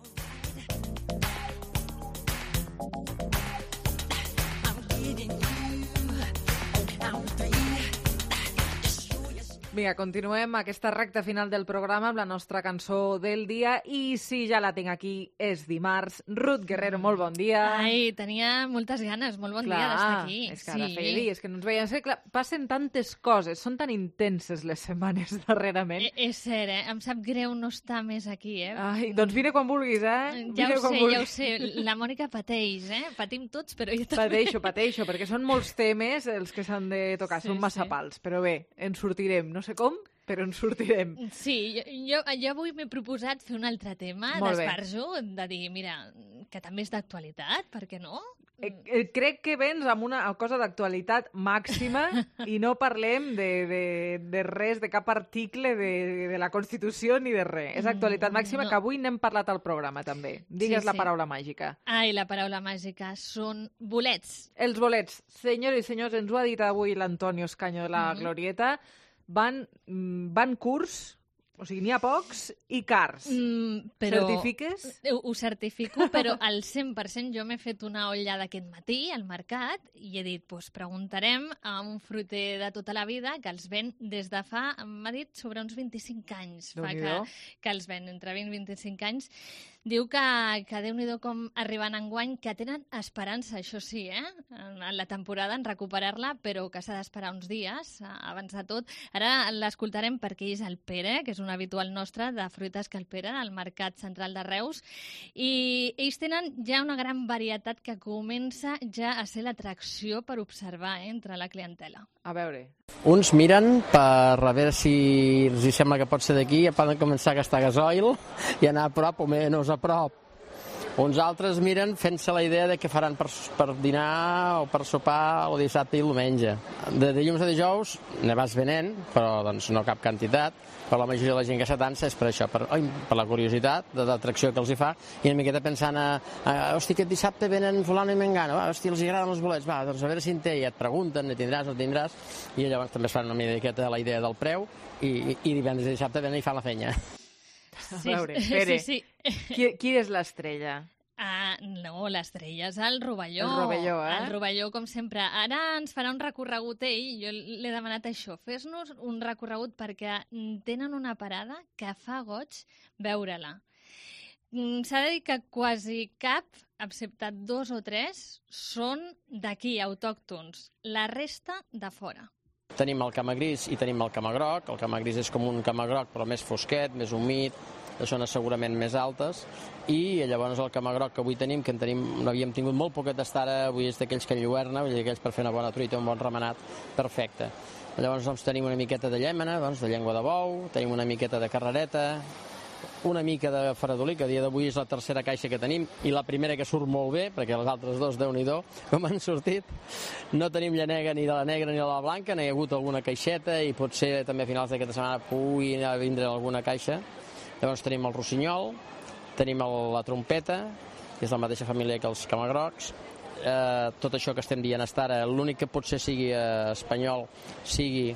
Vinga, continuem aquesta recta final del programa amb la nostra cançó del dia i si ja la tinc aquí és dimarts. Ruth Guerrero, molt bon dia. Ai, tenia moltes ganes, molt bon clar, dia d'estar aquí. És que ara sí. feia dies que no ens veiem. Clar, passen tantes coses, són tan intenses les setmanes darrerament. E és cert, eh? Em sap greu no estar més aquí, eh? Ai, doncs vine quan vulguis, eh? Ja vine ho sé, vulguis. ja ho sé. La Mònica pateix, eh? Patim tots, però jo també. Pateixo, pateixo, perquè són molts temes els que s'han de tocar, Sí, són massa sí. pals. Però bé, ens sortirem, no sé com, però ens sortirem. Sí, jo, jo, jo avui m'he proposat fer un altre tema Molt bé. d'esbarjo, de dir, mira, que també és d'actualitat, per què no? Eh, eh, crec que vens amb una cosa d'actualitat màxima i no parlem de, de, de res, de cap article de, de la Constitució ni de res. És actualitat màxima no. que avui n'hem parlat al programa, també. Digues Sí, la sí. paraula màgica. Ai, la paraula màgica són bolets. Els bolets. Senyores i senyors, ens ho ha dit avui l'Antonio Escaño de la Mhm. Glorieta, van, mm, van curts, o sigui, n'hi ha pocs, i cars. Mm, però... Certifiques? Ho, ho certifico, però al cent per cent jo m'he fet una olla d'aquest matí al mercat i he dit, doncs preguntarem a un fruiter de tota la vida que els ven des de fa, m'ha dit, sobre uns vint-i-cinc anys. Fa que, Déu-n'hi-do. que els ven entre vint i vint-i-cinc anys. Diu que, que Déu-n'hi-do com arriben enguany, que tenen esperança, això sí, eh? en, en la temporada, en recuperar-la, però que s'ha d'esperar uns dies, eh, abans de tot. Ara l'escoltarem perquè ell és el Pere, que és un habitual nostre de fruites Calpera, al Mercat Central de Reus, i ells tenen ja una gran varietat que comença ja a ser l'atracció per observar eh, entre la clientela. A veure. Uns miren per a veure si els hi sembla que pot ser d'aquí i poden començar a gastar gasoil i anar a prop o menys a prop. Uns altres miren fent-se la idea de què faran per, per dinar o per sopar el dissabte i el diumenge. De dilluns a dijous ne vas venent, però doncs, no cap quantitat, però la majoria de la gent que s'atansa és per això, per, oi, per la curiositat, de l'atracció que els hi fa, i una miqueta pensant a, a hosti, aquest dissabte venen fulano i mengano, ah, hosti, els agraden els bolets, va, doncs a veure si en té, i et pregunten, ne tindràs, no tindràs, i llavors també es fan una miqueta la idea del preu, i, i divendres i dissabte venen i fan la feina. A veure, Pere, sí, sí. Qui, qui és l'estrella? Ah, no, l'estrella és el Rovelló. El Rovelló, eh? El Rovelló, com sempre. Ara ens farà un recorregut ell, jo l'he demanat això, fes-nos un recorregut perquè tenen una parada que fa goig veure-la. Mm, S'ha de dir que quasi cap, excepte dos o tres, són d'aquí, autòctons. La resta, de fora. Tenim el cama gris i tenim el cama groc. El cama gris és com un cama groc, però més fosquet, més humit, de zones segurament més altes, i llavors el camagroc que avui tenim, que en tenim, n'havíem tingut molt poquet d'estar, ara avui és d'aquells que enlluerna, vull dir, aquells per fer una bona truita, un bon remenat, perfecte. Llavors doncs, tenim una miqueta de llémena, doncs, de llengua de bou, tenim una miqueta de carrereta, una mica de fredolí, que a dia d'avui és la tercera caixa que tenim, i la primera que surt molt bé, perquè les altres dos, Déu-n'hi-do, com han sortit. No tenim llanega ni de la negra ni de la blanca, n'hi ha hagut alguna caixeta, i potser també a finals d'aquesta setmana pugui vindre alguna caixa. Llavors tenim el rossinyol, tenim el, la trompeta, que és la mateixa família que els camagrocs. Eh, tot això que estem dient hasta ara, l'únic que potser sigui eh, espanyol sigui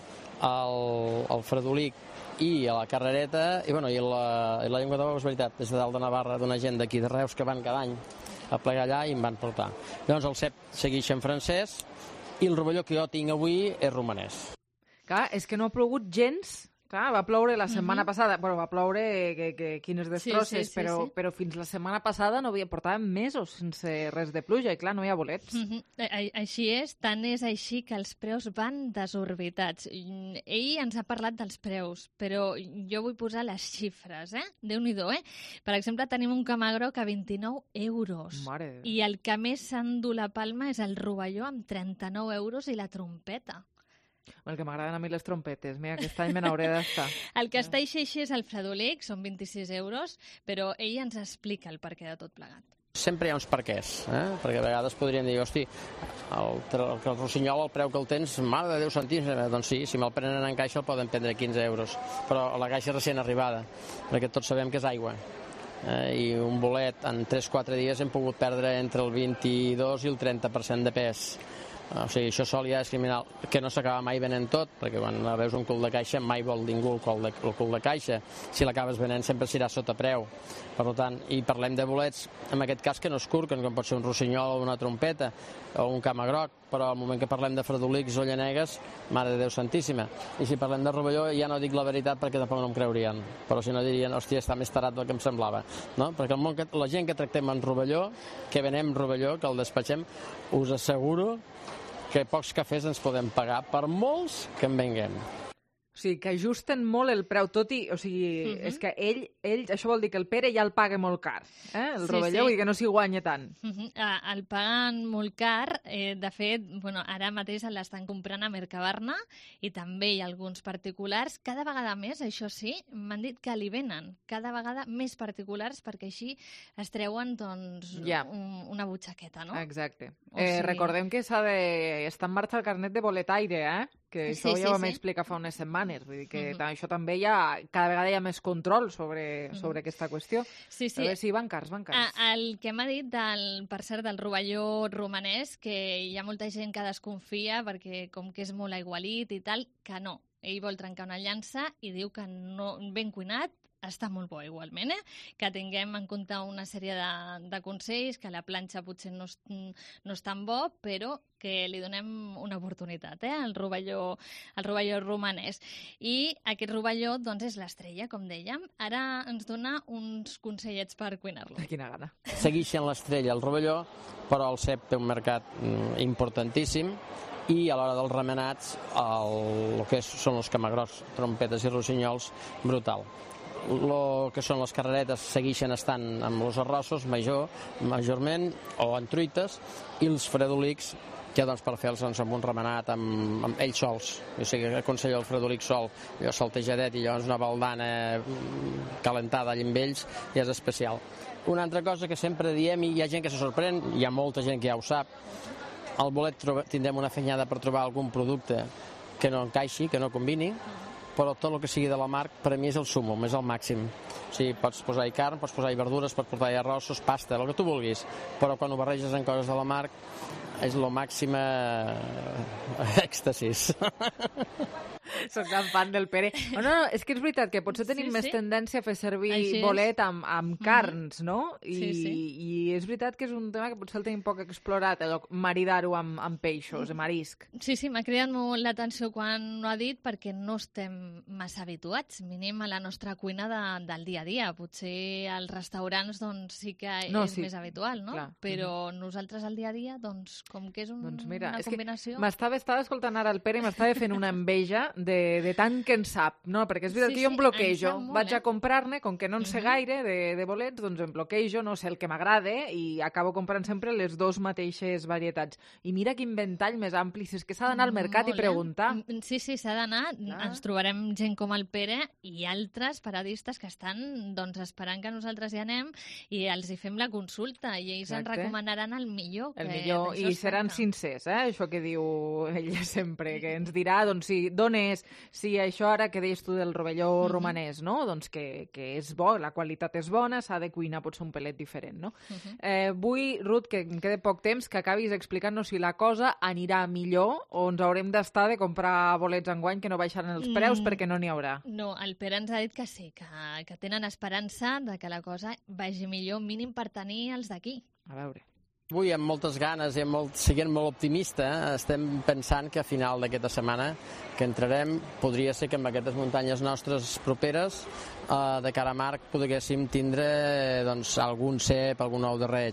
el, el fredolic i a la carrereta, i, bueno, i, la, i la llengua de bou, és veritat, és de dalt de Navarra, d'una gent d'aquí de Reus que van cada any a plegar allà i em van portar. Llavors el cep segueix en francès i el rovelló que jo tinc avui és romanès. Clar, és que no ha plogut gens. Clar, va ploure la setmana Mhm. passada, bueno, va ploure que, que, quines destrosses, Sí, sí, sí, però, sí. però fins la setmana passada no havia, portàvem mesos sense res de pluja, i clar, no hi ha bolets. Mhm. A- Així és, tant és així que els preus van desorbitats. I- Ell ens ha parlat dels preus, però jo vull posar les xifres, eh? Déu-n'hi-do, eh? Per exemple, tenim un camagroc a vint-i-nou euros. Mare de Déu. I el que més s'endú la palma és el rovelló amb trenta-nou euros i la trompeta. El que m'agraden a mi les trompetes, mira, aquest any me n'hauré d'estar. El que està així així és el fredolic, són vint-i-sis euros, però ell ens explica el perquè de tot plegat. Sempre hi ha uns perquès, eh? Perquè a vegades podrien dir, hosti, el, el, el rossinyol, el preu que el tens, mare de deu centímetres, doncs sí, si me'l prenen en caixa el poden prendre quinze euros, però la caixa recent arribada, perquè tots sabem que és aigua. Eh, i un bolet en tres quatre dies hem pogut perdre entre el vint-i-dos i el trenta per cent de pes. O sigui, això sol ja és criminal, que no s'acaba mai venent tot, perquè quan veus un cul de caixa mai vol ningú el cul de, el cul de caixa. Si l'acabes venent sempre serà sota preu. Per tant, i parlem de bolets, en aquest cas que no es curquen, com pot ser un rossinyol o una trompeta, o un camagroc, però al moment que parlem de fredolics o llanegues, mare de Déu santíssima. I si parlem de rovelló, ja no dic la veritat perquè tampoc no em creurien, però si no dirien, hòstia, està més tarat del que em semblava. No? Perquè el món que, la gent que tractem en rovelló, que venem rovelló, que el despatxem, us asseguro que pocs cafès ens podem pagar per molts que en venguem. O sigui, que ajusten molt el preu, tot i... O sigui, Mhm. és que ell, ell, això vol dir que el Pere ja el paga molt car, eh? El Sí, rovelló, sí. i que no s'hi guanya tant. Uh -huh. uh, el paguen molt car. Eh, de fet, bueno, ara mateix l'estan comprant a Mercabarna i també hi ha alguns particulars. Cada vegada més, això sí, m'han dit que li venen cada vegada més particulars perquè així es treuen doncs, Ja. un, una butxaqueta, no? Exacte. O Eh, sigui- recordem que s'ha de... està en marxa el carnet de boletaire, eh? Que Sí, això sí, ja ho vam sí. explicar fa unes setmanes. Vull dir que Mhm. ta- això també hi ha... Cada vegada hi ha més control sobre, Mhm. sobre aquesta qüestió. Sí, sí. A veure, sí, van cars, van cars. A, el que m'ha dit, del, per cert, del rovelló romanès, que hi ha molta gent que desconfia perquè com que és molt aigualit i tal, que no. Ell vol trencar una llança i diu que no, ben cuinat està molt bo igualment, eh? Que tinguem en compte una sèrie de, de consells, que la planxa potser no és, no és tan bo, però que li donem una oportunitat, eh? El rovelló, el rovelló romanès. I aquest rovelló, doncs, és l'estrella, com dèiem. Ara ens dona uns consellets per cuinar-lo. Quina gana. Segueix sent l'estrella el rovelló, però el cep té un mercat mm, importantíssim, i a l'hora dels remenats el, el que és, són els camagrocs, trompetes i rossinyols, brutal. El que són les carreretes segueixen estant amb els arrossos major, majorment, o en truites, i els fredolics que doncs per fer-los doncs, amb un remenat amb, amb ells sols, o sigui, aconsello el fredolic sol, allò saltejadet i llavors una baldana mm, calentada allà amb ells, ja és especial. Una altra cosa que sempre diem, i hi ha gent que se sorprèn, hi ha molta gent que ja ho sap, al bolet tindrem una fenyada per trobar algun producte que no encaixi, que no combini, però tot el que sigui de la mar per a mi és el súmum, és el màxim. O sigui, pots posar-hi carn, pots posar-hi verdures, pots posar-hi arrossos, pasta, el que tu vulguis, però quan ho barreges en coses de la mar és lo màxima èxtasis. Soc tan fan del Pere. No, no, no, és que és veritat que potser tenim Sí, més sí. tendència a fer servir Així és. bolet amb, amb carns, no? I, Sí, sí. I és veritat que és un tema que potser el tenim poc explorat, allò, maridar-ho amb, amb peixos, amb marisc. Sí, sí, m'ha cridat molt l'atenció quan ho ha dit perquè no estem massa habituats, mínim a la nostra cuina de, del dia a dia. Potser als restaurants doncs, sí que No, és sí. més habitual, no? Clar. Però nosaltres al dia a dia doncs Com que és un, doncs mira, una és combinació... M'estava estava escoltant ara el Pere i m'estava fent una enveja de, de tant que en sap, no? Perquè és veritat Sí, que jo em sí, bloquejo. en sap molt, Vaig eh? a comprar-ne, com que no en sé Mhm. gaire de, de bolets, doncs em bloquejo, no sé el que m'agrada i acabo comprant sempre les dos mateixes varietats. I mira quin ventall més ampli, si és que s'ha d'anar al mercat Molt, i preguntar. Eh? Sí, sí, s'ha d'anar. Ens trobarem gent com el Pere i altres paradistes que estan doncs, esperant que nosaltres hi anem i els hi fem la consulta i ells ens Exacte. recomanaran el millor. El que millor, d'això i es seran tracta. sincers, eh? Això que diu ella sempre, que ens dirà, doncs, si d'on és, si això ara que deies tu del rovelló Mhm. romanès, no? Doncs que, que és bo, la qualitat és bona, s'ha de cuinar potser un pelet diferent, no? Mhm. Eh, vull, Ruth, que em queda poc temps, que acabis explicant-nos si la cosa anirà millor o ens haurem d'estar de comprar bolets enguany que no baixaran els preus Mm. perquè no n'hi haurà. No, el Pere ens ha dit que sí, que, que tenen esperança de que la cosa vagi millor, mínim per tenir els d'aquí. A veure. Avui, amb moltes ganes i amb molt, siguent molt optimista, estem pensant que a final d'aquesta setmana que entrarem, podria ser que amb aquestes muntanyes nostres properes, eh, de cara a Marc, poguéssim tindre doncs, algun cep, algun ou de reig.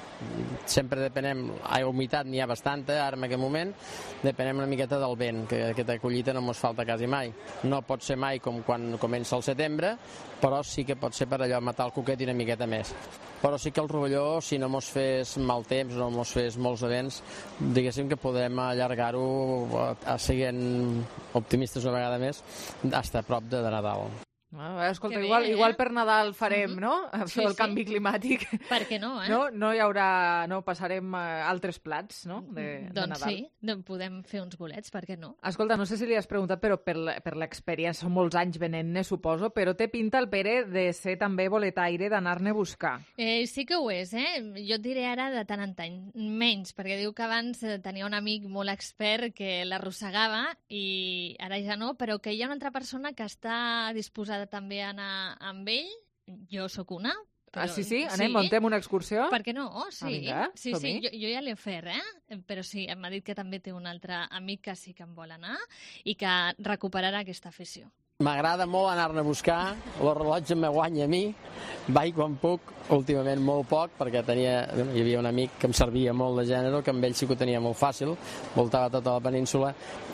Sempre depenem, a humitat n'hi ha bastanta, ara en aquest moment, depenem una miqueta del vent, que aquesta collita no ens falta quasi mai. No pot ser mai com quan comença el setembre, però sí que pot ser per allò matar el coquet i una miqueta més. Però sí que el rovelló, si no mos fes mal temps, no mos fes molts events, diguéssim que podem allargar-ho a, a siguent optimistes una vegada més, hasta prop de, de Nadal. Ah, escolta, Que bé, igual, eh? igual per Nadal farem, Mhm. no? Això Sí, del sí. canvi climàtic. Per què no, eh? No, no hi haurà... No, passarem eh, altres plats, no? De, de Doncs Nadal. sí, doncs podem fer uns bolets, per què no? Escolta, no sé si li has preguntat, però per la- per l'experiència, són molts anys venent-ne, suposo, però té pinta el Pere de ser també boletaire, d'anar-ne a buscar. Eh, sí que ho és, eh? Jo et diré ara de tant en tant, menys, perquè diu que abans eh, tenia un amic molt expert que l'arrossegava i ara ja no, però que hi ha una altra persona que està disposada també a anar amb ell. Jo sóc una. Però, Ah, sí, sí? Anem, muntem una excursió? Per què no? Oh, sí, Ah, vinga, sí, sí, som-hi. jo, jo ja l'he ofert, eh? Però sí, m'ha dit que també té un altre amic que sí que en vol anar i que recuperarà aquesta afició. M'agrada molt anar-ne a buscar, el rellotge me guanya a mi, vaig quan puc, últimament molt poc, perquè tenia, hi havia un amic que em servia molt de gènere, que amb ell sí que ho tenia molt fàcil, voltava tota la península,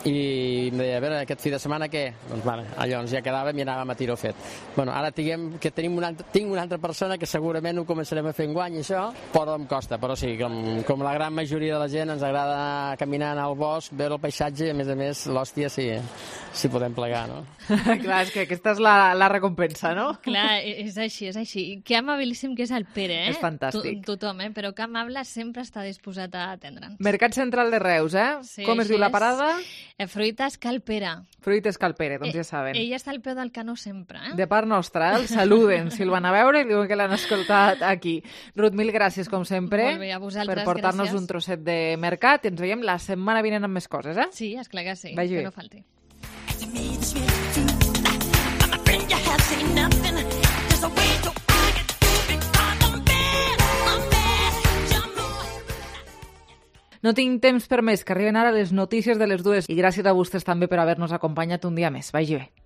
i em deia, a veure, aquest fi de setmana què? Doncs vale, llavors ja quedàvem i anàvem a tiro fet. Bueno, ara tinguem, que tenim una, altra- tinc una altra persona que segurament ho començarem a fer enguany, això, però em costa, però sí, com, com la gran majoria de la gent ens agrada anar caminant al bosc, veure el paisatge, i a més a més, l'hòstia sí, sí podem plegar, no? Clar, és que aquesta és la, la recompensa, no? Clar, e- és així, és així. Que amabilíssim que és el Pere, eh? És fantàstic. To tothom, eh? Però que amable sempre està disposat a atendre'ns. Mercat Central de Reus, eh? Sí, Com es així diu la és. parada? Eh, Fruites Calpera. Fruites Calpere, doncs Eh, ja saben. Ella està al peu del canó sempre, eh? De part nostra, eh? El saluden si el van a veure i diuen que l'han escoltat aquí. Ruth, mil gràcies, com sempre, Molt bé, a vosaltres, per portar-nos gràcies. un trosset de mercat. I ens veiem la setmana vinent amb més coses, eh? Sí, esclar que sí, Vagi que bé. no falti. No tinc temps per més, que arriben ara les notícies de les dues. I gràcies a vostès també per haver-nos acompanyat un dia més. Vagi bé.